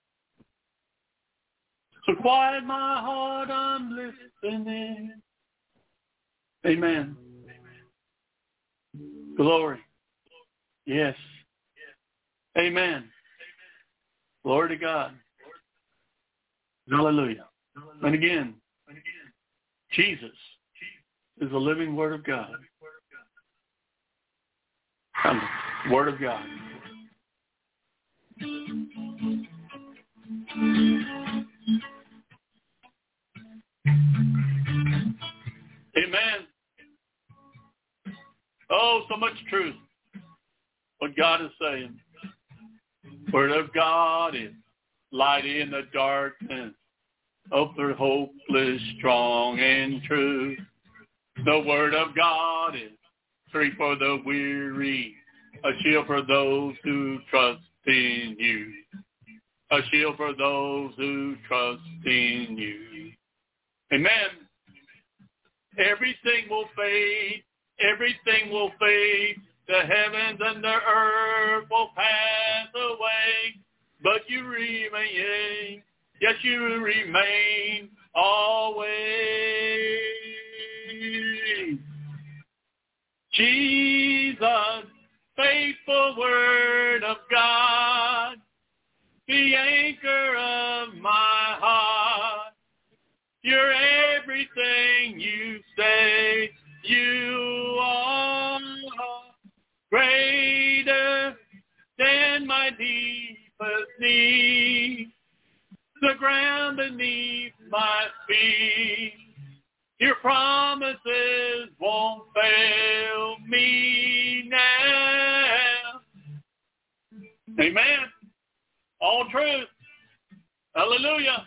So quiet my heart, I'm listening. Amen. Glory. Yes. Amen. Glory to God. Hallelujah. And again, Jesus is the living Word of God. Word of God. Amen. Oh, so much truth. What God is saying. Word of God is light in the darkness. Hope for hopeless, strong and true. The Word of God is strength for the weary, a shield for those who trust in you. A shield for those who trust in you. Amen. Everything will fade. Everything will fade. The heavens and the earth will pass away. But you remain. Yes, you remain always. Jesus, faithful Word of God, the anchor of my heart. You're everything you say you are. Greater than my deepest need. The ground beneath my feet. Your promises won't fail me now. Amen. All truth. Hallelujah.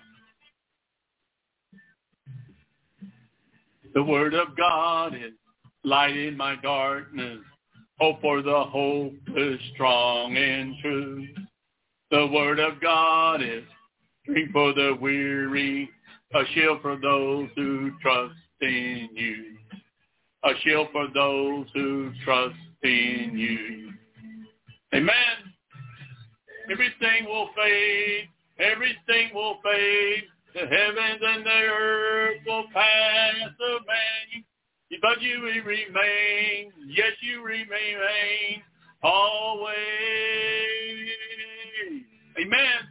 The Word of God is light in my darkness. Hope for the hopeless, strong and true. The Word of God is strength for the weary, a shield for those who trust in you. A shield for those who trust in you. Amen. Everything will fade. Everything will fade. The heavens and the earth will pass away. But you will remain. Yes, you remain always. Amen.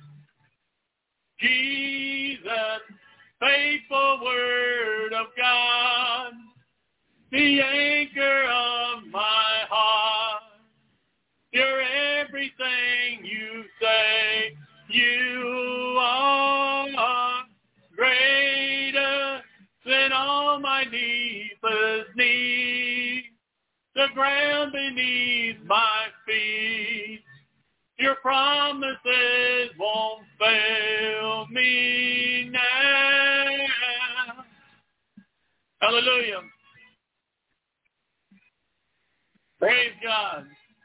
Jesus, faithful Word of God, the anchor of my heart. You're everything you say you are. Greater than all my deepest needs. The ground beneath my feet. Your promises won't fail me now. Hallelujah. Praise God.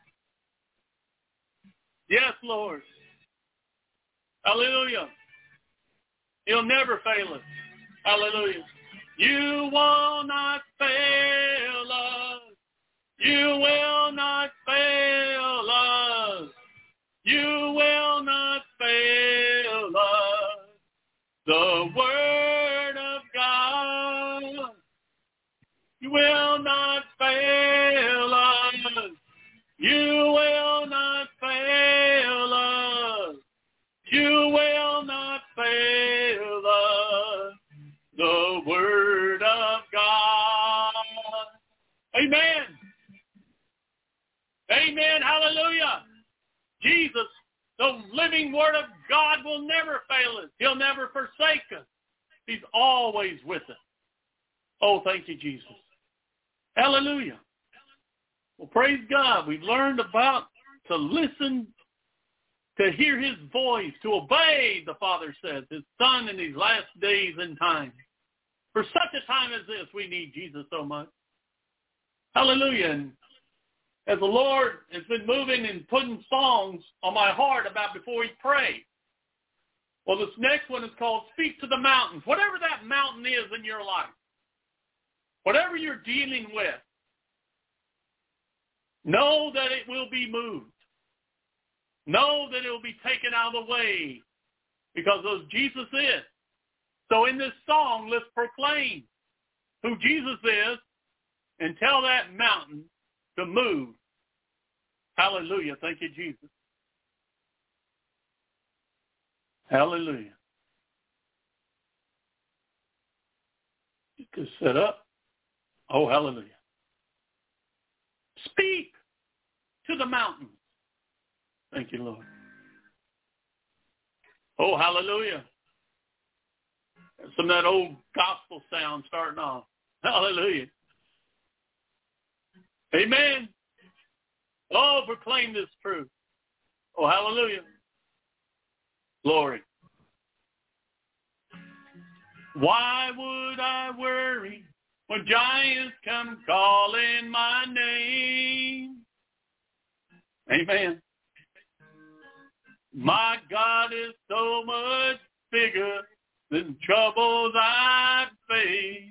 Yes, Lord. Hallelujah. He'll never fail us. Hallelujah. You will not fail us. You will not fail us. You will not fail the word of God. You will not fail us. You will not fail us. You will not fail us. The word of God. Amen. Amen. Hallelujah. Jesus, the living word of God, will never fail us. He'll never forsake us. He's always with us. Oh, thank you, Jesus. Hallelujah. Well, praise God. We've learned about to listen, to hear his voice, to obey, the Father says, his Son in these last days and times. For such a time as this, we need Jesus so much. Hallelujah. And as the Lord has been moving and putting songs on my heart about before we pray, well, this next one is called Speak to the Mountains. Whatever that mountain is in your life, whatever you're dealing with, know that it will be moved. Know that it will be taken out of the way because of Jesus is. So in this song, let's proclaim who Jesus is and tell that mountain to move. Hallelujah. Thank you, Jesus. Hallelujah. Just set up. Oh, hallelujah. Speak to the mountains. Thank you, Lord. Oh, hallelujah. Some of that old gospel sound starting off. Hallelujah. Amen. Oh, proclaim this truth. Oh, hallelujah. Glory. Why would I worry when giants come calling my name? Amen. My God is so much bigger than troubles I face.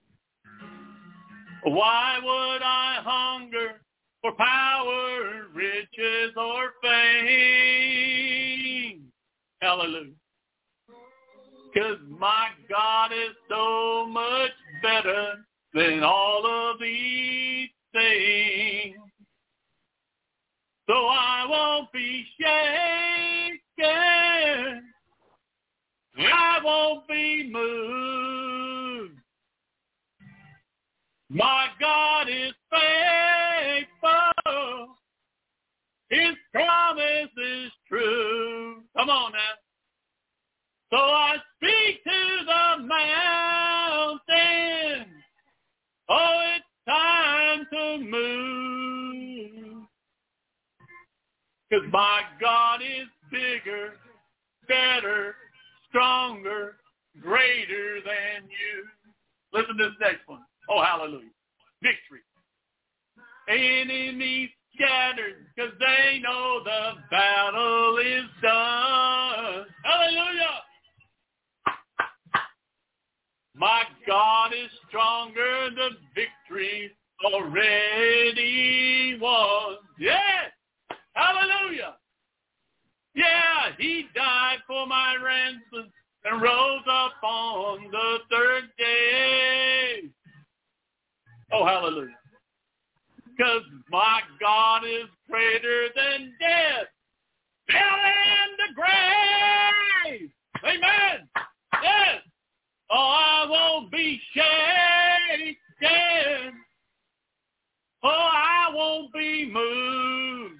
Why would I hunger for power, riches, or fame? Hallelujah. Because my God is so much better than all of these things. So I won't be shaken. I won't be moved. My God is faithful. His promise is true. Come on now. So I speak to the mountain. Oh, it's time to move. Because my God is bigger, better, stronger, greater than you. Listen to this next one. Oh, hallelujah. Victory. Enemies scattered because they know the battle is done. Hallelujah. My God is stronger. The victory's already won. Yes. Hallelujah. Yeah, he died for my ransom and rose up on the third day. Oh, hallelujah. Because my God is greater than death, hell, and the grave. Amen. Yes. Oh, I won't be shaken. Oh, I won't be moved.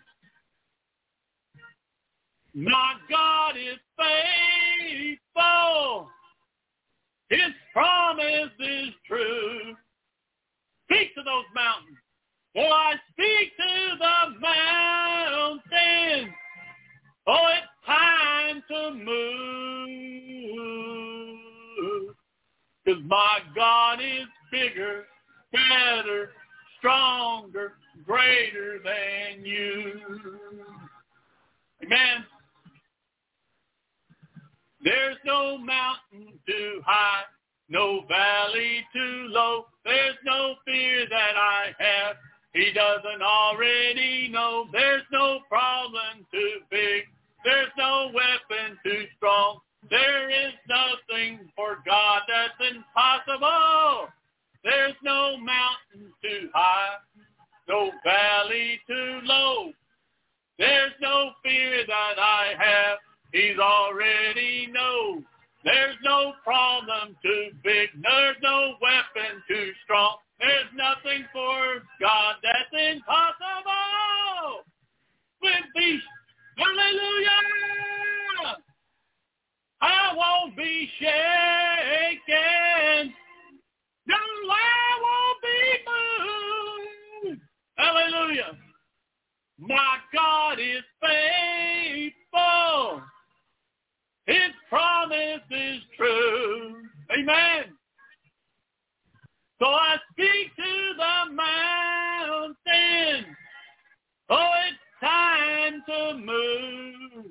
My God is faithful. His promise is true. Speak to those mountains. Oh, I speak to the mountains. Oh, it's time to move. Because my God is bigger, better, stronger, greater than you. Amen. There's no mountain too high, no valley too low. There's no fear that I have he doesn't already know. There's no problem too big. There's no weapon too strong There is nothing for God that's impossible. There's no mountain too high, no valley too low. There's no fear that I have, He's already knows. There's no problem too big, there's no weapon too strong. There's nothing for God that's impossible. With these, hallelujah, I won't be shaken. No, I won't be moved. Hallelujah. My God is faithful. His promise is true. Amen. So I speak to the mountain. Oh, it's time to move.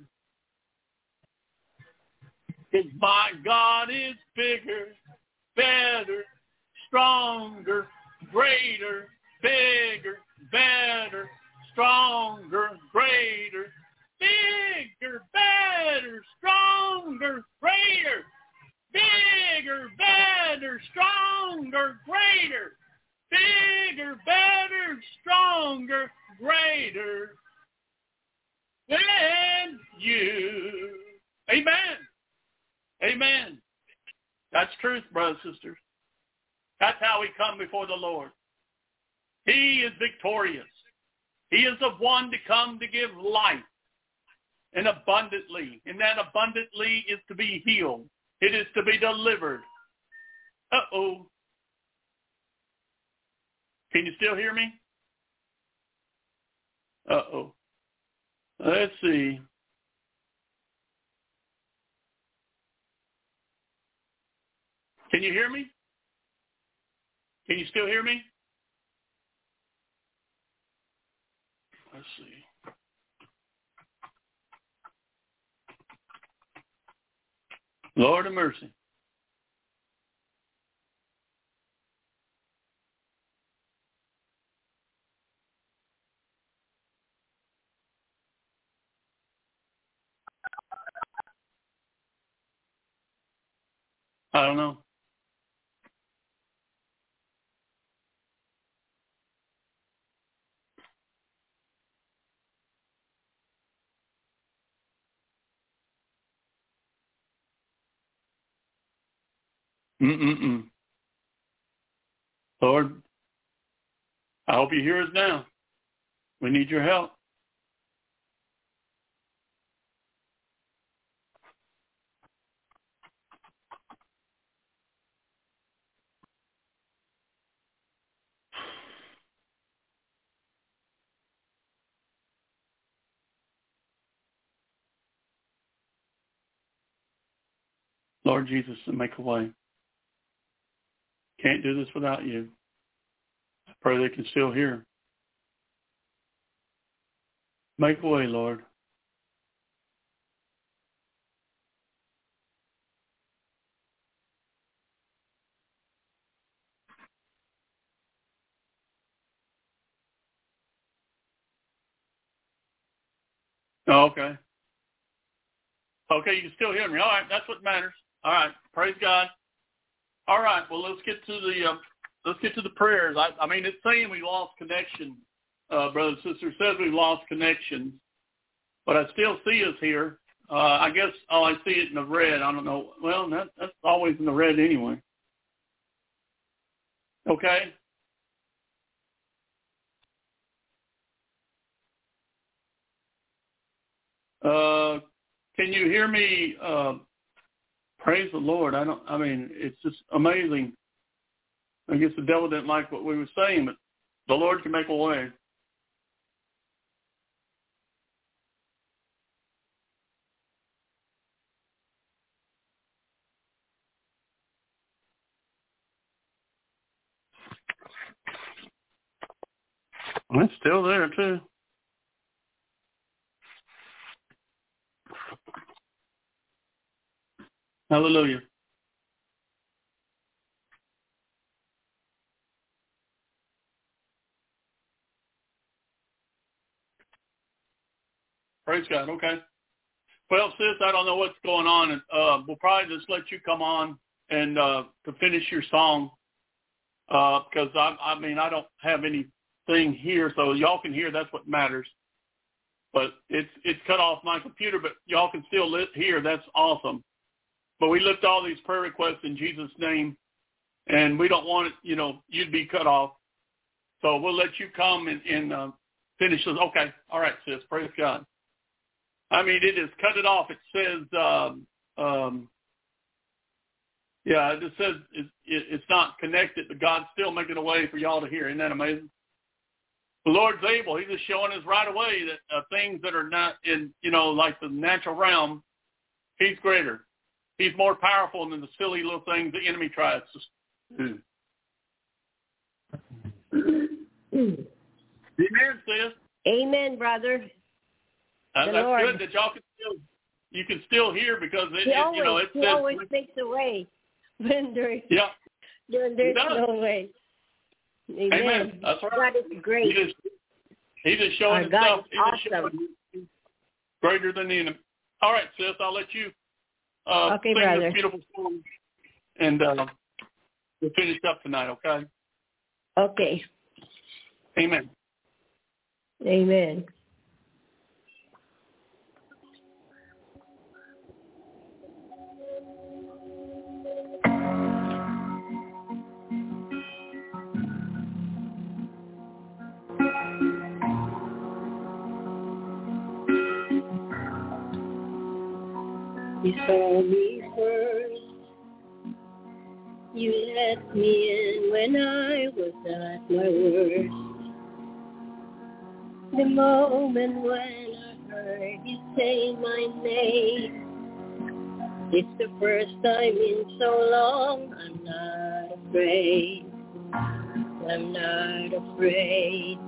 'Cause my God is bigger, better, stronger, greater, bigger, better, stronger, greater, bigger, better, stronger, greater, bigger, better, stronger, greater, bigger, better, stronger, greater than you. Amen. Amen. That's truth, brothers and sisters. That's how we come before the Lord. He is victorious. He is the one to come to give life, and abundantly. And that abundantly is to be healed. It is to be delivered. Uh-oh. Can you still hear me? Uh-oh. Let's see. Can you hear me? Can you still hear me? Let's see. Lord of mercy. I don't know. Lord, I hope you hear us now. We need your help. Lord Jesus, make a way. Can't do this without you. I pray they can still hear. Make a way, Lord. Oh, okay. Okay, you can still hear me. All right, that's what matters. All right, praise God. All right, well, let's get to the prayers. I mean, it's saying we lost connection, brothers and sisters. It says we lost connection, but I still see us here. I guess I see it in the red. I don't know. Well, that's always in the red anyway. Okay. Can you hear me? Praise the Lord. It's just amazing. I guess the devil didn't like what we were saying, but the Lord can make a way. It's still there, too. Hallelujah. Praise God. Okay. Well, sis, I don't know what's going on. We'll probably just let you come on and to finish your song because, I mean, I don't have anything here, so y'all can hear. That's what matters. But it's cut off my computer, but y'all can still hear. That's awesome. But we lift all these prayer requests in Jesus' name, and we don't want it, you know, you'd be cut off. So we'll let you come and finish this. Okay. All right, sis. Praise God. I mean, it is cut it off. It says, it just says it's not connected, but God's still making a way for y'all to hear. Isn't that amazing? The Lord's able. He's just showing us right away that things that are not in, you know, like the natural realm, he's greater. He's more powerful than the silly little things the enemy tries to do. Amen, sis. Amen, brother. That's Lord. good that y'all can still hear because He says, always makes a way when there's no way. Amen. That's right. God is great. He's just showing himself. God is awesome. Greater than the enemy. All right, sis, I'll let you sing brother. this beautiful song, and we'll finish up tonight, okay? Okay. Amen. Amen. You saw me first. You let me in when I was at my worst. The moment when I heard you say my name, it's the first time in so long. I'm not afraid. I'm not afraid.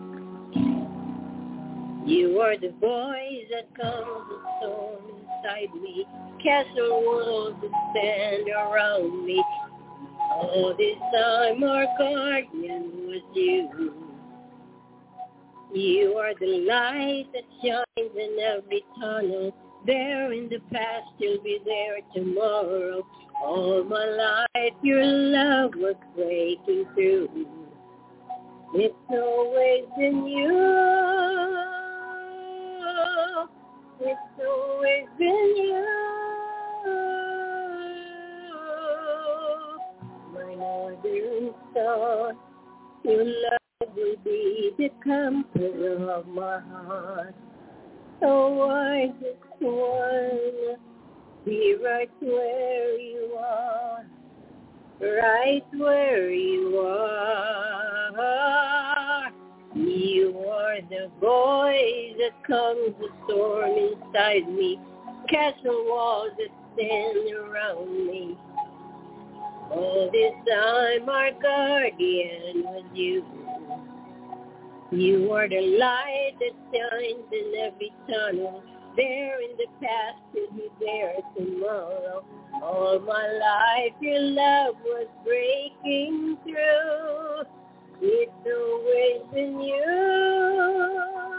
You are the voice that comes with storm inside me, castle walls that stand around me. All this time our guardian was you. You are the light that shines in every tunnel. There in the past, you'll be there tomorrow. All my life your love was breaking through. It's always been you. It's always been you. My northern star, your love will be the comfort of my heart. So I just wanna be right where you are, right where you are. You are the voice that comes with storm inside me, castle walls that stand around me. All this time our guardian was you. You are the light that shines in every tunnel. There in the past, you'll be there tomorrow. All my life your love was breaking through. It's always been you.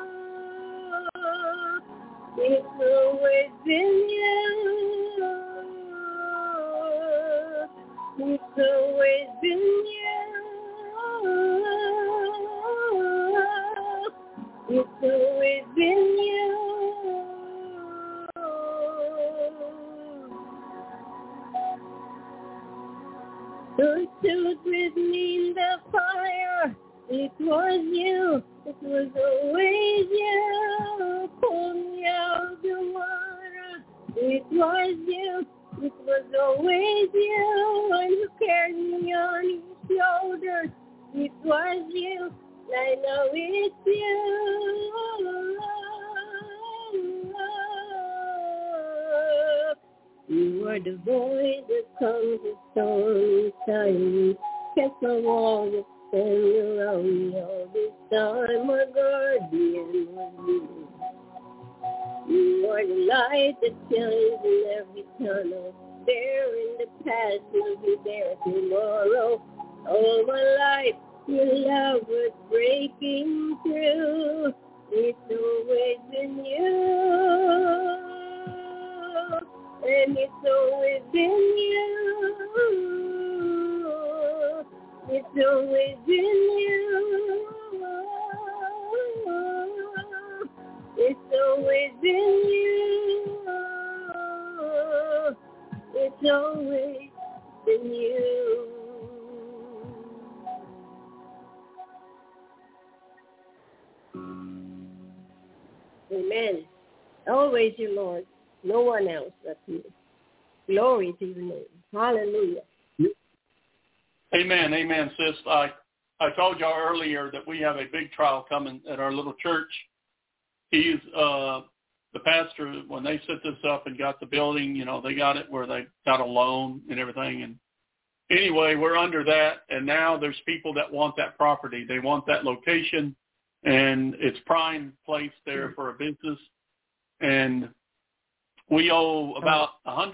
It's always been you. It's always been you. It's always been you. Who stood with me in the fire? It was you. It was always you. Pulled me out of the water. It was you. It was always you. And you carried me on your shoulders. It was you. I know it's you. You are the voice that comes with storm inside me. Kept my walls that stand around me all this time. My guardian was you. You are the light that shines in every tunnel. There in the past, you'll be there tomorrow. All my life, your love was breaking through. It's always been you. and it's always been you. It's always been you. It's always been you. It's always been you. Amen. Always you, Lord. No one else but you. Glory to your name. Hallelujah. Amen. Amen, sis. I told y'all earlier that we have a big trial coming at our little church. He's the pastor, when they set this up and got the building, you know, they got it where they got a loan and everything. And anyway, we're under that, and now there's people that want that property. They want that location, and it's prime place there for a business. And we owe about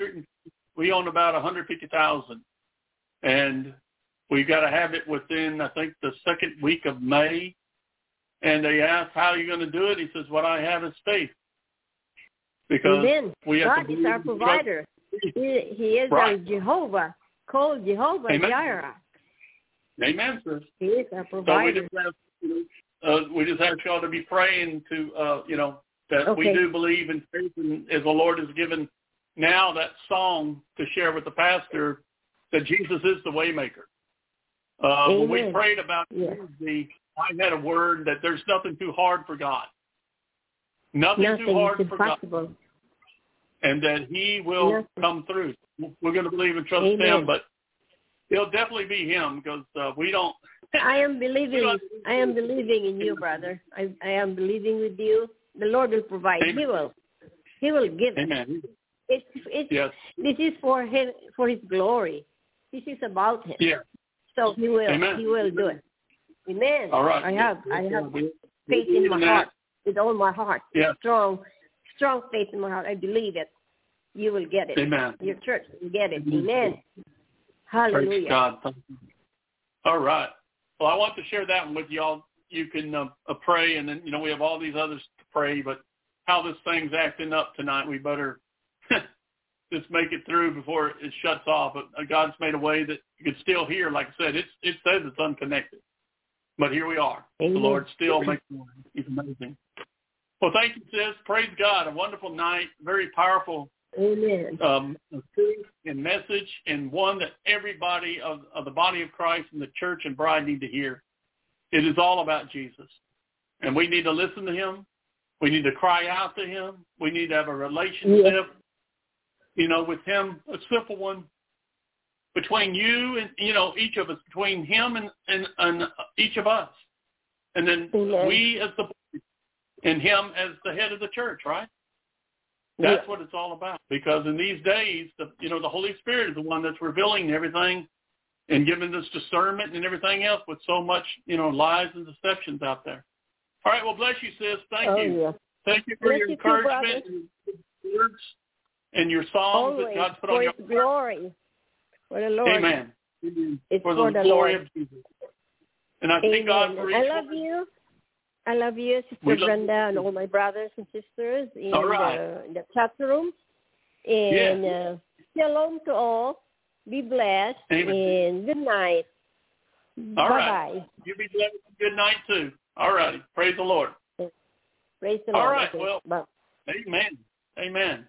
$150,000, and we've got to have it within, I think, the second week of May. And they asked, how are you going to do it? He says, what I have is faith. Because we have God is our provider. He is right. our Jehovah, called Jehovah Jireh. Amen, sir. He is our provider. So we just have y'all to be praying to, that we do believe in faith, and as the Lord has given now that song to share with the pastor, that Jesus is the waymaker. When we prayed about Tuesday, I had a word that there's nothing too hard for God. Nothing too hard for God. And that he will come through. We're going to believe and trust him, but it'll definitely be him, because we don't. I am believing in you, brother. I am believing with you. The Lord will provide. Amen. He will give it. Amen. This is for him, for his glory. This is about him. Yeah. So he will. Amen. He will do it. Amen. All right. I have faith in my heart, with all my heart. Yeah. Strong faith in my heart. I believe it. You will get it. Amen. Your church will get it. Amen. Hallelujah. Praise God. All right. Well, I want to share that one with y'all. You can pray, and then, we have all these others to pray, but how this thing's acting up tonight, we better just make it through before it shuts off. But God's made a way that you can still hear. Like I said, it says it's unconnected. But here we are. Amen. The Lord still makes a way. He's amazing. Well, thank you, sis. Praise God. A wonderful night. Very powerful and message, and one that everybody of the body of Christ and the church and bride need to hear. It is all about Jesus. And we need to listen to him. We need to cry out to him. We need to have a relationship, with him, a simple one, between you and, each of us, between him and each of us. And then we as the body, and him as the head of the church, right? That's what it's all about. Because in these days, the Holy Spirit is the one that's revealing everything and giving us discernment and everything else, with so much, lies and deceptions out there. All right, well, bless you, sis. Thank you. Yeah. Thank you for your encouragement and words and your songs that God's put on your heart. Glory. For the Lord. Amen. It's for the glory of Jesus. And I thank God for each one. I love you, Sister Brenda, and all my brothers and sisters in the chat room. And shalom to all. Be blessed. Amen. And good night. All Bye-bye. Right. You be blessed. Good night, too. All righty. Praise the Lord. Praise the Lord. All right. Okay. Well, bye. Amen. Amen.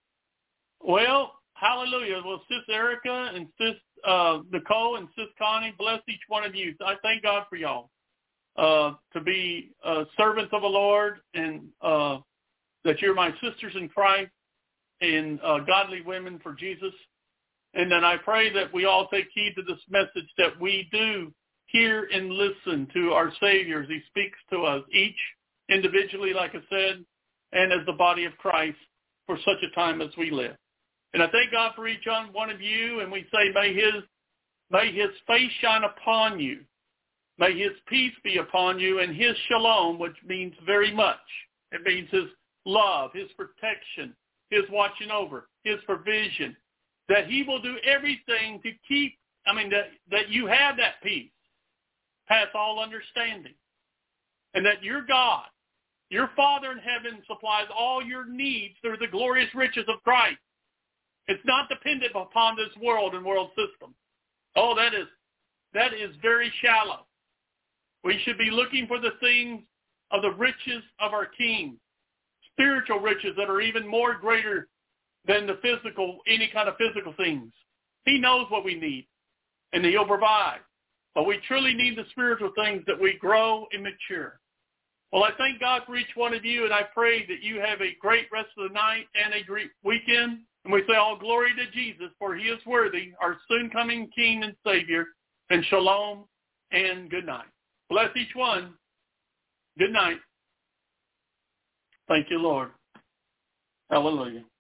Well, hallelujah. Well, Sis Erica and Sis Nicole and Sis Connie, bless each one of you. I thank God for y'all. To be servants of the Lord, and that you're my sisters in Christ and godly women for Jesus. And then I pray that we all take heed to this message, that we do hear and listen to our Savior as he speaks to us, each individually, like I said, and as the body of Christ for such a time as we live. And I thank God for each one of you, and we say, may his face shine upon you. May his peace be upon you, and his shalom, which means very much. It means his love, his protection, his watching over, his provision, that he will do everything to keep, that you have that peace, past all understanding, and that your God, your Father in heaven, supplies all your needs through the glorious riches of Christ. It's not dependent upon this world and world system. Oh, that is very shallow. We should be looking for the things of the riches of our King, spiritual riches that are even more greater than the physical, any kind of physical things. He knows what we need, and He'll provide. But we truly need the spiritual things that we grow and mature. Well, I thank God for each one of you, and I pray that you have a great rest of the night and a great weekend. And we say all glory to Jesus, for He is worthy, our soon-coming King and Savior. And shalom and good night. Bless each one. Good night. Thank you, Lord. Hallelujah.